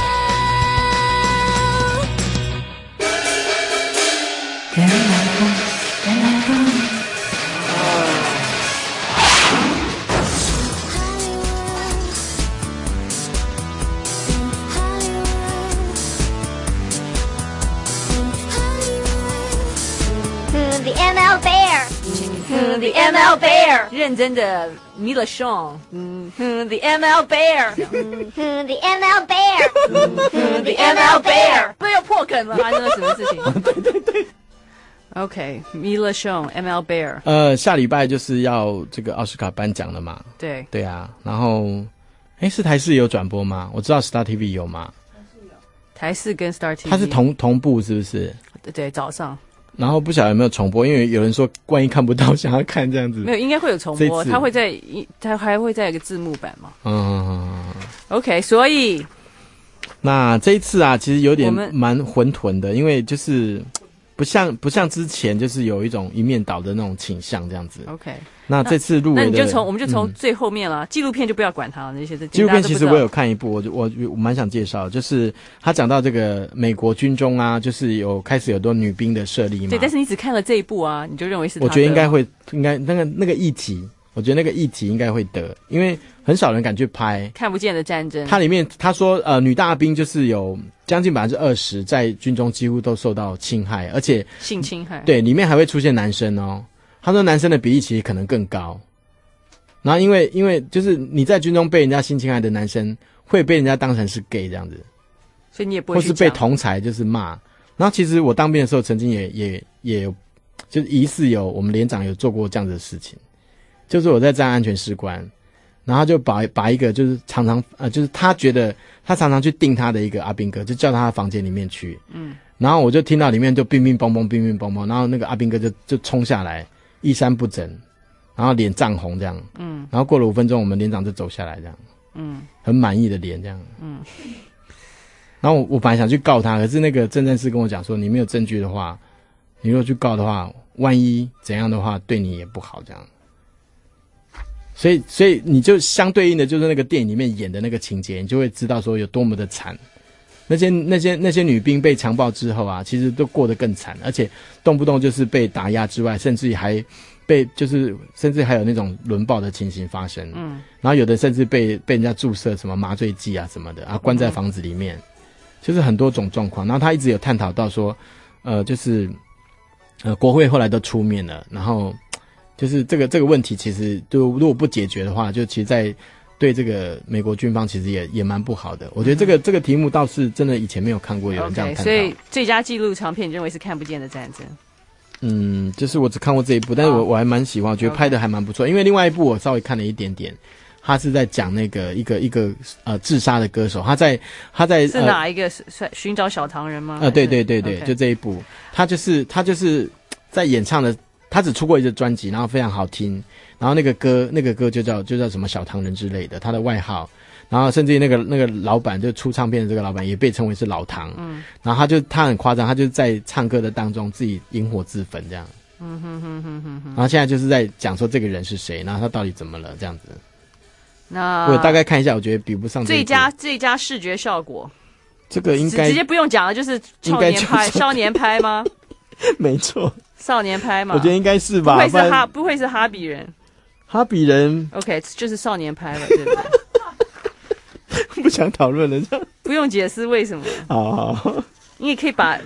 [SPEAKER 16] 原来不
[SPEAKER 10] The ML Bear。The ML Bear，
[SPEAKER 2] 认真的弥勒熊，The ML Bear，The
[SPEAKER 10] ML Bear，The
[SPEAKER 2] ML Bear， 不要破梗了，发生了什么事情？对。OK， 弥勒熊 ML Bear，
[SPEAKER 4] 下礼拜就是要这个奥斯卡颁奖了嘛？对啊，然后是台视有转播吗？我知道 Star TV 有吗？
[SPEAKER 2] 台视跟 Star TV，
[SPEAKER 4] 它是同步是不是？
[SPEAKER 2] 对，早上。
[SPEAKER 4] 然后不晓得有没有重播，因为有人说万一看不到，想要看这样子。
[SPEAKER 2] 没有，应该会有重播，它还会再有一个字幕版嘛。OK， 所以
[SPEAKER 4] 那这一次啊，其实有点蛮混沌的，因为就是不像之前就是有一种一面倒的那种倾向这样子。
[SPEAKER 2] OK，
[SPEAKER 4] 那这次入围的，
[SPEAKER 2] 我们就从最后面了。纪录片就不要管它了，那些
[SPEAKER 4] 纪录片其实我有看一部，我蛮想介绍，就是他讲到这个美国军中啊，就是开始有多女兵的设立嘛。
[SPEAKER 2] 对，但是你只看了这一部啊，你就认为是他的？
[SPEAKER 4] 我觉得应该那个议题，我觉得那个议题应该会得，因为很少人敢去拍
[SPEAKER 2] 看不见的战争。
[SPEAKER 4] 它里面他说女大兵就是有将近20%在军中几乎都受到侵害，而且
[SPEAKER 2] 性侵害。
[SPEAKER 4] 对，里面还会出现男生哦。他说男生的比例其实可能更高，然后因为就是你在军中被人家性侵害的男生会被人家当成是 gay 这样子，
[SPEAKER 2] 所以你也不会去讲，
[SPEAKER 4] 或是被同才就是骂。然后其实我当兵的时候曾经也有，就是疑似有我们连长有做过这样子的事情，就是我在站安全士官，然后就把一个就是常常就是他觉得他常常去盯他的一个阿兵哥，就叫他的房间里面去，然后我就听到里面就乒乒乓乓乒乒乓乓，然后那个阿兵哥就冲下来。衣衫不整，然后脸涨红这样，然后过了5分钟，我们连长就走下来这样，很满意的脸这样，然后我本来想去告他，可是那个侦探师跟我讲说，你没有证据的话，你如果去告的话，万一怎样的话，对你也不好这样，所以你就相对应的就是那个电影里面演的那个情节，你就会知道说有多么的惨。那些女兵被强暴之后啊，其实都过得更惨，而且动不动就是被打压之外，甚至还甚至还有那种轮暴的情形发生。然后有的甚至被人家注射什么麻醉剂啊什么的啊，关在房子里面，就是很多种状况。然后他一直有探讨到说，就是国会后来都出面了，然后就是这个问题其实就如果不解决的话，就其实在对这个美国军方其实也蛮不好的。我觉得这个题目倒是真的以前没有看过有人这样探讨。
[SPEAKER 2] 所以最佳纪录长片你认为是看不见的战争？
[SPEAKER 4] 就是我只看过这一部，但是我还蛮喜欢，我觉得拍的还蛮不错。因为另外一部我稍微看了一点点，他是在讲那个一个自杀的歌手，他在
[SPEAKER 2] 是哪一个寻找小唐人吗？
[SPEAKER 4] 对，就这一部，他就是在演唱的他只出过一个专辑，然后非常好听，然后那个歌就叫什么小唐人之类的，他的外号。然后甚至于那个老板，就出唱片的这个老板也被称为是老唐。然后他很夸张，他就在唱歌的当中自己引火自焚这样。然后现在就是在讲说这个人是谁，然后他到底怎么了这样子。
[SPEAKER 2] 那
[SPEAKER 4] 我大概看一下，我觉得比不上
[SPEAKER 2] 最佳视觉效果。
[SPEAKER 4] 这个应该
[SPEAKER 2] 直接不用讲了，就是少年拍吗？
[SPEAKER 4] 没错，
[SPEAKER 2] 少年拍嘛。
[SPEAKER 4] 我觉得应该是吧，
[SPEAKER 2] 不会是哈比人。
[SPEAKER 4] 哈比人
[SPEAKER 2] OK， 就是少年拍了，对不对？
[SPEAKER 4] 不想讨论了，
[SPEAKER 2] 不用解释为什么。
[SPEAKER 4] 好，
[SPEAKER 2] 你也可以把，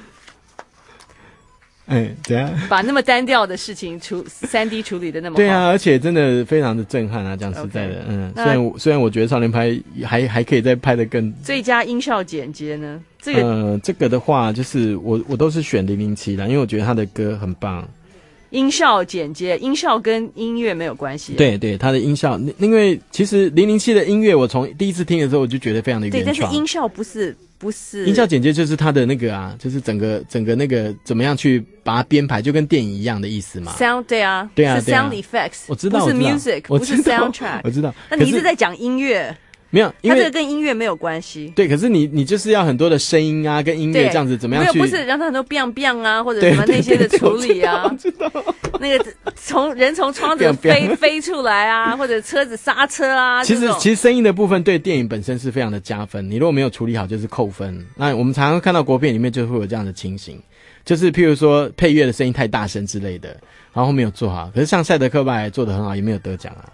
[SPEAKER 4] 怎样？
[SPEAKER 2] 把那么单调的事情3D 处理的那么好。
[SPEAKER 4] 对啊，而且真的非常的震撼啊！讲实在的，虽然我觉得少年拍还可以再拍得更。
[SPEAKER 2] 最佳音效剪接呢？
[SPEAKER 4] 这个的话，就是我都是选007啦，因为我觉得他的歌很棒。
[SPEAKER 2] 音效剪接，音效跟音乐没有关系。
[SPEAKER 4] 对对，他的音效，因为其实007的音乐，我从第一次听的时候我就觉得非常的原创。
[SPEAKER 2] 对，但是音效不是
[SPEAKER 4] 音效剪接，就是他的那个啊，就是整个那个怎么样去把它编排，就跟电影一样的意思嘛。
[SPEAKER 2] Sound 对啊，
[SPEAKER 4] 是
[SPEAKER 2] sound effects，
[SPEAKER 4] 我知道，
[SPEAKER 2] 不是 music， 不是 soundtrack，
[SPEAKER 4] 我知道。
[SPEAKER 2] 那你一直在讲音乐。
[SPEAKER 4] 没有，因为
[SPEAKER 2] 它这个跟音乐没有关系。
[SPEAKER 4] 对，可是你就是要很多的声音啊，跟音乐这样子怎么样去？
[SPEAKER 2] 没有，不是让它很多 biang biang 啊，或者什么那些的处理啊。
[SPEAKER 4] 我知道。
[SPEAKER 2] 那个人从窗子飞出来啊，或者车子刹车啊。
[SPEAKER 4] 其实声音的部分对电影本身是非常的加分，你如果没有处理好就是扣分。那我们常常看到国片里面就会有这样的情形，就是譬如说配乐的声音太大声之类的，然后没有做好。可是像赛德克拜做得很好，也没有得奖啊。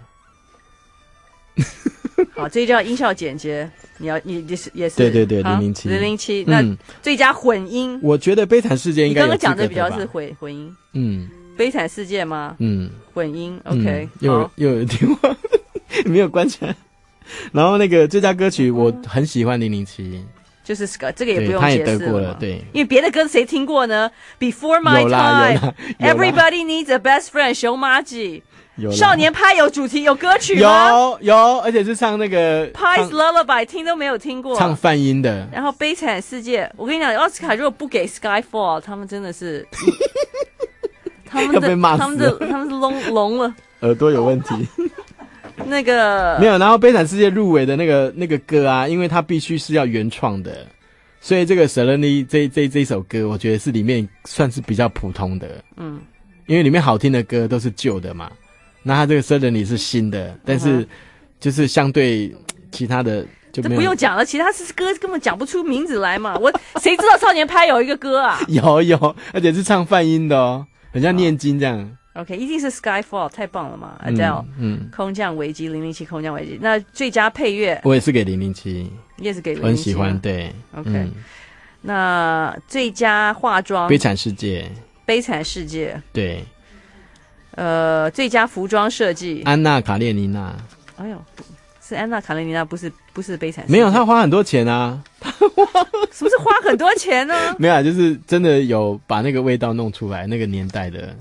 [SPEAKER 2] 好，这叫音效剪接，你也是
[SPEAKER 4] 对007，
[SPEAKER 2] 那最佳混音，
[SPEAKER 4] 我觉得《悲惨世界》应该有
[SPEAKER 2] 你刚刚讲的比较是混音，悲惨世界吗？混音 ，OK，
[SPEAKER 4] 又有电话没有关起来，然后那个最佳歌曲我很喜欢007。
[SPEAKER 2] 就是这个也不用解释了，他
[SPEAKER 4] 也得过了，对，
[SPEAKER 2] 因为别的歌谁听过呢 ？Before My Time，Everybody Needs a Best Friend， 熊麻吉。少年派有主题有歌曲吗？
[SPEAKER 4] 有，而且是唱那个
[SPEAKER 2] Pies Lullaby， 听都没有听过，
[SPEAKER 4] 唱泛音的。
[SPEAKER 2] 然后悲惨世界，我跟你讲，奥斯卡如果不给 Skyfall， 他们真的是，他们是聋了，
[SPEAKER 4] 耳朵有问题。
[SPEAKER 2] 那个
[SPEAKER 4] 没有，然后悲惨世界入围的那个歌啊，因为它必须是要原创的，所以这个 Serenity 这首歌，我觉得是里面算是比较普通的。因为里面好听的歌都是旧的嘛。那他这个 Serenity 是新的，但是就是相对其他的就没有。
[SPEAKER 2] 这不用讲了，其他歌根本讲不出名字来嘛。谁知道少年派有一个歌啊？
[SPEAKER 4] 有，而且是唱泛音的哦，很像念经这样。
[SPEAKER 2] OK， 一定是 Skyfall， 太棒了嘛 ！Adele， 空降危机007，空降危机。那最佳配乐，
[SPEAKER 4] 我也是给007，
[SPEAKER 2] 你也是给007，
[SPEAKER 4] 我很喜欢。对
[SPEAKER 2] ，OK。那最佳化妆，
[SPEAKER 4] 悲惨世界，对。
[SPEAKER 2] 最佳服装设计，
[SPEAKER 4] 安娜卡列尼娜。
[SPEAKER 2] 哎呦，是安娜卡列尼娜，不是悲惨世界。
[SPEAKER 4] 没有，她花很多钱啊。
[SPEAKER 2] 什么是花很多钱呢？
[SPEAKER 4] 没有，就是真的有把那个味道弄出来，那个年代的。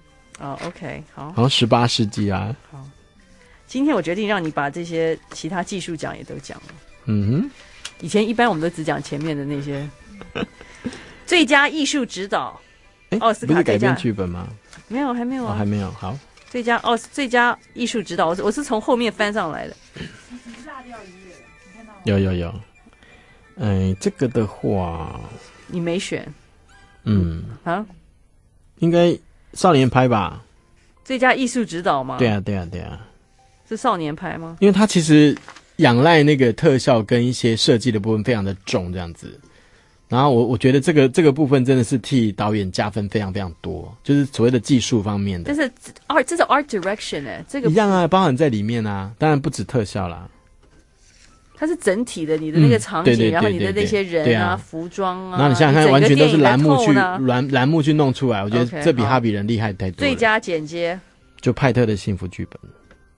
[SPEAKER 2] OK， 好，
[SPEAKER 4] 好像18世纪啊。
[SPEAKER 2] 好，今天我决定让你把这些其他技术奖也都讲了。以前一般我们都只讲前面的那些。最佳艺术指导，奥斯卡
[SPEAKER 4] 不是改编剧本吗？
[SPEAKER 2] 没有，还没有啊，
[SPEAKER 4] 还没有。好，
[SPEAKER 2] 最佳艺术指导，我是从后面翻上来的。
[SPEAKER 4] 有，这个的话，
[SPEAKER 2] 你没选，
[SPEAKER 4] 应该少年派吧？
[SPEAKER 2] 最佳艺术指导吗？
[SPEAKER 4] 对啊，
[SPEAKER 2] 是少年派吗？
[SPEAKER 4] 因为他其实仰赖那个特效跟一些设计的部分非常的重，这样子。然后我觉得这个部分真的是替导演加分非常非常多，就是所谓的技术方面的。
[SPEAKER 2] 但是这是 art direction 这个
[SPEAKER 4] 一样啊，包含在里面啊，当然不止特效啦。
[SPEAKER 2] 它是整体的，你的那个场景，
[SPEAKER 4] 对，
[SPEAKER 2] 然后你的那些人
[SPEAKER 4] 啊、
[SPEAKER 2] 服装啊，
[SPEAKER 4] 然后你想想看，完全都是栏目去弄出来，我觉得这比哈比人厉害太多了。
[SPEAKER 2] 最佳剪接
[SPEAKER 4] 就派特的幸福剧本，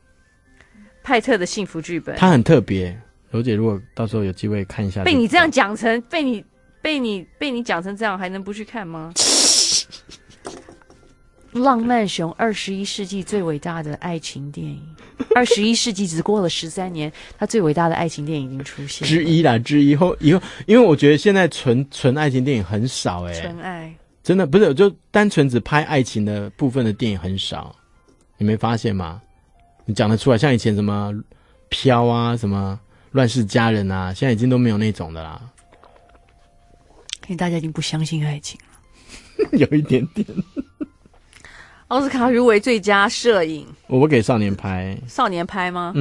[SPEAKER 4] 它很特别。柔姐如果到时候有机会看一下，
[SPEAKER 2] 被你这样讲成被你讲成这样，还能不去看吗？浪漫熊21世纪最伟大的爱情电影，21世纪只过了13年，它最伟大的爱情电影已经出现之一。
[SPEAKER 4] 以后，因为我觉得现在纯爱情电影很少纯爱真的不是，就单纯只拍爱情的部分的电影很少，你没发现吗？你讲得出来，像以前什么飘啊，什么乱世佳人啊，现在已经都没有那种的啦。
[SPEAKER 2] 因为大家已经不相信爱情了，
[SPEAKER 4] 有一点点。
[SPEAKER 2] 奥斯卡入围最佳摄影，
[SPEAKER 4] 我给少年拍。
[SPEAKER 2] 少年拍吗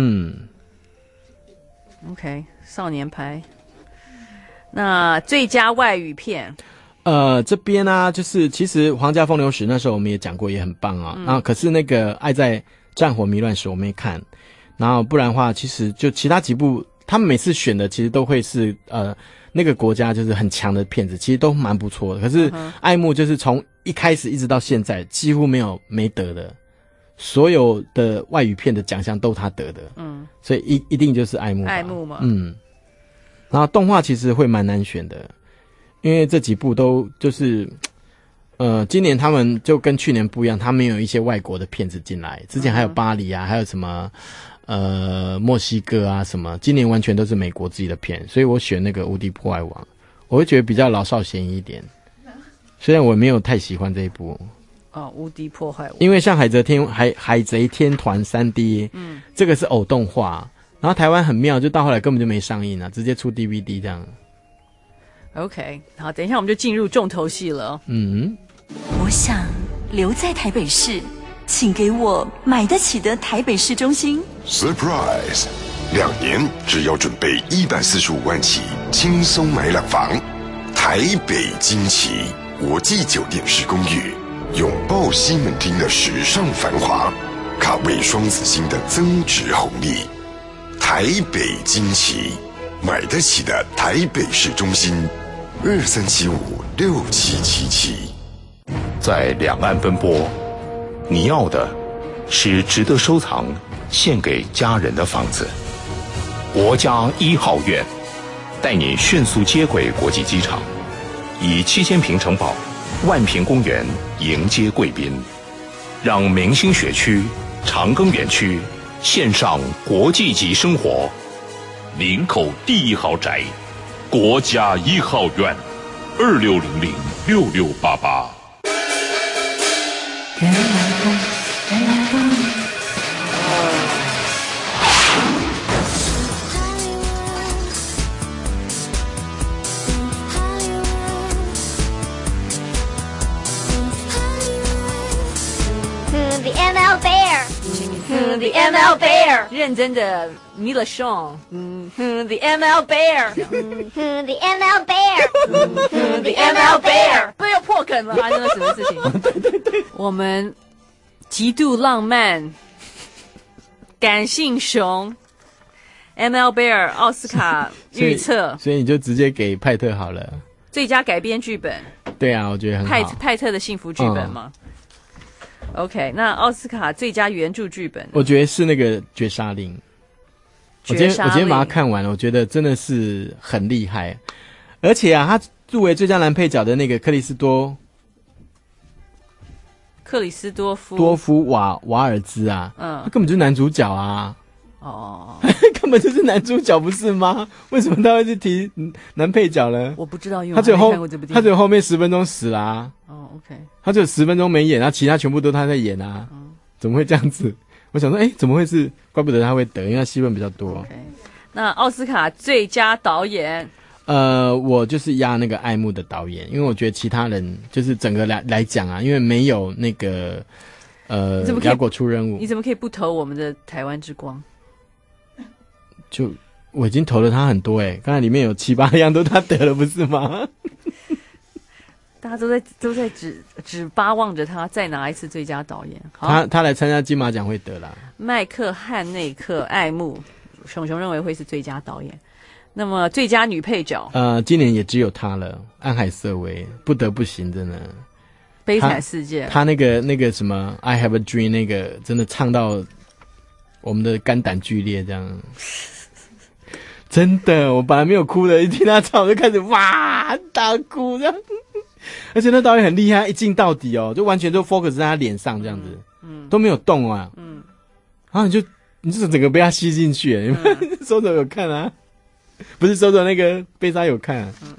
[SPEAKER 2] ？OK， 少年拍。那最佳外语片，
[SPEAKER 4] 这边呢，就是其实《皇家风流史》那时候我们也讲过，也很棒啊。然后可是那个《爱在战火迷乱时》我没看，然后不然的话，其实就其他几部，他们每次选的其实都会是那个国家就是很强的片子，其实都蛮不错的。可是爱慕就是从一开始一直到现在几乎没得的，所有的外语片的奖项都他得的，所以一定就是爱慕吧。
[SPEAKER 2] 爱慕嘛，
[SPEAKER 4] 然后动画其实会蛮难选的，因为这几部都就是今年他们就跟去年不一样，他们有一些外国的片子进来，之前还有巴黎啊，还有什么墨西哥啊什么，今年完全都是美国自己的片，所以我选那个《无敌破坏王》，我会觉得比较老少咸宜一点，虽然我没有太喜欢这一部。
[SPEAKER 2] 无敌破坏王，
[SPEAKER 4] 因为像海贼天团 3D， 这个是偶动画。然后台湾很妙，就到后来根本就没上映啊，直接出 DVD 这样。
[SPEAKER 2] OK， 好，等一下我们就进入重头戏了。
[SPEAKER 8] 我想留在台北市，请给我买得起的台北市中心。
[SPEAKER 12] Surprise！ 2年只要准备145万起，轻松买2房。台北惊奇国际酒店式公寓，拥抱西门町的时尚繁华，卡位双子星的增值红利。台北惊奇，买得起的台北市中心，23756777。
[SPEAKER 18] 在两岸奔波，你要的是值得收藏、献给家人的房子。国家1号院带你迅速接轨国际机场，以7000平城堡、万平公园迎接贵宾，让明星学区、长庚园区线上国际级生活。林口第1豪宅，国家1号院，26006688。
[SPEAKER 13] 人来疯，人来疯。
[SPEAKER 10] The ML Bear，The ML Bear，
[SPEAKER 2] 认真的 Mila Shawn，The ML Bear，The
[SPEAKER 10] ML Bear，The ML Bear，
[SPEAKER 2] 不要破梗了，发生了什么事情？对，我们极度浪漫、感性熊 ML Bear 奥斯卡预测，
[SPEAKER 4] 所以你就直接给派特好了。
[SPEAKER 2] 最佳改编剧本，
[SPEAKER 4] 对啊，我觉得很好。
[SPEAKER 2] 派特的幸福剧本吗？OK， 那奥斯卡最佳原著剧本，
[SPEAKER 4] 我觉得是那个《绝杀令》。我今天把它看完了，我觉得真的是很厉害。而且啊，他入围最佳男配角的那个克里斯多夫瓦尔兹啊，他根本就是男主角啊。根本就是男主角不是吗？为什么他会去提男配角呢？
[SPEAKER 2] 我不知道，因为我没看过这部电影。
[SPEAKER 4] 他只有后面10分钟死啦、啊。
[SPEAKER 2] OK，
[SPEAKER 4] 他只有10分钟没演，然后其他全部都他在演啊。怎么会这样子？我想说，怎么会是？怪不得他会得，因为他戏份比较多。
[SPEAKER 2] Okay， 那奥斯卡最佳导演，
[SPEAKER 4] 我就是压那个爱慕的导演，因为我觉得其他人就是整个来讲啊，因为没有那个雅果出任务，
[SPEAKER 2] 你怎么可以不投我们的台湾之光？
[SPEAKER 4] 就我已经投了他很多刚才里面有7、8样都他得了，不是吗？
[SPEAKER 2] 大家都在只巴望着他再拿一次最佳导演。
[SPEAKER 4] 他来参加金马奖会得啦。
[SPEAKER 2] 麦克汉内克爱慕，熊熊认为会是最佳导演。那么最佳女配角，
[SPEAKER 4] 今年也只有他了，安海瑟薇不得不行，真的。
[SPEAKER 2] 悲惨世界，
[SPEAKER 4] 他那个什么 I Have a Dream 那个真的唱到我们的肝胆俱裂这样。真的，我本来没有哭的，一听他唱我就开始哇大哭这样。而且那导演很厉害，一镜到底就完全就 focus 在他脸上这样子，都没有动啊。然后你就整个被他吸进去。你们收走有看啊？不是收走那个贝莎有看啊？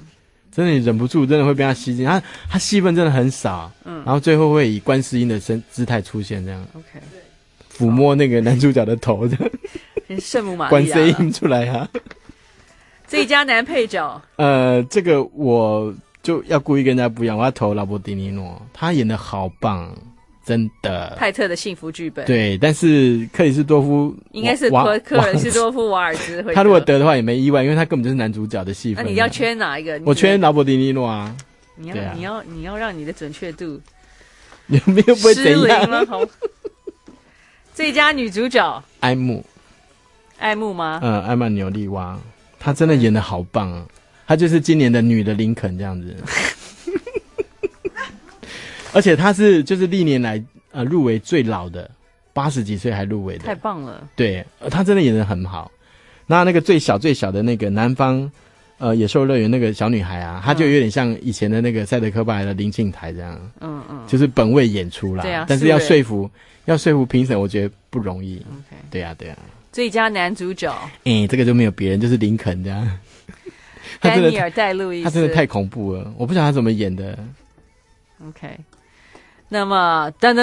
[SPEAKER 4] 真的你忍不住，真的会被他吸进。他戏份真的很少，然后最后会以观世音的姿态出现，这样
[SPEAKER 2] OK，
[SPEAKER 4] 抚摸那个男主角的头，这样
[SPEAKER 2] 圣母玛利亚，
[SPEAKER 4] 观世音出来啊。
[SPEAKER 2] 最佳男配角，
[SPEAKER 4] 这个我就要故意跟人家不一样，我要投劳勃迪尼诺，他演的好棒。真的，
[SPEAKER 2] 派特的幸福剧本
[SPEAKER 4] 对，但是克里斯多夫
[SPEAKER 2] 应该是克里斯多夫瓦尔兹会，
[SPEAKER 4] 他如果得的话也没意外，因为他根本就是男主角的戏份。
[SPEAKER 2] 那你要缺哪一个？
[SPEAKER 4] 我缺劳勃迪尼诺啊！
[SPEAKER 2] 你要让你的准确度
[SPEAKER 4] 有没有不会怎样
[SPEAKER 2] 了？好，最佳女主角
[SPEAKER 4] 艾慕
[SPEAKER 2] 吗？
[SPEAKER 4] 艾玛纽利娃，她真的演得好棒啊！她就是今年的女的林肯这样子。而且他是就是历年来入围最老的，80几岁还入围的，
[SPEAKER 2] 太棒了。对，
[SPEAKER 4] 他真的演得很好。那个最小的那个南方野兽乐园那个小女孩啊，她就有点像以前的那个赛德克巴莱的林庆台这样，就是本位演出啦。对啊，但是要说服评审，我觉得不容易。Okay. 对啊。
[SPEAKER 2] 最佳男主角，
[SPEAKER 4] 这个就没有别人，就是林肯这样。
[SPEAKER 2] 丹尼尔戴路易斯，
[SPEAKER 4] 他真的太恐怖了，我不晓得他怎么演的。
[SPEAKER 2] OK。那么，这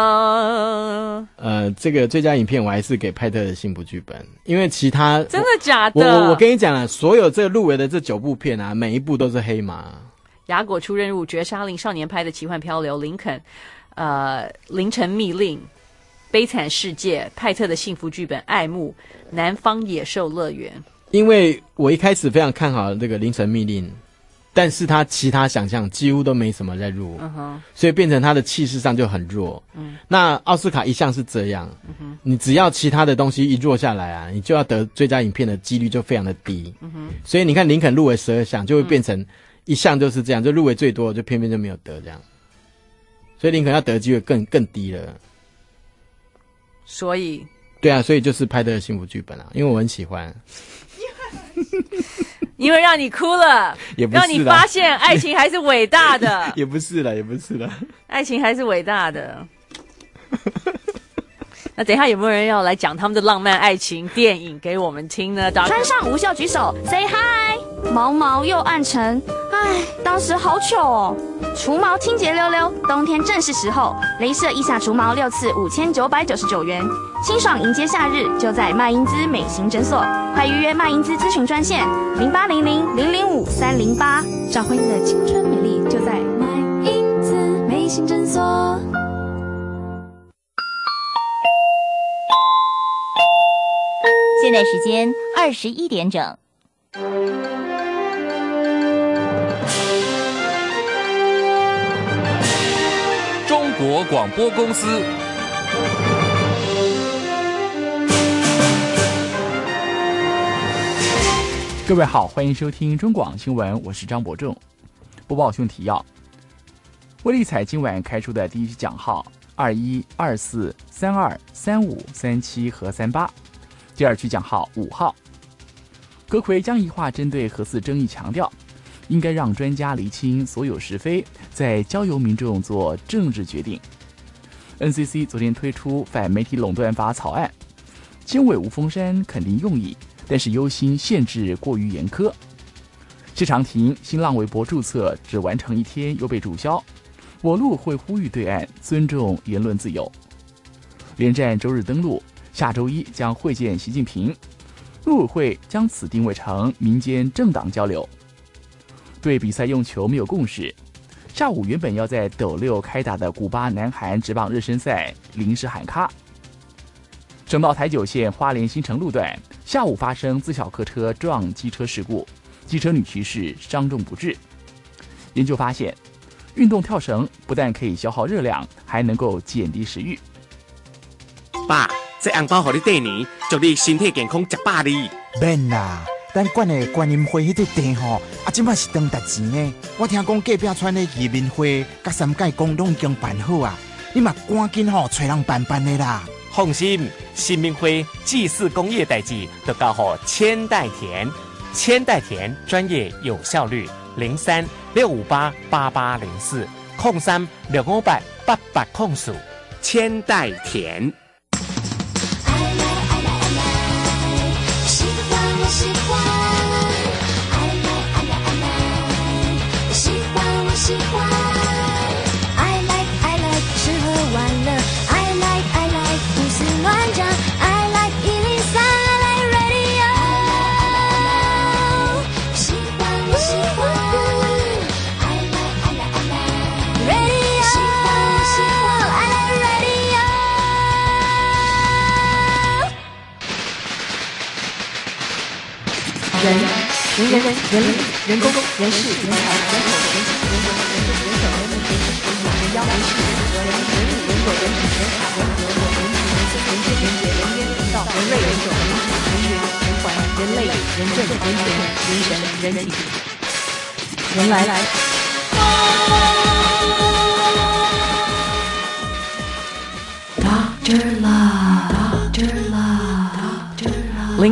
[SPEAKER 4] 个最佳影片我还是给派特的幸福剧本，因为其他
[SPEAKER 2] 真的假的？
[SPEAKER 4] 我跟你讲了，所有这个入围的这9部片啊，每一部都是黑马。
[SPEAKER 2] 雅果出任务、绝杀令、少年派的奇幻漂流、林肯、凌晨密令、悲惨世界、派特的幸福剧本、爱慕、南方野兽乐园。
[SPEAKER 4] 因为我一开始非常看好这个凌晨密令。但是他其他想象几乎都没什么在入，所以变成他的气势上就很弱。那奥斯卡一向是这样，你只要其他的东西一弱下来啊，你就要得最佳影片的几率就非常的低。所以你看林肯入围12项，就会变成一项就是这样，就入围最多就偏偏就没有得这样。所以林肯要得的机会更低了。
[SPEAKER 2] 所以
[SPEAKER 4] 对啊，所以就是拍的幸福剧本啊，因为我很喜欢。
[SPEAKER 2] 因为让你哭了，
[SPEAKER 4] 也不是啦，
[SPEAKER 2] 让你发现爱情还是伟大的。
[SPEAKER 4] 也不是啦，
[SPEAKER 2] 爱情还是伟大的。那等一下有没有人要来讲他们的浪漫爱情电影给我们听呢？
[SPEAKER 6] 穿上无袖举手 ，say hi。毛毛又暗沉，唉，当时好糗哦。除毛清洁溜溜，冬天正是时候。雷射腋下除毛6次5999元，清爽迎接夏日，就在麦因兹美型诊所。快预约麦因兹咨询专线0800005308，找回你的青春美丽，就在麦因兹美型诊所。
[SPEAKER 17] 现在时间21点整。
[SPEAKER 14] 中国广播公司。
[SPEAKER 19] 各位好，欢迎收听中广新闻，我是张伯仲。播报新闻提要：威力彩今晚开出的第一批奖号21、24、32、35、37和38，第二区奖号5号。阁揆江宜桦针对核四争议强调，应该让专家厘清所有是非，再交由民众做政治决定。NCC 昨天推出反媒体垄断法草案，监委吴峰山肯定用意，但是忧心限制过于严苛。谢长廷新浪微博注册只完成1天又被注销，我陆会呼吁对岸尊重言论自由。连战周日登陆，下周1将会见习近平。陆委会将此定位成民间政党交流。对比赛用球没有共识，下午原本要在斗六开打的古巴南韩职棒热身赛临时喊卡。省道台9线花莲新城路段下午发生自小客车撞机车事故，机车女骑士伤重不治。研究发现，运动跳绳不但可以消耗热量，还能够减低食欲。
[SPEAKER 20] 爸，这红包给你过年，祝你身体健康100里。
[SPEAKER 21] 免啦，咱管的观音会迄个地吼，即摆是当值钱呢。我听讲隔壁村的移民会甲三界公拢已经办好啊，你嘛赶紧找人办的啦。
[SPEAKER 20] 放心，新民会祭祀公业代志都交予千代田，千代田专业有效率，03-658-8804，03-658-8804，千代田。
[SPEAKER 16] 喜欢
[SPEAKER 2] 人工人事人才人口人情人文人政人手人民人情人武人妖人事人和人物人果人品人法人和我人情人思人间人杰人冤人道人类人种人情人缘人环人类人政人权人神人体人来Dr. Love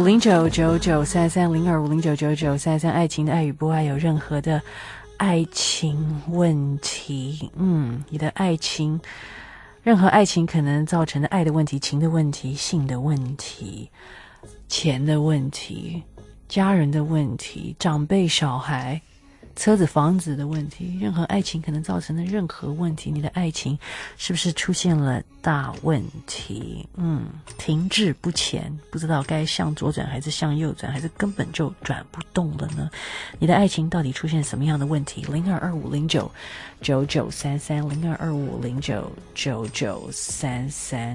[SPEAKER 2] 0225099933 爱情的爱与不爱有任何的爱情问题，你的爱情，任何爱情可能造成的爱的问题、情的问题、性的问题、钱的问题、家人的问题、长辈、小孩、车子、房子的问题，任何爱情可能造成的任何问题，你的爱情是不是出现了大问题？停滞不前，不知道该向左转还是向右转，还是根本就转不动了呢？你的爱情到底出现什么样的问题？0225099933 0225099933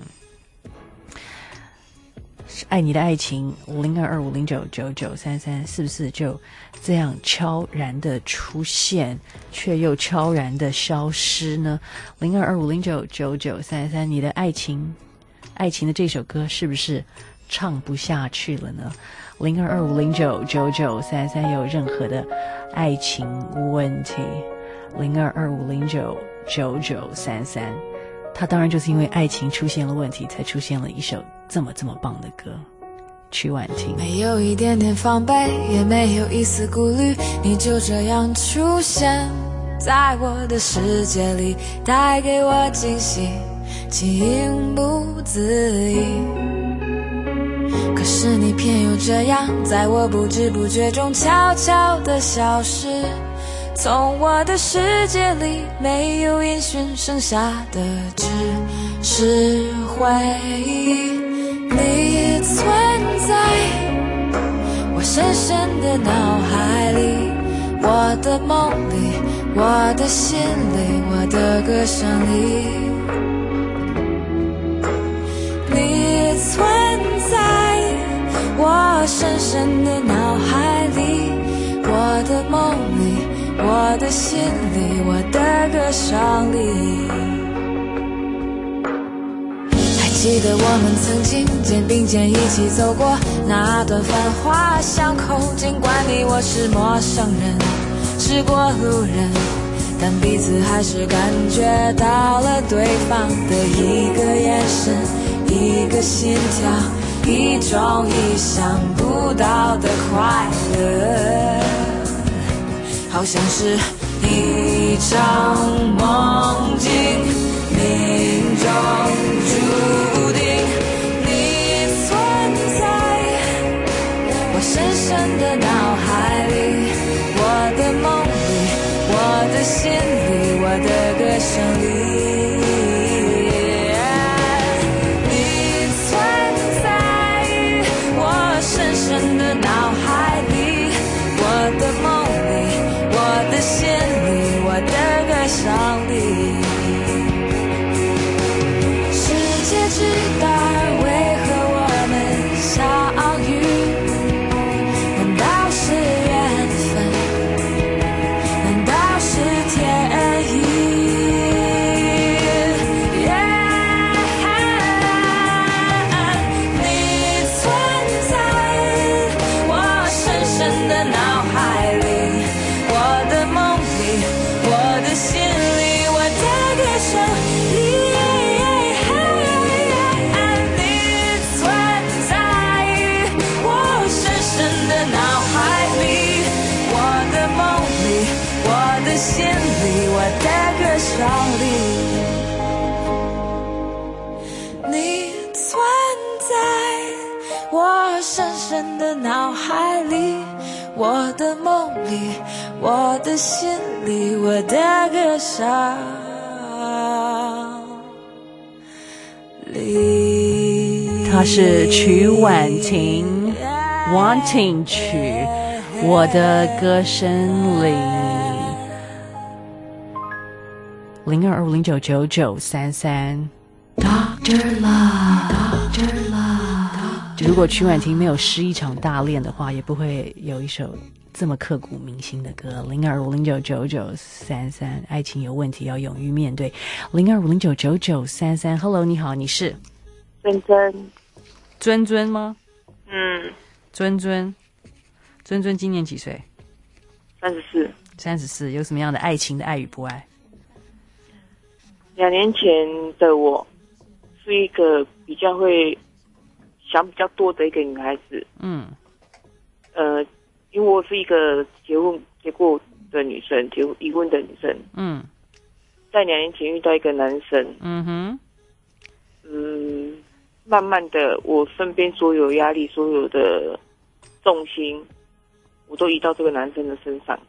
[SPEAKER 2] 爱你的爱情0225099933是不是就这样悄然的出现，却又悄然的消失呢？0225099933你的爱情的这首歌是不是唱不下去了呢？0225099933有任何的爱情问题？0225099933他当然就是因为爱情出现了问题，才出现了一首这么棒的歌，曲婉婷。
[SPEAKER 1] 没有一点点防备，也没有一丝顾虑，你就这样出现在我的世界里，带给我惊喜，情不自已。可是你偏又这样，在我不知不觉中悄悄地消失，从我的世界里没有音讯，剩下的只是回忆。你存在我深深的脑海里，我的梦里，我的心里，我的歌声里。你存在我深深的脑海里，我的梦里，我的心里，我的歌声里。还记得我们曾经肩并肩一起走过那段繁华巷口，尽管你我是陌生人，是过路人，但彼此还是感觉到了对方的一个眼神，一个心跳，一种意想不到的快乐，好像是一场梦境，命中注定。你存在我深深的脑海里，我的梦里，我的心里，我的歌声里。你存在我深深的脑海里，我的梦里，我的心里，我的歌声里。世界之大，为何我们相遇？难道是缘分？难道是天意？你存在我深深的脑海里，我的梦里，我的心里，我的歌声里。你存在我深深的脑海里，我的梦里，我的心里，我的歌声里。你存在我深深的脑海里，我的梦里，我的心里，我的歌声里。
[SPEAKER 2] 它是曲婉婷 Wanting 曲，我的歌声里。0225099933 Dr. Love。如果果曲婉婷没有失一场大恋的话，也不会有一首这么刻骨铭心的歌。0250999933，爱情有问题要勇于面对。0250999933 ，Hello， 你好，你是尊尊吗？尊尊今年几岁？34，有什么样的爱情的爱与不爱
[SPEAKER 3] ？2年前的我是一个比较会想比较多的一个女孩子。因为我是一个结过的女生，已婚的女生。在2年前遇到一个男生。慢慢的，我身边所有压力、所有的重心，我都移到这个男生的身上。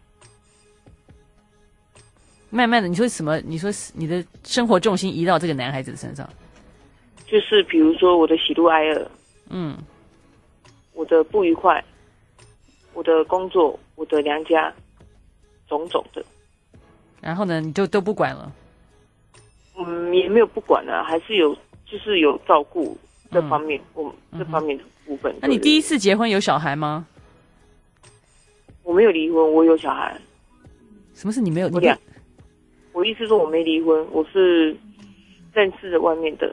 [SPEAKER 2] 慢慢的，你说什么？你说你的生活重心移到这个男孩子的身上，
[SPEAKER 3] 就是比如说我的喜怒哀乐，我的不愉快，我的工作，我的娘家，种种的。
[SPEAKER 2] 然后呢，你就都不管了？
[SPEAKER 3] 也没有不管了，还是有，就是有照顾这方面，这方面的部分。
[SPEAKER 2] 那你第一次结婚有小孩吗？
[SPEAKER 3] 我没有离婚，我有小孩。
[SPEAKER 2] 什么是你没有？
[SPEAKER 3] 我意思说我没离婚，我是认识的外面的。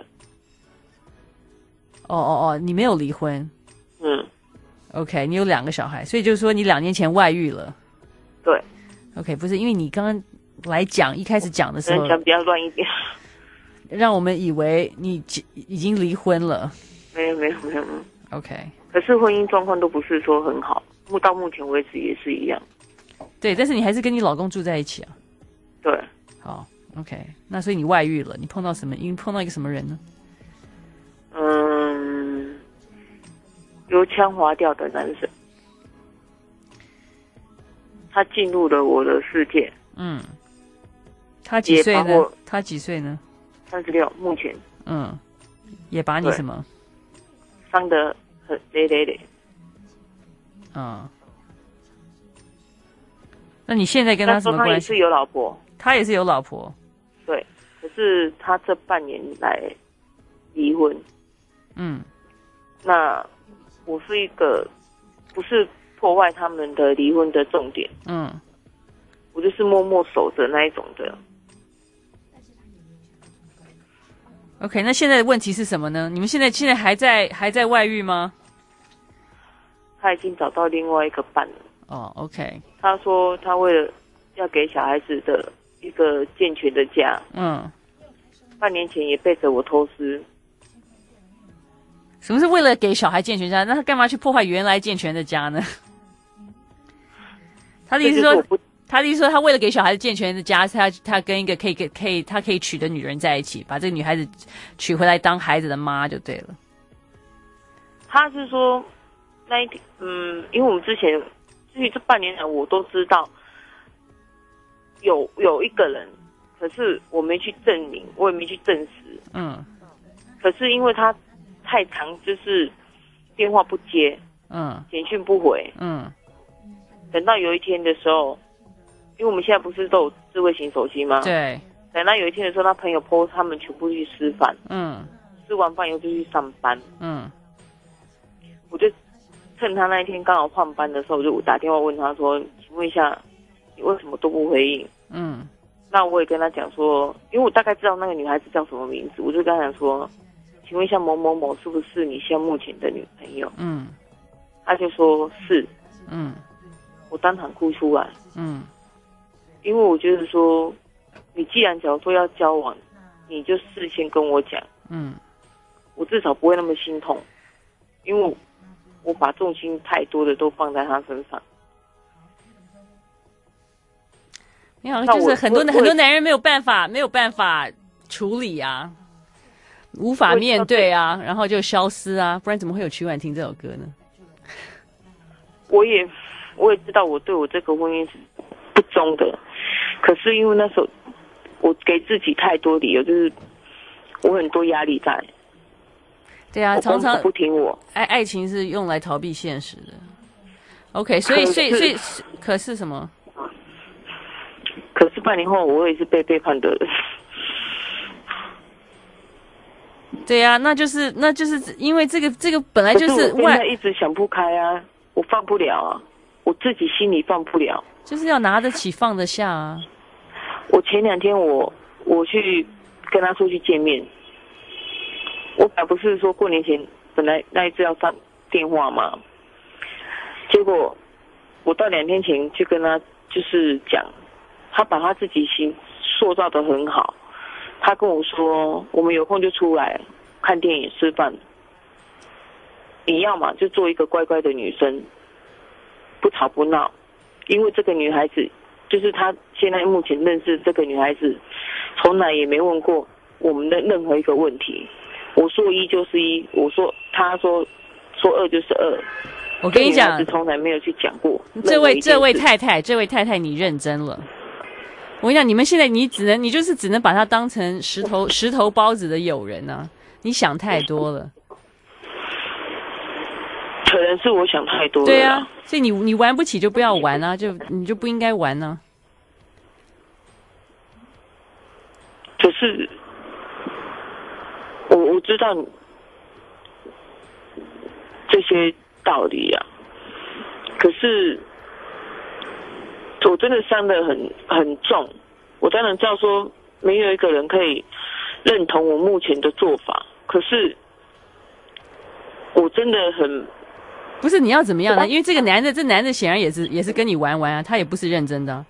[SPEAKER 2] 你没有离婚。OK， 你有2个小孩，所以就是说你2年前外遇了。
[SPEAKER 3] 对。
[SPEAKER 2] OK， 不是因为你刚刚来讲，一开始讲的时候
[SPEAKER 3] 讲比较乱一点，
[SPEAKER 2] 让我们以为你已经离婚了。
[SPEAKER 3] 没有。
[SPEAKER 2] OK。
[SPEAKER 3] 可是婚姻状况都不是说很好，到目前为止也是一样。
[SPEAKER 2] 对，但是你还是跟你老公住在一起啊。
[SPEAKER 3] 对。
[SPEAKER 2] 好 ，OK， 那所以你外遇了，你碰到什么？因为碰到一个什么人呢？
[SPEAKER 3] 油腔滑调的男生，他进入了我的世界。
[SPEAKER 2] 他几岁呢？36，
[SPEAKER 3] 目前。
[SPEAKER 2] 也把你什么？
[SPEAKER 3] 伤得很累。
[SPEAKER 2] 那你现在跟他什么关系？
[SPEAKER 3] 他也是有老婆。
[SPEAKER 2] 他也是有老婆。
[SPEAKER 3] 对，可是他这半年来离婚。那我是一个不是破坏他们的离婚的重点。我就是默默守着那一种的。
[SPEAKER 2] OK， 那现在的问题是什么呢？你们现在还在外遇吗？
[SPEAKER 3] 他已经找到另外一个伴了。
[SPEAKER 2] OK。
[SPEAKER 3] 他说他为了要给小孩子的一个健全的家，半年前也背着我偷师。
[SPEAKER 2] 什么是为了给小孩健全家？那他干嘛去破坏原来健全的家呢？他的意思说，他为了给小孩子健全的家，他跟一个他可以娶的女人在一起，把这个女孩子娶回来当孩子的妈就对了。
[SPEAKER 3] 他是说那一天，因为我们之前这半年来我都知道有一个人，可是我没去证明，我也没去证实。可是因为他太长，就是电话不接，简讯不回，等到有一天的时候，因为我们现在不是都有智慧型手机吗？
[SPEAKER 2] 对。
[SPEAKER 3] 等到有一天的时候，他朋友 po 他们全部去吃饭，吃完饭以后就去上班，我就趁他那一天刚好换班的时候，我就打电话问他说：“请问一下，你为什么都不回应？”那我也跟他讲说，因为我大概知道那个女孩子叫什么名字，我就跟他讲说：“请问一下某某某是不是你现在目前的女朋友？”他就说是。我当场哭出来。因为我觉得说，你既然假如说要交往，你就事先跟我讲，我至少不会那么心痛，因为我把重心太多的都放在他身上。
[SPEAKER 2] 你好像就是很多男人没有办法处理啊，无法面对啊，然后就消失啊，不然怎么会有曲婉婷这首歌呢？
[SPEAKER 3] 我也知道我对我这个婚姻是不忠的，可是因为那时候我给自己太多理由，就是我很多压力在。
[SPEAKER 2] 对啊，常常
[SPEAKER 3] 不听我。
[SPEAKER 2] 爱情是用来逃避现实的。OK， 所以可是什么？
[SPEAKER 3] 可是半年后我也是被背叛的人。
[SPEAKER 2] 对呀、那就是因为这个本来就是
[SPEAKER 3] 我现在一直想不开啊，我放不了啊，我自己心里放不了，
[SPEAKER 2] 就是要拿得起放得下啊。
[SPEAKER 3] 我前2天我去跟他说去见面，我本来不是说过年前本来那一次要上电话嘛，结果我到2天前就跟他就是讲，他把他自己心塑造得很好，他跟我说我们有空就出来看电影吃饭，你要嘛就做一个乖乖的女生，不吵不闹，因为这个女孩子就是他现在目前认识这个女孩子，从来也没问过我们的任何一个问题。我说1就是1，他说2就是2。
[SPEAKER 2] 我跟你讲，
[SPEAKER 3] 从来没有去讲过。
[SPEAKER 2] 这位太太，你认真了。我跟你讲，你们现在你就是只能把她当成石头包子的友人啊！你想太多了。
[SPEAKER 3] 可能是我想太多了。
[SPEAKER 2] 对啊，所以你玩不起就不要玩啊，你就不应该玩啊。
[SPEAKER 3] 可是我知道这些道理啊，可是我真的伤得很重。我当然知道说没有一个人可以认同我目前的做法，可是我真的很
[SPEAKER 2] 不是你要怎么样呢？因为这男的显然也是跟你玩啊，他也不是认真的啊。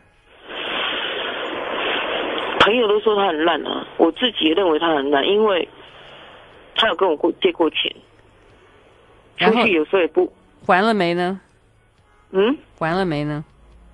[SPEAKER 3] 朋友都说他很烂啊，我自己也认为他很烂，因为他有跟我借过钱，出去有时候也不
[SPEAKER 2] 还了没呢？
[SPEAKER 3] 还
[SPEAKER 2] 了没呢？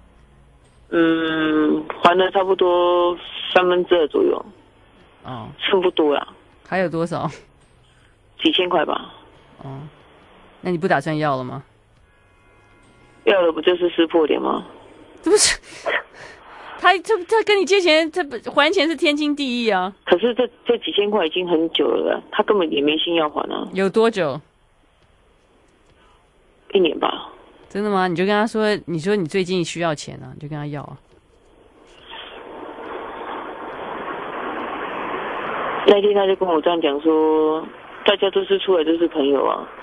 [SPEAKER 3] 还了差不多2/3左右。
[SPEAKER 2] 哦，
[SPEAKER 3] 剩不多啦。
[SPEAKER 2] 还有多少？
[SPEAKER 3] 几千块吧。
[SPEAKER 2] 哦，那你不打算要了吗？
[SPEAKER 3] 要了不就是撕破脸吗？
[SPEAKER 2] 这不是他跟你借钱，这还钱是天经地义啊。
[SPEAKER 3] 可是这几千块已经很久了，他根本也没心要还啊。
[SPEAKER 2] 有多久
[SPEAKER 3] ？1年吧。
[SPEAKER 2] 真的吗？你就跟他说，你说你最近需要钱啊，你就跟他要啊。
[SPEAKER 3] 那天他就跟我这样讲说，大家都是出来都是朋友啊，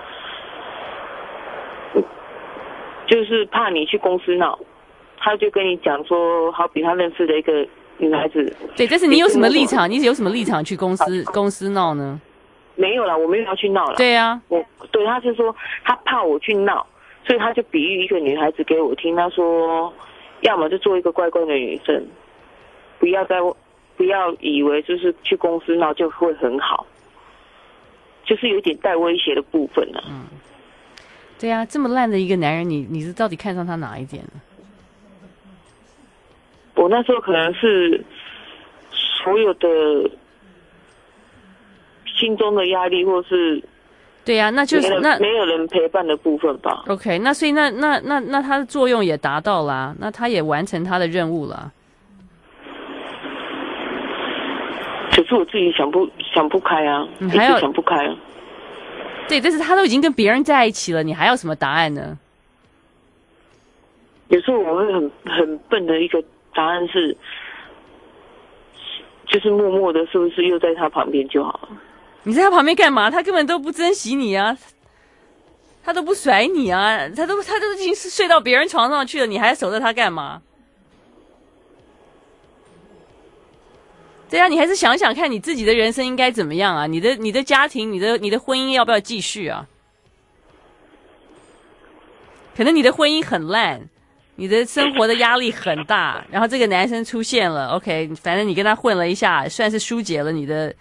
[SPEAKER 3] 就是怕你去公司闹，他就跟你讲说，好比他认识的一个女孩子。
[SPEAKER 2] 对，但是你有什么立场？你有什么立场去公司闹呢？
[SPEAKER 3] 没有啦，我没有要去闹了。
[SPEAKER 2] 对啊，
[SPEAKER 3] 对，他是说他怕我去闹，所以他就比喻一个女孩子给我听，他说，要么就做一个乖乖的女生，不要以为就是去公司闹就会很好，就是有点带威胁的部分啊。
[SPEAKER 2] 对啊，这么烂的一个男人，你是到底看上他哪一点呢？
[SPEAKER 3] 我那时候可能是所有的心中的压力，或是
[SPEAKER 2] 对呀、那就是
[SPEAKER 3] 没有人陪伴的部分吧。
[SPEAKER 2] OK， 那所以那它的作用也达到啦，那他也完成他的任务了。
[SPEAKER 3] 可是我自己想不开啊，一直想不开啊。
[SPEAKER 2] 对，但是他都已经跟别人在一起了，你还要什么答案呢？
[SPEAKER 3] 有时候我会很笨的一个答案是，就是默默的，是不是又在他旁边就好了？
[SPEAKER 2] 你在他旁边干嘛？他根本都不珍惜你啊，他都不甩你啊，他都已经是睡到别人床上去了，你还守着他干嘛？对啊，你还是想想看你自己的人生应该怎么样啊？你的家庭，你的婚姻要不要继续啊？可能你的婚姻很烂，你的生活的压力很大，然后这个男生出现了 ，OK， 反正你跟他混了一下，算是疏解了你的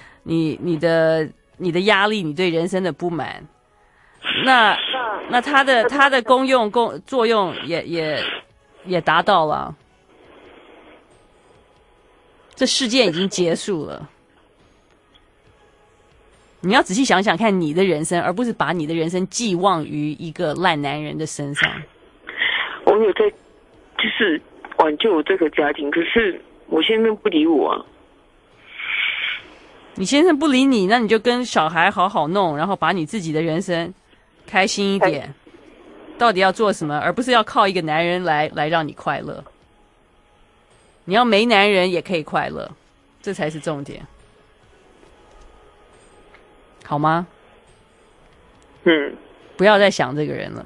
[SPEAKER 2] 压力，你对人生的不满。那他的作用也达到了。这事件已经结束了，你要仔细想想看你的人生，而不是把你的人生寄望于一个烂男人的身上。
[SPEAKER 3] 我有在就是挽救我这个家庭，可是我先生不理我啊。
[SPEAKER 2] 你先生不理你，那你就跟小孩好好弄，然后把你自己的人生开心一点。到底要做什么，而不是要靠一个男人来让你快乐。你要没男人也可以快乐，这才是重点。 好吗？
[SPEAKER 3] 不
[SPEAKER 2] 要再想这个人了。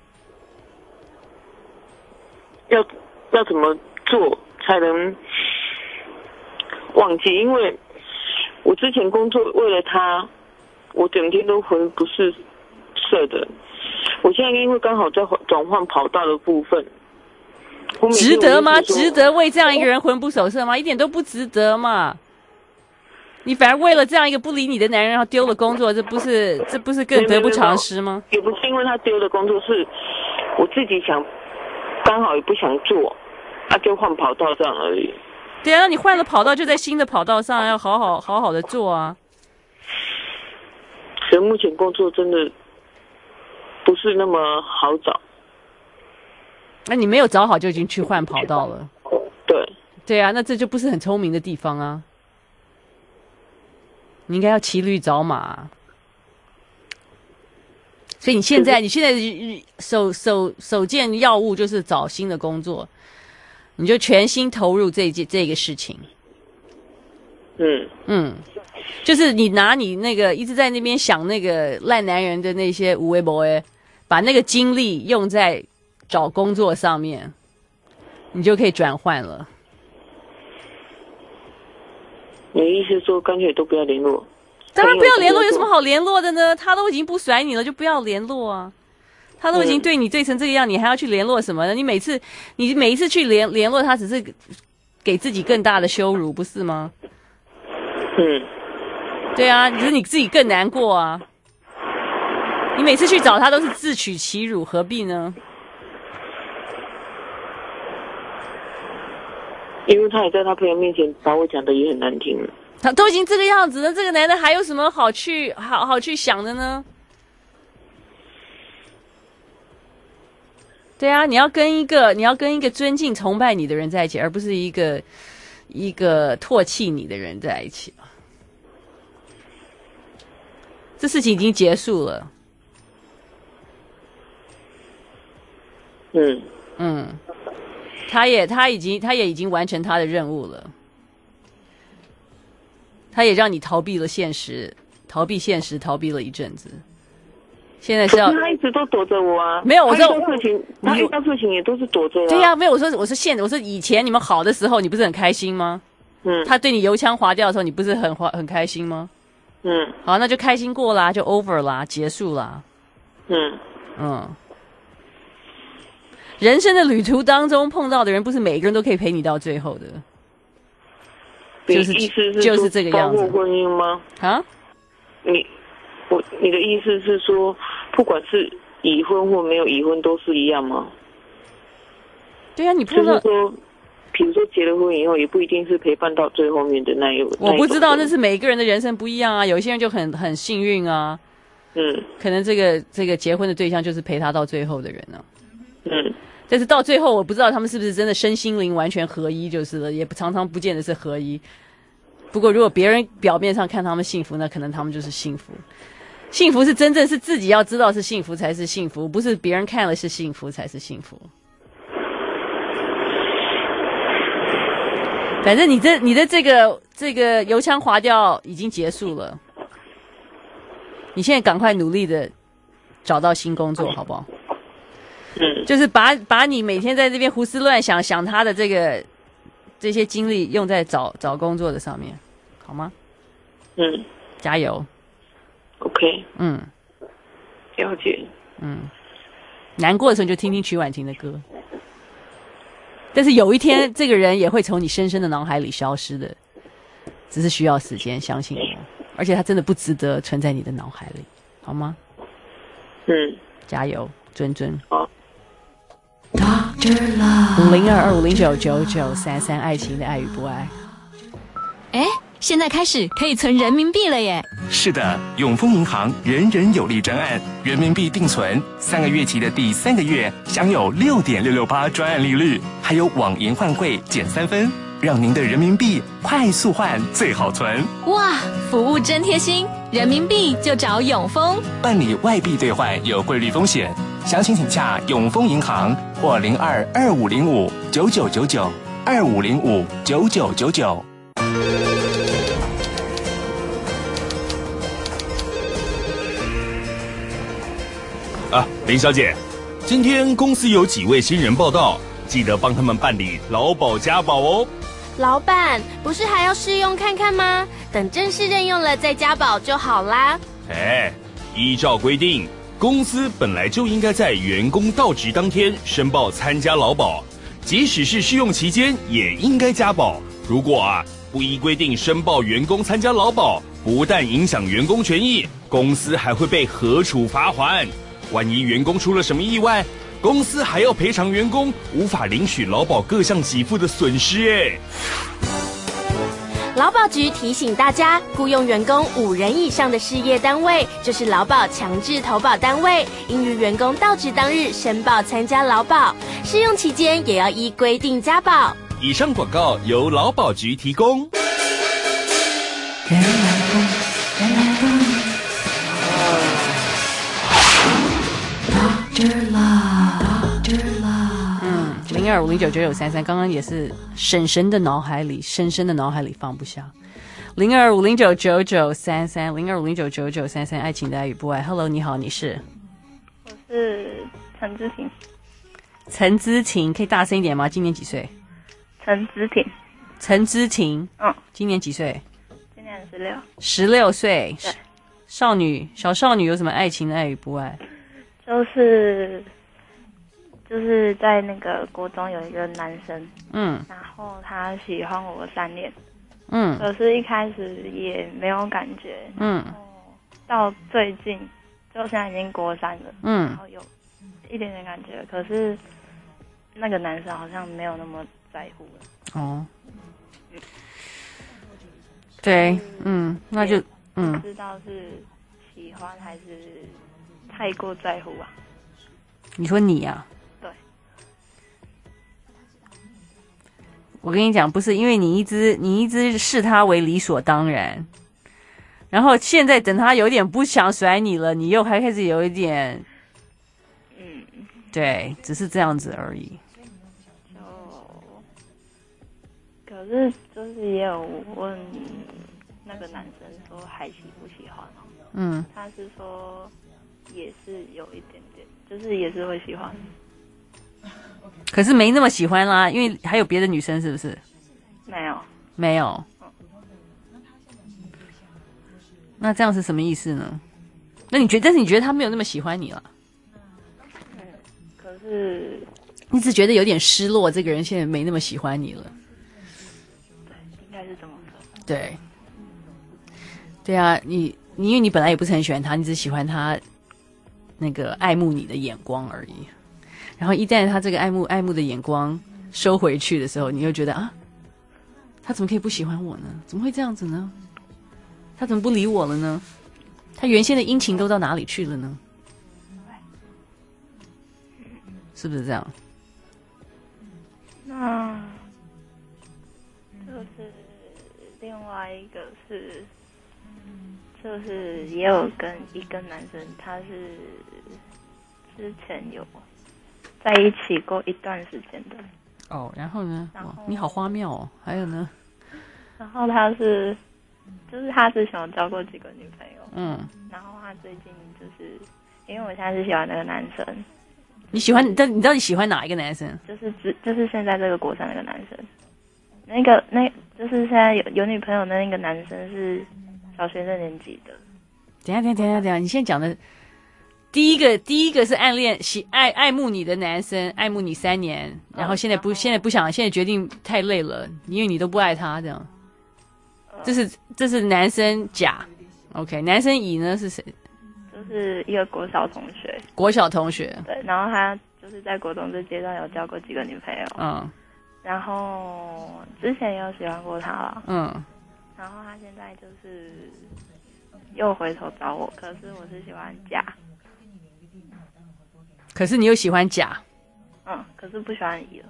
[SPEAKER 3] 要怎么做才能忘记？因为我之前工作为了他，我整天都魂不是色的。我现在因为刚好在转换跑道的部分，
[SPEAKER 2] 值得吗？值得为这样一个人魂不守舍吗？一点都不值得嘛！你反而为了这样一个不理你的男人，然后丢了工作，这不是更得不偿失吗？
[SPEAKER 3] 也不是因为他丢了工作，是我自己想，刚好也不想做，就换跑道这样而已。
[SPEAKER 2] 对啊，你换了跑道，就在新的跑道上要好好的做啊。
[SPEAKER 3] 所以目前工作真的不是那么好找。
[SPEAKER 2] 那你没有找好就已经去换跑道了。对啊，那这就不是很聪明的地方啊。你应该要骑驴找马。所以你现在首件要务就是找新的工作，你就全心投入这个事情。就是你拿你那个一直在那边想那个烂男人的那些无为不为，把那个精力用在找工作上面，你就可以转换了。
[SPEAKER 3] 你的意思说干脆都不要联络？
[SPEAKER 2] 当然不要联络，有什么好联络的呢？他都已经不甩你了，就不要联络啊。他都已经对你对成这个样，你还要去联络什么呢？你每一次去联络他，只是给自己更大的羞辱，不是吗？对啊，只是你自己更难过啊。你每次去找他都是自取其辱，何必呢？
[SPEAKER 3] 因为他也在他朋友面前把我讲的也很难听了。
[SPEAKER 2] 他都已经这个样子了，这个男的还有什么好去想的呢？对啊，你要跟一个尊敬崇拜你的人在一起，而不是一个唾弃你的人在一起。这事情已经结束了。他也已经完成他的任务了。他也让你逃避了现实，逃避了一阵子。现在是要
[SPEAKER 3] 他一直都躲着我啊。
[SPEAKER 2] 没有，我说
[SPEAKER 3] 他遇到事情也都是躲着啊。
[SPEAKER 2] 对呀，没有，我说以前你们好的时候，你不是很开心吗？他对你油腔滑调的时候，你不是很开心吗？好，那就开心过啦，就 over 啦，结束啦。人生的旅途当中碰到的人，不是每个人都可以陪你到最后的。就是这个样子。
[SPEAKER 3] 包括婚姻吗？你的意思是说，不管是已婚或没有已婚，都是一样吗？
[SPEAKER 2] 对啊，你碰到，
[SPEAKER 3] 就是说，比如说结了婚以后，也不一定是陪伴到最后面的那一种。
[SPEAKER 2] 我不知道，那是每个人的人生不一样啊。有些人就很幸运啊。可能这个结婚的对象就是陪他到最后的人呢。但是到最后，我不知道他们是不是真的身心灵完全合一，就是了，也常常不见得是合一。不过，如果别人表面上看他们幸福，那可能他们就是幸福。幸福是真正是自己要知道是幸福才是幸福，不是别人看了是幸福才是幸福。反正你的这个油腔滑调已经结束了，你现在赶快努力的找到新工作，好不好？就是把你每天在这边胡思乱想他的这些精力用在找工作的上面，好吗？加油。
[SPEAKER 3] OK。了解。
[SPEAKER 2] 难过的时候你就听听曲婉婷的歌，但是有一天这个人也会从你深深的脑海里消失的，只是需要时间，相信我。而且他真的不值得存在你的脑海里，好吗？加油，臻。好。50225099933，爱情的爱与不爱。
[SPEAKER 8] 现在开始可以存人民币了耶！
[SPEAKER 5] 是的，永丰银行人人有利专案，人民币定存3个月期的第3个月享有6.668%专案利率，还有网银换汇减3分，让您的人民币快速换最好存。
[SPEAKER 8] 哇，服务真贴心，人民币就找永丰。
[SPEAKER 5] 办理外币兑换有汇率风险，详情请洽永丰银行或022505999925059999。
[SPEAKER 7] 林小姐，今天公司有几位新人报到，记得帮他们办理劳保加保哦。
[SPEAKER 9] 老板，不是还要试用看看吗？等正式任用了再加保就好啦。
[SPEAKER 7] 依照规定，公司本来就应该在员工到职当天申报参加劳保，即使是试用期间也应该加保。如果不依规定申报员工参加劳保，不但影响员工权益，公司还会被核处罚锾。万一员工出了什么意外，公司还要赔偿员工无法领取劳保各项给付的损失。
[SPEAKER 9] 劳保局提醒大家，雇用员工5人以上的事业单位就是劳保强制投保单位，应于员工到职当日申报参加劳保，试用期间也要依规定加保。
[SPEAKER 7] 以上广告由劳保局提供。
[SPEAKER 13] 人来疯，人来疯。Doctor Love，Doctor
[SPEAKER 2] Love。0250999933，刚刚也是深深的脑海里放不下。0250999933，0250999933，爱情的爱与不爱。Hello， 你好，你是？
[SPEAKER 11] 我是陈姿婷。
[SPEAKER 2] 陈姿婷，可以大声一点吗？今年几岁？
[SPEAKER 11] 陈姿婷。
[SPEAKER 2] 陈姿婷，今年几岁？
[SPEAKER 11] 今年16。
[SPEAKER 2] 16岁。对。少女，小少女有什么爱情的爱与不爱？
[SPEAKER 11] 就是在那个国中有一个男生，然后他喜欢我3年，可是一开始也没有感觉，到最近就现在已经国3了，然后有一点点感觉，可是那个男生好像没有那么在乎了。
[SPEAKER 2] 对，那就
[SPEAKER 11] 不知道是喜欢还是太过在乎啊？
[SPEAKER 2] 你说你啊？
[SPEAKER 11] 对。
[SPEAKER 2] 我跟你讲，不是因为你一直视他为理所当然，然后现在等他有点不想甩你了，你又还开始有一点，对，只是这样子而已。
[SPEAKER 11] 可是就是也有问那个男生说还喜不喜欢他是说也是有一点点，就是也是会喜欢，
[SPEAKER 2] 可是没那么喜欢啦，因为还有别的女生，是不是？没有。那这样是什么意思呢？但是你觉得他没有那么喜欢你了？
[SPEAKER 11] 可是
[SPEAKER 2] 你只觉得有点失落，这个人现在没那么喜欢你了。
[SPEAKER 11] 对，应该是这么说。
[SPEAKER 2] 对啊，因为你本来也不是很喜欢他，你只喜欢他那个爱慕你的眼光而已。然后一旦他这个爱慕的眼光收回去的时候，你就觉得他怎么可以不喜欢我呢？怎么会这样子呢？他怎么不理我了呢？他原先的殷勤都到哪里去了呢？是不是这样？
[SPEAKER 11] 那就是另外一个是，就是也有跟一个男生，他是之前有在一起过一段时间的。
[SPEAKER 2] 然后呢？你好花妙哦。还有呢？
[SPEAKER 11] 然后他之前有交过几个女朋友，然后他最近就是因为我现在是喜欢那个男生。你
[SPEAKER 2] 到底喜欢哪一个男生？
[SPEAKER 11] 就是现在这个国3那个男生，那就是现在有女朋友的那个男生是小学6年级的。
[SPEAKER 2] 等一下，你现在讲的第一个是暗恋爱慕你的男生，爱慕你3年，然后现在不想，现在决定太累了，因为你都不爱他，这样。这是男生甲 ，OK， 男生乙呢是谁？
[SPEAKER 11] 就是一个国小同学。对，然后他就是在国中这阶段有交过几个女朋友，然后之前也有喜欢过他了，然后他现在就是又回头找我，可是我是喜欢甲。
[SPEAKER 2] 可是你又喜欢甲？
[SPEAKER 11] 可是不喜欢乙了。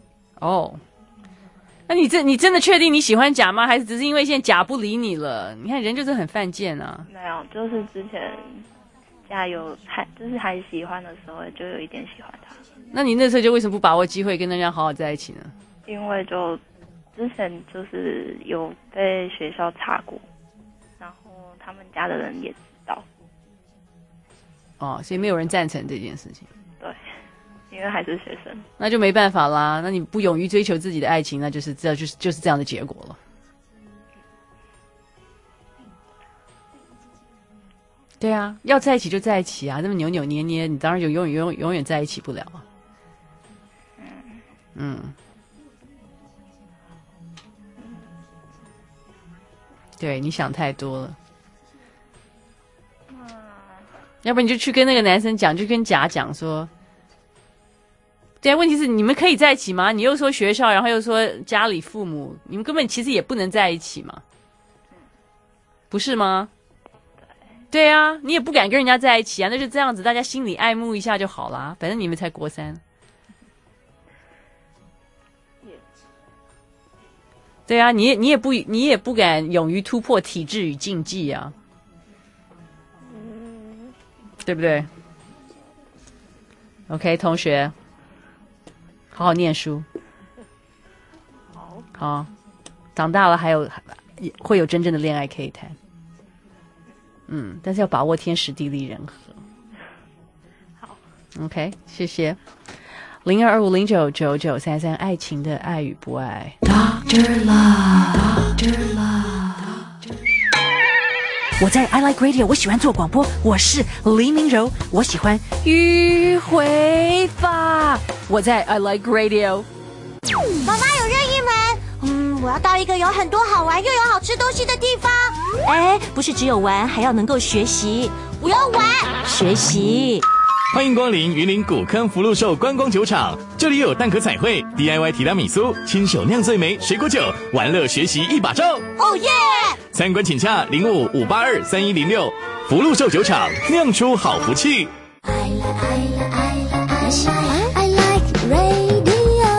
[SPEAKER 2] 那你真的确定你喜欢甲吗？还是只是因为现在甲不理你了？你看人就是很犯贱啊。
[SPEAKER 11] 没有，就是之前甲就是还喜欢的时候，就有一点喜欢他。
[SPEAKER 2] 那你那时候就为什么不把握机会跟人家好好在一起呢？
[SPEAKER 11] 因为就之前就是有被学校查过，然后他们家的人也知道。
[SPEAKER 2] 哦，所以没有人赞成这件事情。
[SPEAKER 11] 对，因为还是学生，
[SPEAKER 2] 那就没办法啦。那你不勇于追求自己的爱情，那就是这样的结果了。对啊，要在一起就在一起啊，那么扭扭捏捏，你当然就永远在一起不了啊。对，你想太多了。要不然你就去跟那个男生讲，就跟甲讲说，对啊，问题是你们可以在一起吗？你又说学校，然后又说家里父母，你们根本其实也不能在一起嘛，不是吗？对啊，你也不敢跟人家在一起啊，那就这样子，大家心里爱慕一下就好啦，反正你们才国3。对啊，你也不敢勇于突破体制与禁忌啊，对不对 ？OK， 同学，好好念书，好，长大了会有真正的恋爱可以谈。但是要把握天时地利人和。
[SPEAKER 11] 好
[SPEAKER 2] ，OK， 谢谢。0225099933，爱情的爱与不爱。Dr. Love。我在 I Like Radio， 我喜欢做广播，我是黎明柔，我喜欢迂回法。我在 I Like Radio。
[SPEAKER 10] 妈妈有任意门。我要到一个有很多好玩又有好吃东西的地方。
[SPEAKER 8] 哎，不是只有玩，还要能够学习。
[SPEAKER 10] 我要玩，
[SPEAKER 8] 学习。
[SPEAKER 14] 欢迎光临云林古坑福禄寿观光酒厂，这里有蛋壳彩绘、DIY 提拉米苏、亲手酿醉梅、水果酒，玩乐学习一把照。
[SPEAKER 10] 哦耶！
[SPEAKER 14] 参观请洽05-582-3106，福禄寿酒厂酿出好福气。
[SPEAKER 16] I like radio。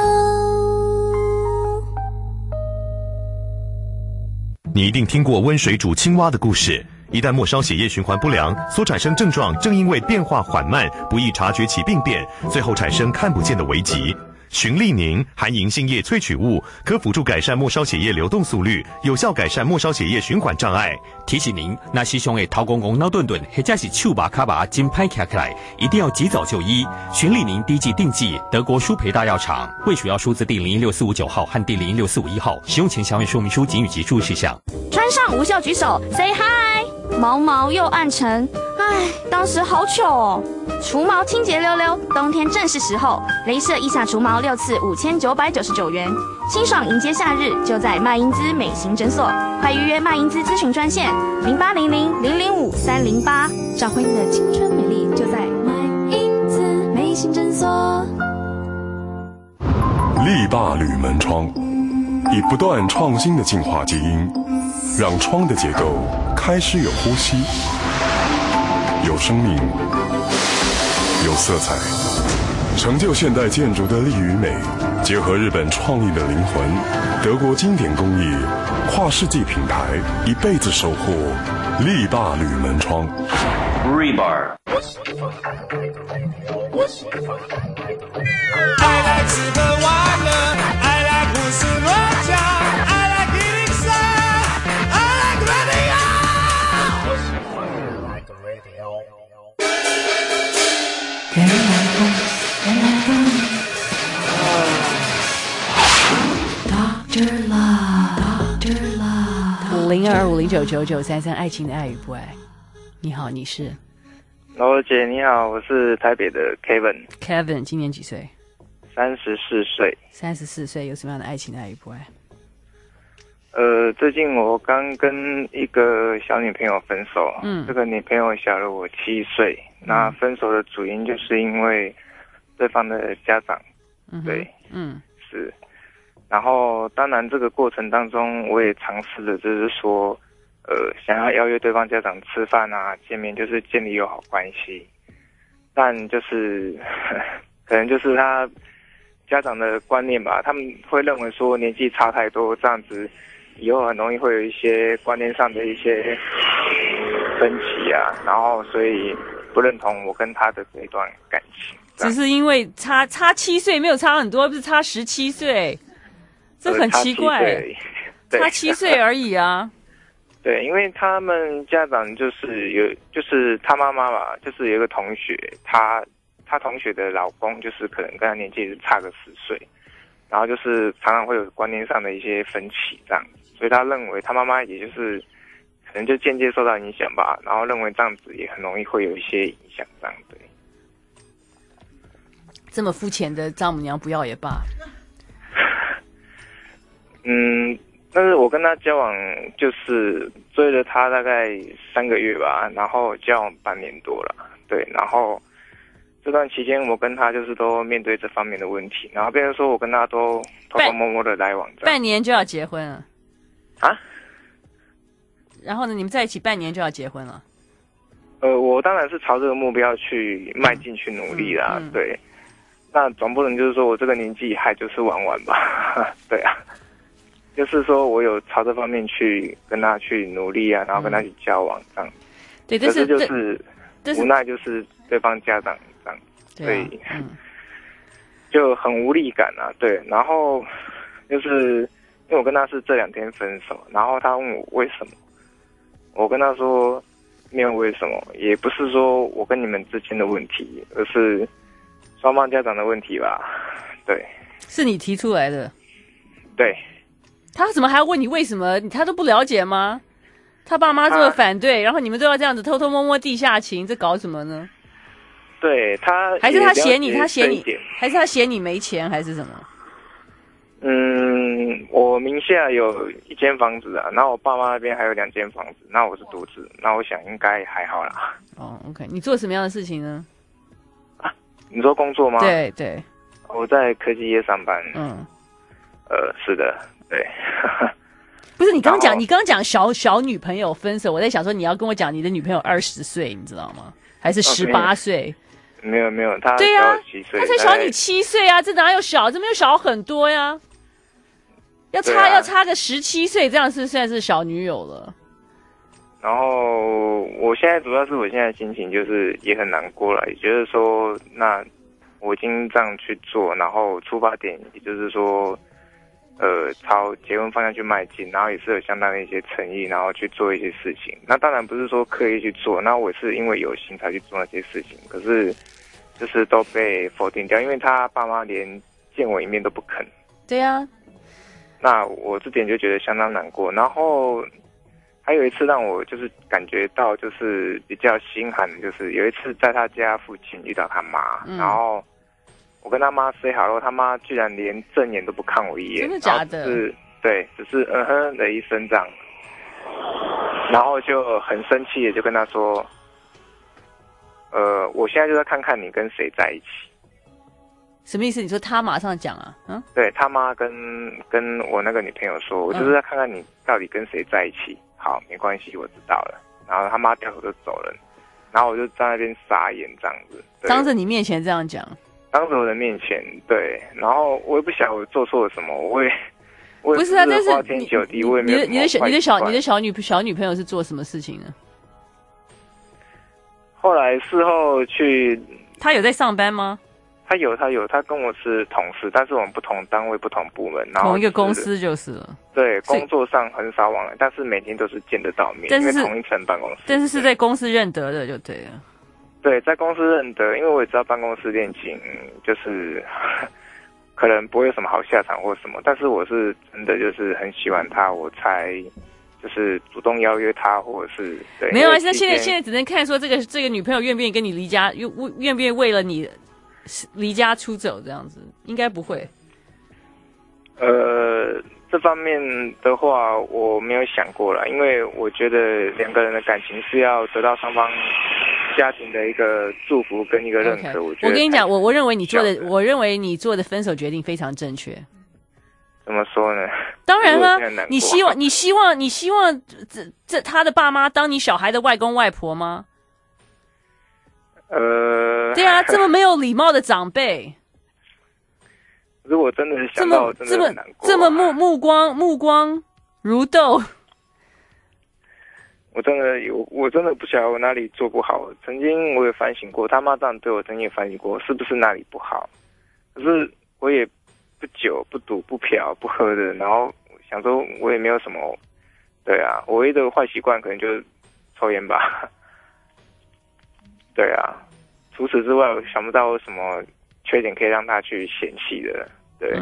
[SPEAKER 15] 你一定听过温水煮青蛙的故事。一旦末梢血液循环不良，所产生症状正因为变化缓慢，不易察觉其病变，最后产生看不见的危疾。循利宁含银杏叶萃取物，可辅助改善末梢血液流动速率，有效改善末梢血液循环障碍。
[SPEAKER 20] 提醒您，那时常会头公公、脑顿顿，或者是手麻脚麻、筋歹起来，一定要及早就医。循利宁滴剂定剂，德国舒培大药厂。卫署要数字第01645号和第01641号。使用前详阅说明书警语及注意事项。
[SPEAKER 6] 穿上无袖举手 ，say hi。毛毛又暗沉，唉，当时好糗哦。除毛清洁溜溜，冬天正是时候。雷射腋下除毛6次5999元，清爽迎接夏日，就在麦因兹美型诊所。快预约麦因兹咨询专线0800005308，找回你的青春美丽，就在麦因兹美型诊所。
[SPEAKER 12] 力霸铝门窗，以不断创新的进化基因，让窗的结构开始有呼吸，有生命，有色彩，成就现代建筑的力与美，结合日本创意的灵魂，德国经典工艺，跨世纪品牌，一辈子守护力霸铝门窗。
[SPEAKER 22] Rebar。
[SPEAKER 23] I like 吃喝玩乐 I like 胡思乱想 I like eating sad I like radio 我喜欢 like radio
[SPEAKER 13] 人来疯人来疯 Dr. Love
[SPEAKER 2] 0225099933，爱情的爱与不爱。你好，你是？
[SPEAKER 24] 罗姐你好，我是台北的 Kevin。
[SPEAKER 2] 今年几岁
[SPEAKER 24] ？34岁。
[SPEAKER 2] 34岁，有什么样的爱情的爱与不爱？
[SPEAKER 24] 最近我刚跟一个小女朋友分手，这个女朋友小了我7岁。那分手的主因就是因为对方的家长，对，是。然后当然这个过程当中，我也尝试着就是说，想要邀约对方家长吃饭啊、见面，就是建立友好关系。但就是可能就是他家长的观念吧，他们会认为说年纪差太多，这样子以后很容易会有一些观念上的一些分歧啊，然后所以不认同我跟他的这一段感情。
[SPEAKER 2] 只是因为差7岁，没有差很多，不是差17岁，这很奇怪，差7岁而已啊。
[SPEAKER 24] 对，因为他们家长就是他妈妈吧，就是有一个同学，他同学的老公就是可能跟他年纪是差个10岁，然后就是常常会有观念上的一些分歧这样子，所以他认为他妈妈也就是可能就间接受到影响吧，然后认为这样子也很容易会有一些影响这样。对，
[SPEAKER 2] 这么肤浅的丈母娘不要也罢。
[SPEAKER 24] 但是我跟他交往就是追了他大概3个月吧，然后交往半年多了。对，然后这段期间我跟他就是都面对这方面的问题，然后变成说我跟他都偷偷摸摸的来往。
[SPEAKER 2] 半年就要结婚了
[SPEAKER 24] 啊？
[SPEAKER 2] 然后呢，你们在一起半年就要结婚了？
[SPEAKER 24] 我当然是朝这个目标去迈进去努力啦。对，那总不能就是说我这个年纪还就是玩玩吧？对啊。就是说我有朝这方面去跟他去努力啊，然后跟他去交往这样。
[SPEAKER 2] 对，
[SPEAKER 24] 可是就是无奈就是对方家长这样，所以就很无力感啊。对，然后就是因为我跟他是这2天分手，然后他问我为什么，我跟他说没有为什么，也不是说我跟你们之间的问题，而是双方家长的问题吧。对，
[SPEAKER 2] 是你提出来的。
[SPEAKER 24] 对。
[SPEAKER 2] 他怎么还要问你为什么？他都不了解吗？他爸妈这么反对，然后你们都要这样子偷偷摸摸地下情，这搞什么呢？
[SPEAKER 24] 对，他
[SPEAKER 2] 还是他嫌你，还是他嫌你没钱，还是什么？
[SPEAKER 24] 我名下有1间房子啊，然后我爸妈那边还有2间房子，那我是独子，那我想应该还好啦。
[SPEAKER 2] 哦 ，OK， 你做什么样的事情呢？
[SPEAKER 24] 你说工作吗？
[SPEAKER 2] 对对，
[SPEAKER 24] 我在科技业上班。是的。对，
[SPEAKER 2] 不是你刚讲小女朋友分手，我在想说你要跟我讲你的女朋友20岁，你知道吗？还是18岁？
[SPEAKER 24] 没有，她
[SPEAKER 2] 对呀
[SPEAKER 24] ，7岁，
[SPEAKER 2] 她才小你7岁啊，这哪有小？这没有小很多呀，要差个17岁，这样是算是小女友了。
[SPEAKER 24] 然后我现在主要是我现在心情就是也很难过了，也就是说，那我已经这样去做，然后出发点也就是说。朝结婚方向去迈进，然后也是有相当的一些诚意，然后去做一些事情。那当然不是说刻意去做，那我是因为有心才去做那些事情，可是就是都被否定掉，因为他爸妈连见我一面都不肯。
[SPEAKER 2] 对啊。
[SPEAKER 24] 那我这点就觉得相当难过。然后还有一次让我就是感觉到就是比较心寒的，就是有一次在他家附近遇到他妈，然后。我跟他妈 say hello， 他妈居然连正眼都不看我一眼，
[SPEAKER 2] 真的假的？
[SPEAKER 24] 对，只是哼的一声这样，然后就很生气的就跟他说，我现在就在看看你跟谁在一起。
[SPEAKER 2] 什么意思？你说他马上讲啊？
[SPEAKER 24] 对他妈跟我那个女朋友说，我就是在看看你到底跟谁在一起。好，没关系，我知道了。然后他妈掉头就走了，然后我就在那边傻眼这样子，
[SPEAKER 2] 当着你面前这样讲。
[SPEAKER 24] 当着我的面前，对，然后我也不晓得我做错了什么，我也
[SPEAKER 2] 不是啊，但是
[SPEAKER 24] 花天酒地，我也没有
[SPEAKER 2] 你的小女朋友是做什么事情呢？
[SPEAKER 24] 后来事后去，
[SPEAKER 2] 她有在上班吗？
[SPEAKER 24] 她有，她跟我是同事，但是我们不同单位、不同部门，然后
[SPEAKER 2] 同一个公司就是了。
[SPEAKER 24] 对，工作上很少往来，但是每天都是见得到面，因为同一层办公室。
[SPEAKER 2] 但是在公司认得的就对了。
[SPEAKER 24] 对，在公司认得，因为我也知道办公室恋情就是可能不会有什么好下场或什么，但是我是真的就是很喜欢他，我才就是主动邀约他，或者是对。
[SPEAKER 2] 没有啊，现在只能看说这个女朋友愿不愿意跟你离家，愿不愿意为了你离家出走这样子，应该不会。
[SPEAKER 24] 这方面的话我没有想过了，因为我觉得2个人的感情是要得到双方家庭的一个祝福跟一个认可。我觉得
[SPEAKER 2] 我跟你讲，我认为你做的分手决定非常正确。
[SPEAKER 24] 怎么说呢？
[SPEAKER 2] 当然了，你希望这他的爸妈当你小孩的外公外婆吗？对啊，这么没有礼貌的长辈。
[SPEAKER 24] 如果真的是想到，真的很难过。
[SPEAKER 2] 这么目光如豆。
[SPEAKER 24] 我真的不晓得我哪里做不好。曾经我也反省过，他妈这样对我，曾经也反省过，是不是哪里不好？可是我也不酒不赌不嫖不喝的，然后想说我也没有什么对啊，我唯一的坏习惯可能就是抽烟吧。对啊，除此之外，我想不到有什么缺点可以让他去嫌弃的。对，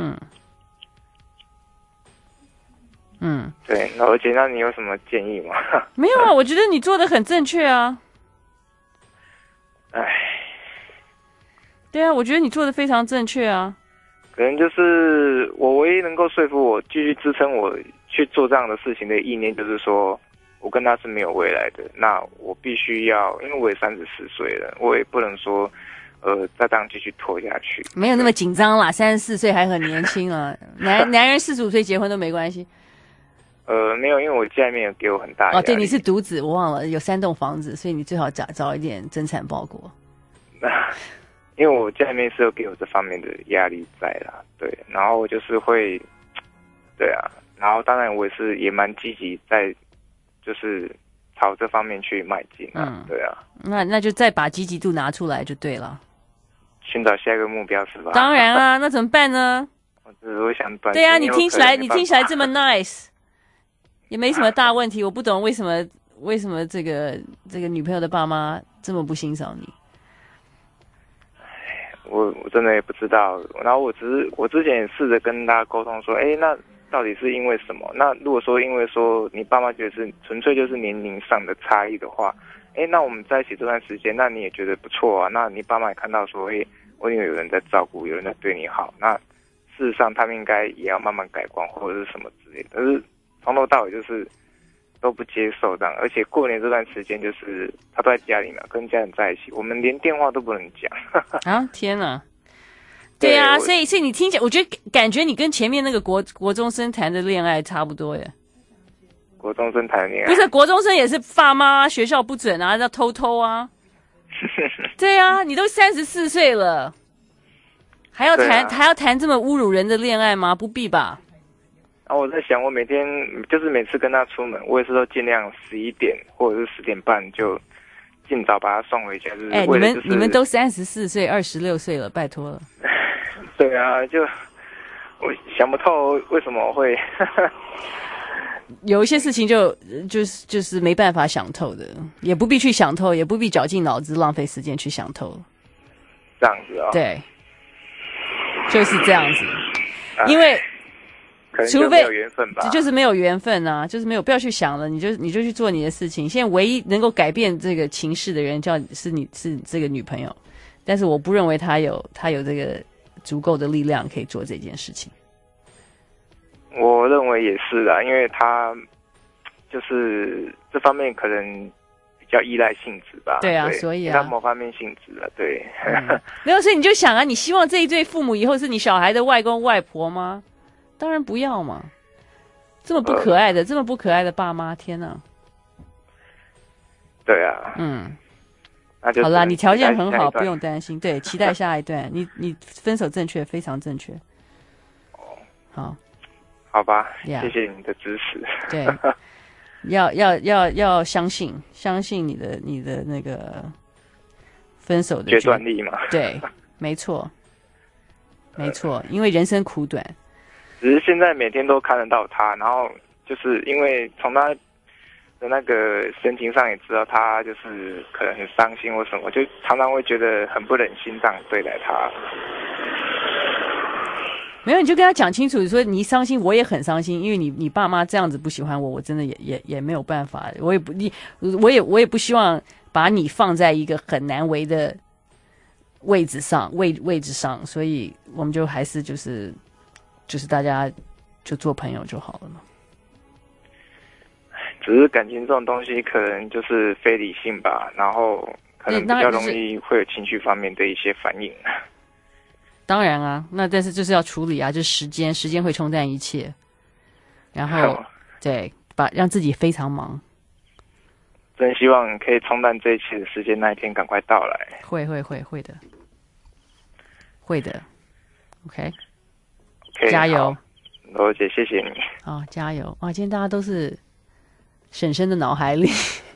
[SPEAKER 24] 对。而且，那你有什么建议吗？
[SPEAKER 2] 没有啊，我觉得你做的很正确啊。
[SPEAKER 24] 唉，
[SPEAKER 2] 对啊，我觉得你做的非常正确啊。
[SPEAKER 24] 可能就是我唯一能够说服我继续支撑我去做这样的事情的意念，就是说我跟他是没有未来的。那我必须要，因为我也34岁了，我也不能说再这样继续拖下去。
[SPEAKER 2] 没有那么紧张啦，34岁还很年轻啊。男人45岁结婚都没关系。
[SPEAKER 24] 没有，因为我家里面有给我很大的压力。
[SPEAKER 2] 对，你是独子，我忘了有3栋房子，所以你最好早一点增产报国。
[SPEAKER 24] 因为我家里面是有给我这方面的压力在啦，对，然后我就是会，对啊，然后当然我也蛮积极在，就是朝这方面去迈进啊，对啊。
[SPEAKER 2] 那就再把积极度拿出来就对了。
[SPEAKER 24] 寻找下一个目标是吧？
[SPEAKER 2] 当然啊，那怎么办呢？
[SPEAKER 24] 我想短。
[SPEAKER 2] 对啊，你听起来这么 nice。也没什么大问题，我不懂为什么这个女朋友的爸妈这么不欣赏你。
[SPEAKER 24] 我真的也不知道。然后我之前也试着跟大家沟通说，那到底是因为什么？那如果说因为说你爸妈觉得是纯粹就是年龄上的差异的话，那我们在一起这段时间，那你也觉得不错啊。那你爸妈也看到说，我有人在照顾，有人在对你好。那事实上他们应该也要慢慢改观或者是什么之类的。但是从头到尾就是都不接受这样，而且过年这段时间就是他都在家里嘛，跟家人在一起，我们连电话都不能讲。
[SPEAKER 2] 啊，天哪！对啊，所以你听起来，我觉得感觉你跟前面那个国中生谈的恋爱差不多耶。
[SPEAKER 24] 国中生谈恋爱？
[SPEAKER 2] 不是，国中生也是爸妈学校不准啊，要偷啊。对啊，你都34岁了，还要谈这么侮辱人的恋爱吗？不必吧。
[SPEAKER 24] 我在想，我每天就是每次跟他出门，我也是都尽量11点或者是10点半就尽早把他送回家。就是为了
[SPEAKER 2] 你们都34岁、26岁了，拜托了。
[SPEAKER 24] 对啊，就我想不透为什么会
[SPEAKER 2] 有一些事情就是没办法想透的，也不必去想透，也不必绞尽脑汁浪费时间去想透。
[SPEAKER 24] 这样子啊？
[SPEAKER 2] 对，就是这样子，因为。
[SPEAKER 24] 可能就没有缘分吧，
[SPEAKER 2] 就是没有缘分啊，就是没有，不要去想了，你就去做你的事情。现在唯一能够改变这个情势的人，是这个女朋友，但是我不认为她有这个足够的力量可以做这件事情。
[SPEAKER 24] 我认为也是啦，因为她就是这方面可能比较依赖性质吧。
[SPEAKER 2] 对啊，所以啊，
[SPEAKER 24] 她某方面性质了，对。
[SPEAKER 2] 没有，所以你就想啊，你希望这一对父母以后是你小孩的外公外婆吗？当然不要嘛！这么不可爱的爸妈，天哪！
[SPEAKER 24] 对啊，那就
[SPEAKER 2] 好啦，你条件很好，不用担心。对，期待下一段。你分手正确，非常正确。
[SPEAKER 24] 好吧，谢谢你的支持。
[SPEAKER 2] 对，要相信你的那个分手的
[SPEAKER 24] 决断力嘛。
[SPEAKER 2] 对，没错，因为人生苦短。
[SPEAKER 24] 只是现在每天都看得到他，然后就是因为从他的那个神情上也知道他就是可能很伤心或什么，就常常会觉得很不忍心这样对待他。
[SPEAKER 2] 没有，你就跟他讲清楚，你说你伤心，我也很伤心，因为你爸妈这样子不喜欢我，我真的也没有办法，我也不希望把你放在一个很难为的位置上，所以我们就还是就是大家就做朋友就好了嘛。
[SPEAKER 24] 只是感情这种东西可能就是非理性吧，然后可能比较容易会有情绪方面的一些反应。
[SPEAKER 2] 当然啊，那但是就是要处理啊，就是时间会冲淡一切，然后对，让自己非常忙。
[SPEAKER 24] 真希望可以冲淡这一切的时间那一天赶快到来。
[SPEAKER 2] 会的 ，OK。加油，
[SPEAKER 24] 罗姐，谢谢你。
[SPEAKER 2] 加油！今天大家都是婶婶的脑海里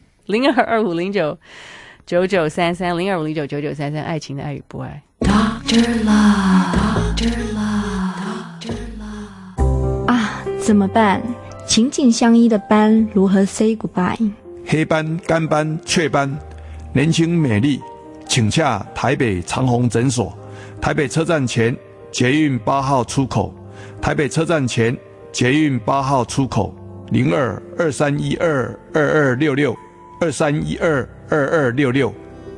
[SPEAKER 2] ，0225099933，0225099933，爱情的爱与不爱。Dr. Love
[SPEAKER 6] 啊，怎么办？
[SPEAKER 4] 情景相依的班如何 say goodbye？
[SPEAKER 17] 黑斑、干斑、雀斑，年轻美丽，请洽台北长虹诊所，台北车站前捷运8号出口，台北车站前捷运8号出口，02-2312-2266，2312-2266。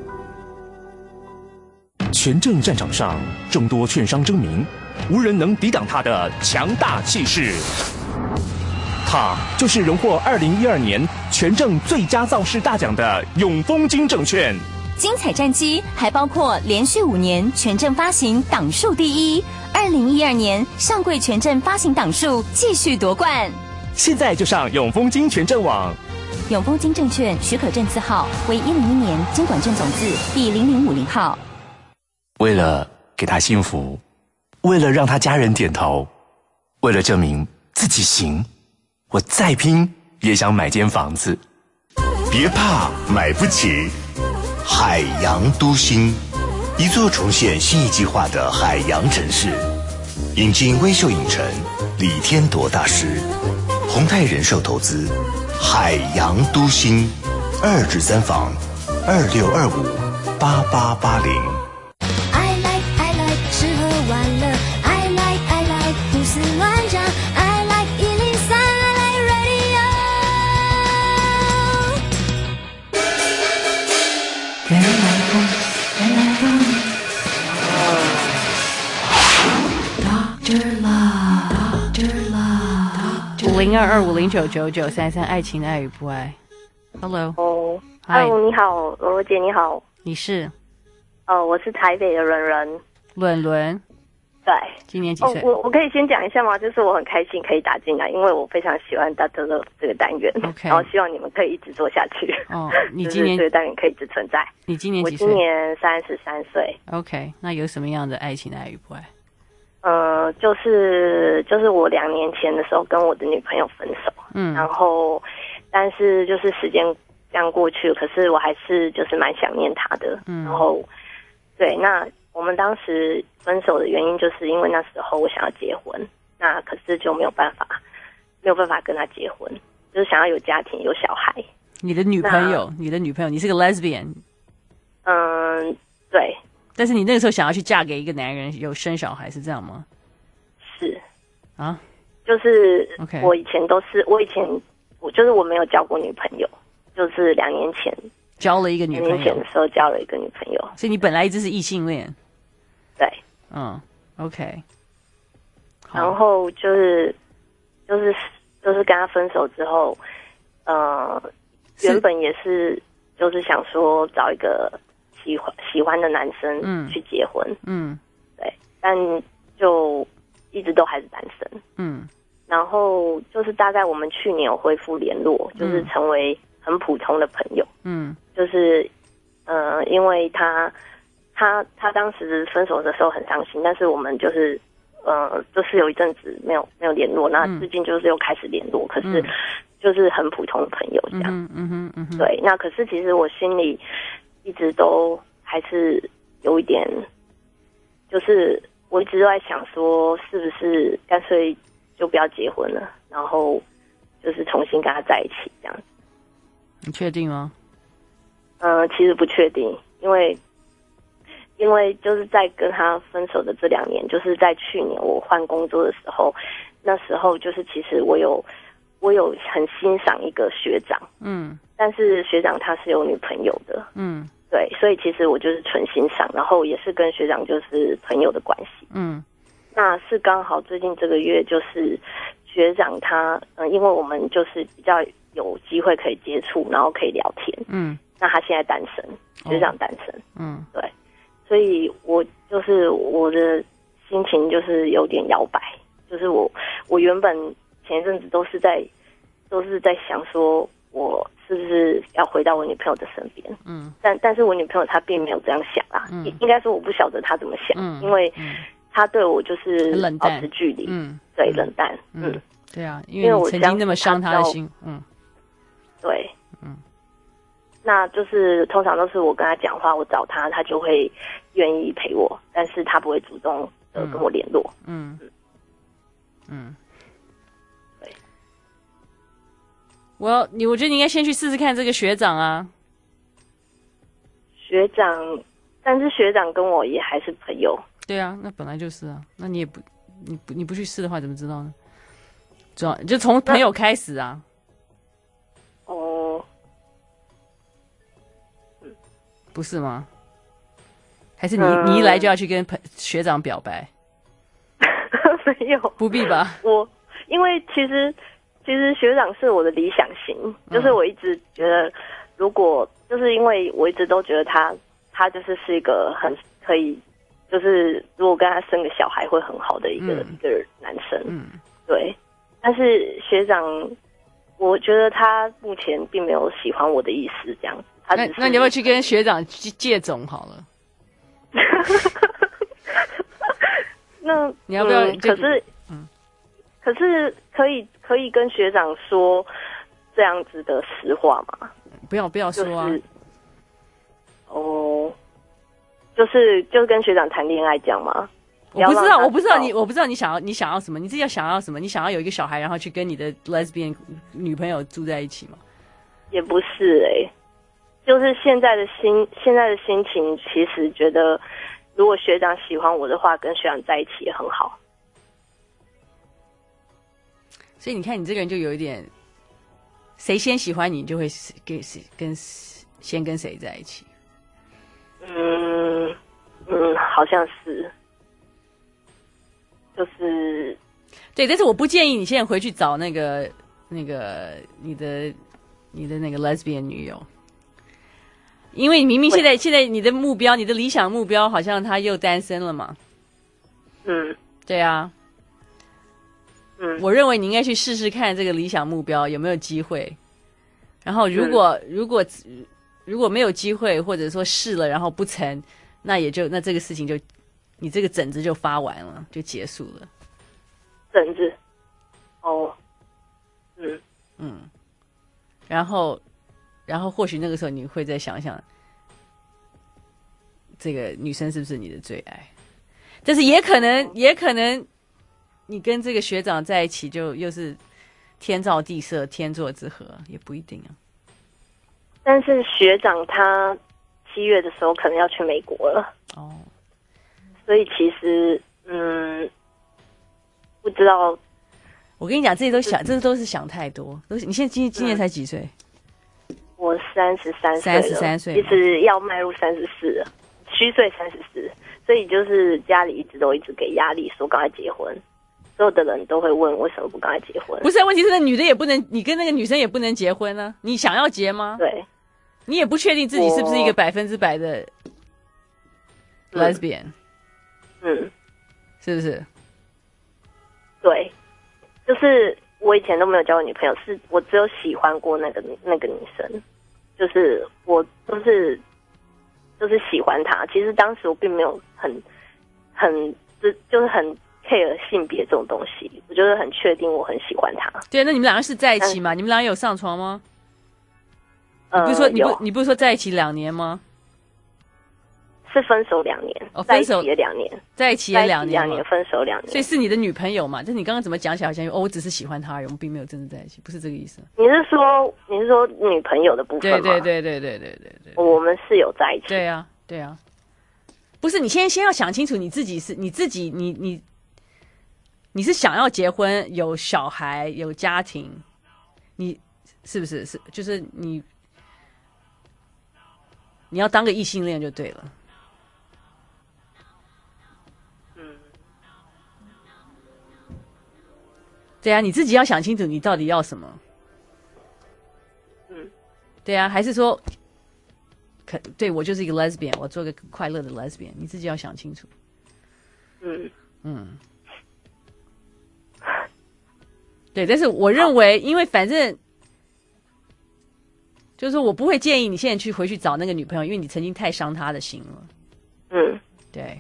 [SPEAKER 5] 权证战场上，众多券商争鸣，无人能抵挡他的强大气势。他就是荣获2012年权证最佳造势大奖的永丰金证券。
[SPEAKER 18] 精彩战绩还包括连续5年权证发行档数第一，2012年上柜权证发行档数继续夺冠。
[SPEAKER 5] 现在就上永丰金权证网。
[SPEAKER 18] 永丰金证券许可证字号为101年金管证总字第0050号。
[SPEAKER 5] 为了给他幸福，为了让他家人点头，为了证明自己行，我再拼也想买间房子。
[SPEAKER 19] 别怕买不起，海洋都心，一座重现新一计划的海洋城市，引进微秀影城、李天铎大师，宏泰人寿投资，海洋都心，2至3房，26258880。
[SPEAKER 16] 吃喝玩乐 I like 胡思乱想 I like 103 I like radio
[SPEAKER 13] 人来疯人来疯 Dr. Love Dr.
[SPEAKER 2] Love 0225099933爱情的爱与不爱。 Hello
[SPEAKER 25] ，Hello， 你好，罗罗姐，你好。
[SPEAKER 2] 你是？
[SPEAKER 25] 我是台北的伦。
[SPEAKER 2] 伦，
[SPEAKER 25] 对，
[SPEAKER 2] 今年几岁？
[SPEAKER 25] 我可以先讲一下吗？就是我很开心可以打进来，因为我非常喜欢Dr. Love这个单元，
[SPEAKER 2] OK，
[SPEAKER 25] 然后希望你们可以一直做下去。
[SPEAKER 2] 哦，你今年
[SPEAKER 25] 这个单元可以一直存在。
[SPEAKER 2] 你今年几岁？
[SPEAKER 25] 我今年33岁。
[SPEAKER 2] OK， 那有什么样的爱情的爱与不爱？
[SPEAKER 25] 就是我2年前的时候跟我的女朋友分手，然后但是就是时间这样过去了，可是我还是就是蛮想念她的，然后对那。我们当时分手的原因，就是因为那时候我想要结婚，那可是就没有办法跟他结婚，就是想要有家庭有小孩。
[SPEAKER 2] 你的女朋友，你是个 lesbian。
[SPEAKER 25] 对。
[SPEAKER 2] 但是你那个时候想要去嫁给一个男人，有生小孩，是这样吗？
[SPEAKER 25] 是。
[SPEAKER 2] 啊？
[SPEAKER 25] 就是
[SPEAKER 2] ，OK，
[SPEAKER 25] 我以前我没有交过女朋友，就是2年前
[SPEAKER 2] 交了一个女朋友。2
[SPEAKER 25] 年前的时候交了一个女朋友，
[SPEAKER 2] 所以你本来一直是异性恋。
[SPEAKER 25] 对。
[SPEAKER 2] OK。
[SPEAKER 25] 然后就是跟他分手之后，原本也是就是想说找一个喜欢的男生去结婚，对，但就一直都还是单身，然后就是大概我们去年有恢复联络，就是成为很普通的朋友，就是因为他当时分手的时候很伤心，但是我们就是有一阵子没有联络，那最近就是又开始联络，可是就是很普通的朋友这样，对，那可是其实我心里一直都还是有一点，就是我一直都在想说，是不是干脆就不要结婚了，然后就是重新跟他在一起这样。
[SPEAKER 2] 你确定吗？
[SPEAKER 25] 其实不确定，因为就是在跟他分手的这2年，就是在去年我换工作的时候，那时候就是其实我有很欣赏一个学长，但是学长他是有女朋友的，对，所以其实我就是纯欣赏，然后也是跟学长就是朋友的关系，那是刚好最近这个月就是学长他因为我们就是比较有机会可以接触，然后可以聊天，那他现在单身，学长单身，对。所以我就是我的心情就是有点摇摆，就是我原本前一阵子都是在想说，我是不是要回到我女朋友的身边？但是我女朋友她并没有这样想啦，应该说我不晓得她怎么想，因为她对我就是保持距离，对，冷淡，
[SPEAKER 2] 对啊，因为我曾经那么伤她的心，
[SPEAKER 25] 对，那就是通常都是我跟他讲话，我找他，他就会愿意陪我，但是他不会主动的跟我联络。对。
[SPEAKER 2] 我觉得你应该先去试试看这个学长啊。
[SPEAKER 25] 学长，但是学长跟我也还是朋友。
[SPEAKER 2] 对啊，那本来就是啊。那你也不，你不去试的话，怎么知道呢？就从朋友开始啊。
[SPEAKER 25] 哦，
[SPEAKER 2] 不是吗？还是你一来就要去跟学长表白？
[SPEAKER 25] 没有，
[SPEAKER 2] 不必吧。
[SPEAKER 25] 因为其实学长是我的理想型，就是我一直觉得，如果就是因为我一直都觉得他就是一个很可以，就是如果跟他生个小孩会很好的一个男生，对。但是学长，我觉得他目前并没有喜欢我的意思，这样。
[SPEAKER 2] 那你要不要去跟学长借种好了？
[SPEAKER 25] 那
[SPEAKER 2] 你要不要？
[SPEAKER 25] 可是可以跟学长说这样子的实话吗？
[SPEAKER 2] 不要说啊。
[SPEAKER 25] 就是跟学长谈恋爱这样吗？
[SPEAKER 2] 我不知道你想要什么？你自己要想要什么？你想要有一个小孩，然后去跟你的 lesbian 女朋友住在一起吗？
[SPEAKER 25] 也不是就是现在的心情，其实觉得如果学长喜欢我的话，跟学长在一起也很好。
[SPEAKER 2] 所以你看，你这个人就有一点，谁先喜欢你，就会先跟谁在一起。
[SPEAKER 25] 好像是，就是
[SPEAKER 2] 对，但是我不建议你现在回去找那个你的那个 lesbian 女友，因为明明现在你的目标，你的理想目标好像他又单身了嘛。对啊。我认为你应该去试试看这个理想目标有没有机会，然后如果没有机会，或者说试了然后不成，那这个事情就你这个疹子就发完了，就结束了。
[SPEAKER 25] 疹子，
[SPEAKER 2] 然后或许那个时候你会再想想，这个女生是不是你的最爱？但是也可能。你跟这个学长在一起，就又是天造地设、天作之合，也不一定啊。
[SPEAKER 25] 但是学长他7月的时候可能要去美国了，所以其实不知道。
[SPEAKER 2] 我跟你讲，这都是想太多。你现在今年才几岁？
[SPEAKER 25] 我33岁，其实要迈入34了，虚岁34，所以就是家里一直给压力，说赶快结婚。所有的人都会问为什么不赶快结婚？
[SPEAKER 2] 不是，问题是那女的也不能，你跟那个女生也不能结婚呢。你想要结吗？
[SPEAKER 25] 对，
[SPEAKER 2] 你也不确定自己是不是一个100%的 lesbian，是不是？
[SPEAKER 25] 对，就是我以前都没有交过女朋友，是我只有喜欢过那个女生，就是我就是喜欢她。其实当时我并没有就是很 care 性别这种东西，我就是很确定我很喜欢他。
[SPEAKER 2] 对，那你们两个是在一起吗？你们两个有上床吗？你不是说在一起2年吗？
[SPEAKER 25] 是分手2年，
[SPEAKER 2] 分手
[SPEAKER 25] 也2年，
[SPEAKER 2] 在一起也2年，
[SPEAKER 25] 分手2年，
[SPEAKER 2] 所以是你的女朋友嘛？但是你刚刚怎么讲起来好像我只是喜欢她而已，我们并没有真的在一起，不是这个意思。
[SPEAKER 25] 你是说女朋友的部分吗？
[SPEAKER 2] 对，
[SPEAKER 25] 我们是有在一起。
[SPEAKER 2] 对啊，不是你先要想清楚你自己你是想要结婚、有小孩、有家庭，你是不是就是你要当个异性恋就对了。对啊，你自己要想清楚你到底要什么。对啊，还是说对我就是一个 lesbian， 我做个快乐的 lesbian， 你自己要想清楚。对，但是我认为，因为反正就是说我不会建议你现在回去找那个女朋友，因为你曾经太伤她的心了。对。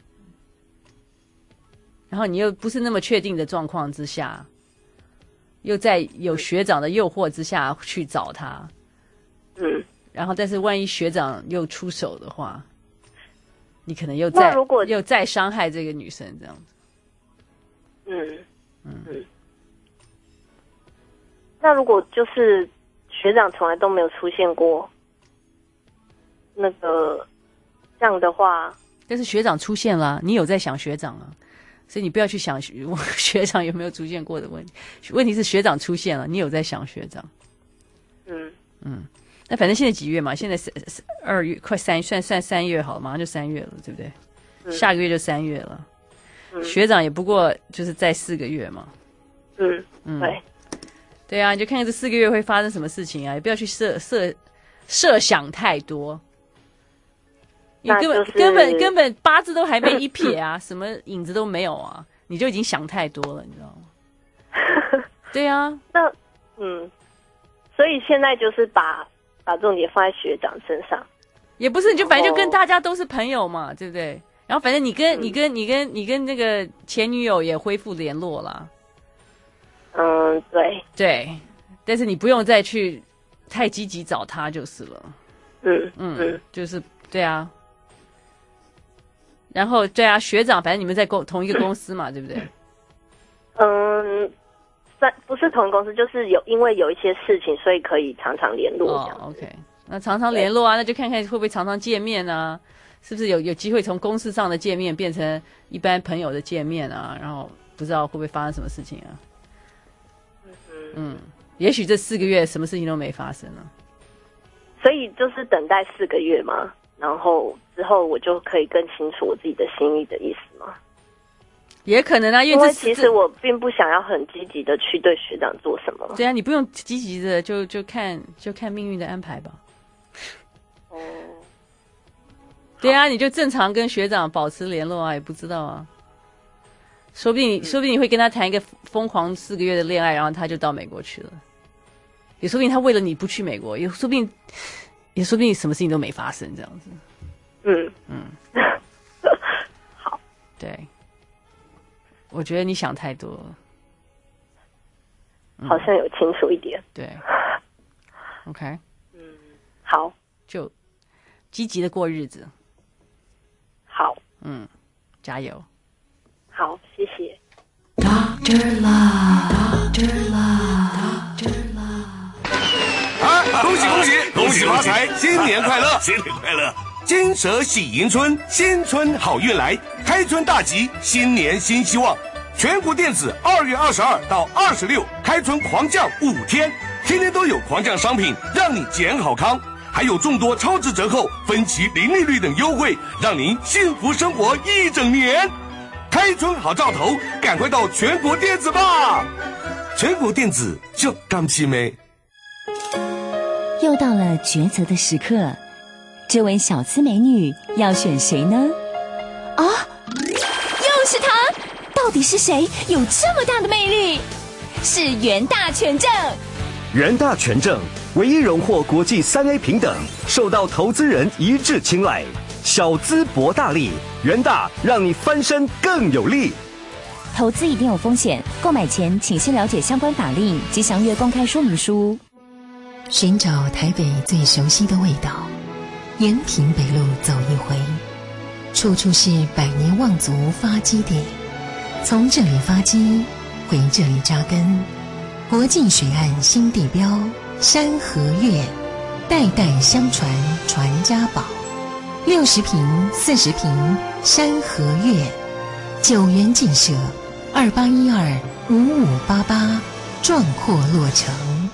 [SPEAKER 2] 然后你又不是那么确定的状况之下，又在有学长的诱惑之下去找她。然后，但是万一学长又出手的话，你可能又再伤害这个女生这样子。
[SPEAKER 25] 那如果就是学长从来都没有出现过，那个这样的话，
[SPEAKER 2] 但是学长出现了，你有在想学长啊，所以你不要去想学长有没有出现过的问题。问题是学长出现了，你有在想学长。那反正现在几月嘛？现在2月，快算3月好了，马上就3月了，对不对？下个月就3月了。学长也不过就是再4个月嘛。
[SPEAKER 25] 对。
[SPEAKER 2] 对啊，你就看看这4个月会发生什么事情啊，也不要去设想太多。你根本八字都还没一撇啊，什么影子都没有啊，你就已经想太多了，你知道吗？对啊，
[SPEAKER 25] 那所以现在就是把重点放在学长身上，
[SPEAKER 2] 也不是，你就反正就跟大家都是朋友嘛，对不对？然后反正你跟那个前女友也恢复联络啦。对，但是你不用再去太积极找他就是了。就是对啊。然后对啊，学长，反正你们在同一个公司嘛，对不对？
[SPEAKER 25] 不是同一个公司，就是因为有一些事情，所以可以常常联络。
[SPEAKER 2] OK， 那常常联络啊，那就看看会不会常常见面啊，是不是有机会从公事上的见面变成一般朋友的见面啊？然后不知道会不会发生什么事情啊？也许这4个月什么事情都没发生啊。
[SPEAKER 25] 所以就是等待4个月嘛，然后之后我就可以更清楚我自己的心意的意思吗？
[SPEAKER 2] 也可能啊，
[SPEAKER 25] 因为其实我并不想要很积极的去对学长做什么。
[SPEAKER 2] 对啊，你不用积极的，就看命运的安排吧。对啊，你就正常跟学长保持联络啊，也不知道啊。说不定你会跟他谈一个疯狂4个月的恋爱，然后他就到美国去了。也说不定他为了你不去美国，也说不定什么事情都没发生这样子。
[SPEAKER 25] 好，
[SPEAKER 2] 对，我觉得你想太多了。
[SPEAKER 25] 好像有清楚一点。
[SPEAKER 2] 对 ，OK，
[SPEAKER 25] 好，
[SPEAKER 2] 就积极的过日子。
[SPEAKER 25] 好，
[SPEAKER 2] 加油。
[SPEAKER 25] 好，谢谢。
[SPEAKER 16] Dr. Love, Dr. Love, Dr. Love。
[SPEAKER 1] 恭喜发财，新年快乐，新年快乐！金蛇喜迎春，新春好运来，开春大吉，新年新希望。全国电子2月22到26开春狂降5天，天天都有狂降商品，让你捡好康，还有众多超值折扣、分期零利率等优惠，让您幸福生活一整年。开春好兆头，赶快到全国电子吧！全国电子就刚起没。
[SPEAKER 18] 又到了抉择的时刻，这位小资美女要选谁呢？啊，又是她！到底是谁有这么大的魅力？是元大权证。
[SPEAKER 3] 元大权证唯一荣获国际3A 平等，受到投资人一致青睐。小资博大利，元大让你翻身更有力。
[SPEAKER 18] 投资一定有风险，购买前请先了解相关法令及详阅公开说明书。
[SPEAKER 7] 寻找台北最熟悉的味道，延平北路走一回，处处是百年望族发基地，从这里发基，回这里扎根。国际水岸新地标山河月，代代相传传家宝，60坪、40坪山河月，9元建设28125588，壮阔落成。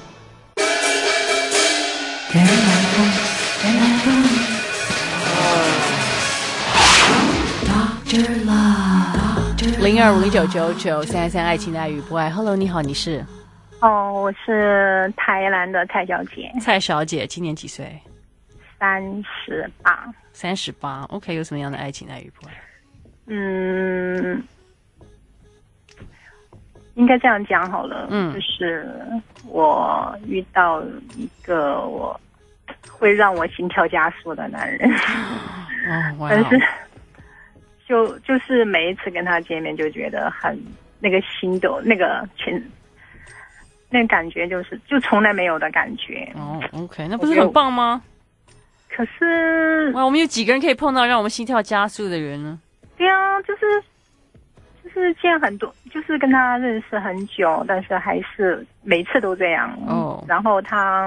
[SPEAKER 7] 人来疯，Dr. Love。
[SPEAKER 2] 0250999333爱情爱与不爱。Hello， 你好，你是？
[SPEAKER 9] 我是台南的蔡小姐。
[SPEAKER 2] 蔡小姐今年几岁？38。OK， 有什么样的爱情爱与不爱？
[SPEAKER 9] 应该这样讲好了。就是我遇到一个会让我心跳加速的男人。但是就是每一次跟他见面就觉得很那个心都那个感觉就从来没有的感觉。
[SPEAKER 2] OK， 那不是很棒吗？
[SPEAKER 9] 可是
[SPEAKER 2] 哇，我们有几个人可以碰到让我们心跳加速的人呢？
[SPEAKER 9] 对啊，就是就是见很多，就是跟他认识很久，但是还是每次都这样。
[SPEAKER 2] 哦。
[SPEAKER 9] 然后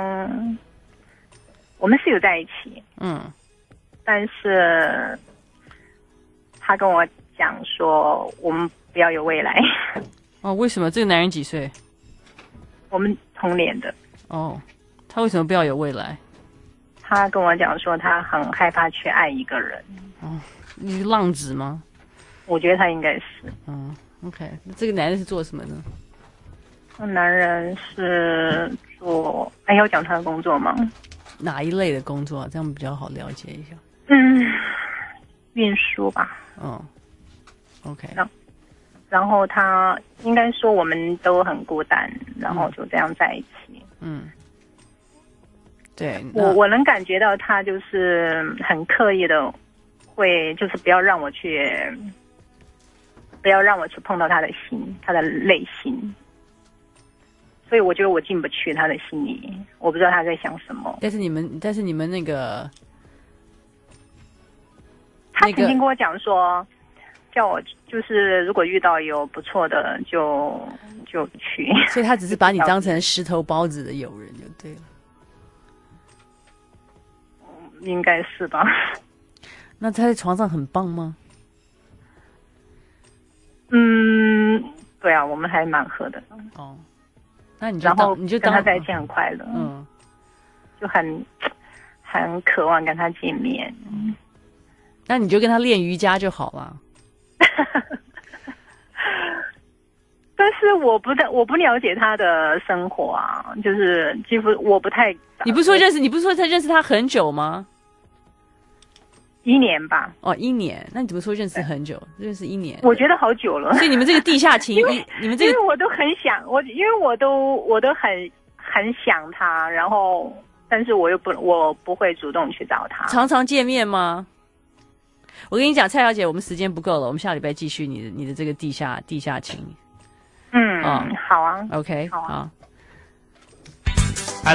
[SPEAKER 9] 我们是有在一起，但是他跟我讲说我们不要有未来。
[SPEAKER 2] 哦，为什么？这个男人几岁？
[SPEAKER 9] 我们同年的。
[SPEAKER 2] 哦，他为什么不要有未来？
[SPEAKER 9] 他跟我讲说他很害怕去爱一个人。
[SPEAKER 2] 哦，你是浪子吗？
[SPEAKER 9] 我觉得他应该是。
[SPEAKER 2] OK， 那这个男人是做什么呢？
[SPEAKER 9] 男人是做，要讲他的工作吗？
[SPEAKER 2] 哪一类的工作？这样比较好了解一下。
[SPEAKER 9] 运输吧。
[SPEAKER 2] OK。
[SPEAKER 9] 然后他应该说我们都很孤单，然后就这样在一起。
[SPEAKER 2] 对。
[SPEAKER 9] 我能感觉到他就是很刻意的，会就是不要让我去碰到他的心，他的内心。所以我觉得我进不去他的心里，我不知道他在想什么。
[SPEAKER 2] 但是你们那个，
[SPEAKER 9] 他曾经跟我讲说，叫我就是如果遇到有不错的就去。
[SPEAKER 2] 所以他只是把你当成石头包子的友人就对了。
[SPEAKER 9] 应该是吧。
[SPEAKER 2] 那他在床上很棒吗？
[SPEAKER 9] 对啊，我们还蛮合的。
[SPEAKER 2] 那你
[SPEAKER 9] 就跟他在一起很快乐，就很渴望跟他见面。
[SPEAKER 2] 那你就跟他练瑜伽就好了。
[SPEAKER 9] 但是我不了解他的生活啊，就是几乎我不太。
[SPEAKER 2] 你不是说他认识他很久吗
[SPEAKER 9] ？1年吧。
[SPEAKER 2] 1年，那你怎么说认识很久？认识1年，
[SPEAKER 9] 我觉得好久了。
[SPEAKER 2] 所以你们这个地下情，你们这个，
[SPEAKER 9] 因为我都很想因为我都很想他，然后但是我不会主动去找他。
[SPEAKER 2] 常常见面吗？我跟你讲，蔡小姐，我们时间不够了，我们下礼拜继续你的这个地下情。
[SPEAKER 9] 好啊。
[SPEAKER 2] OK，
[SPEAKER 9] 好啊。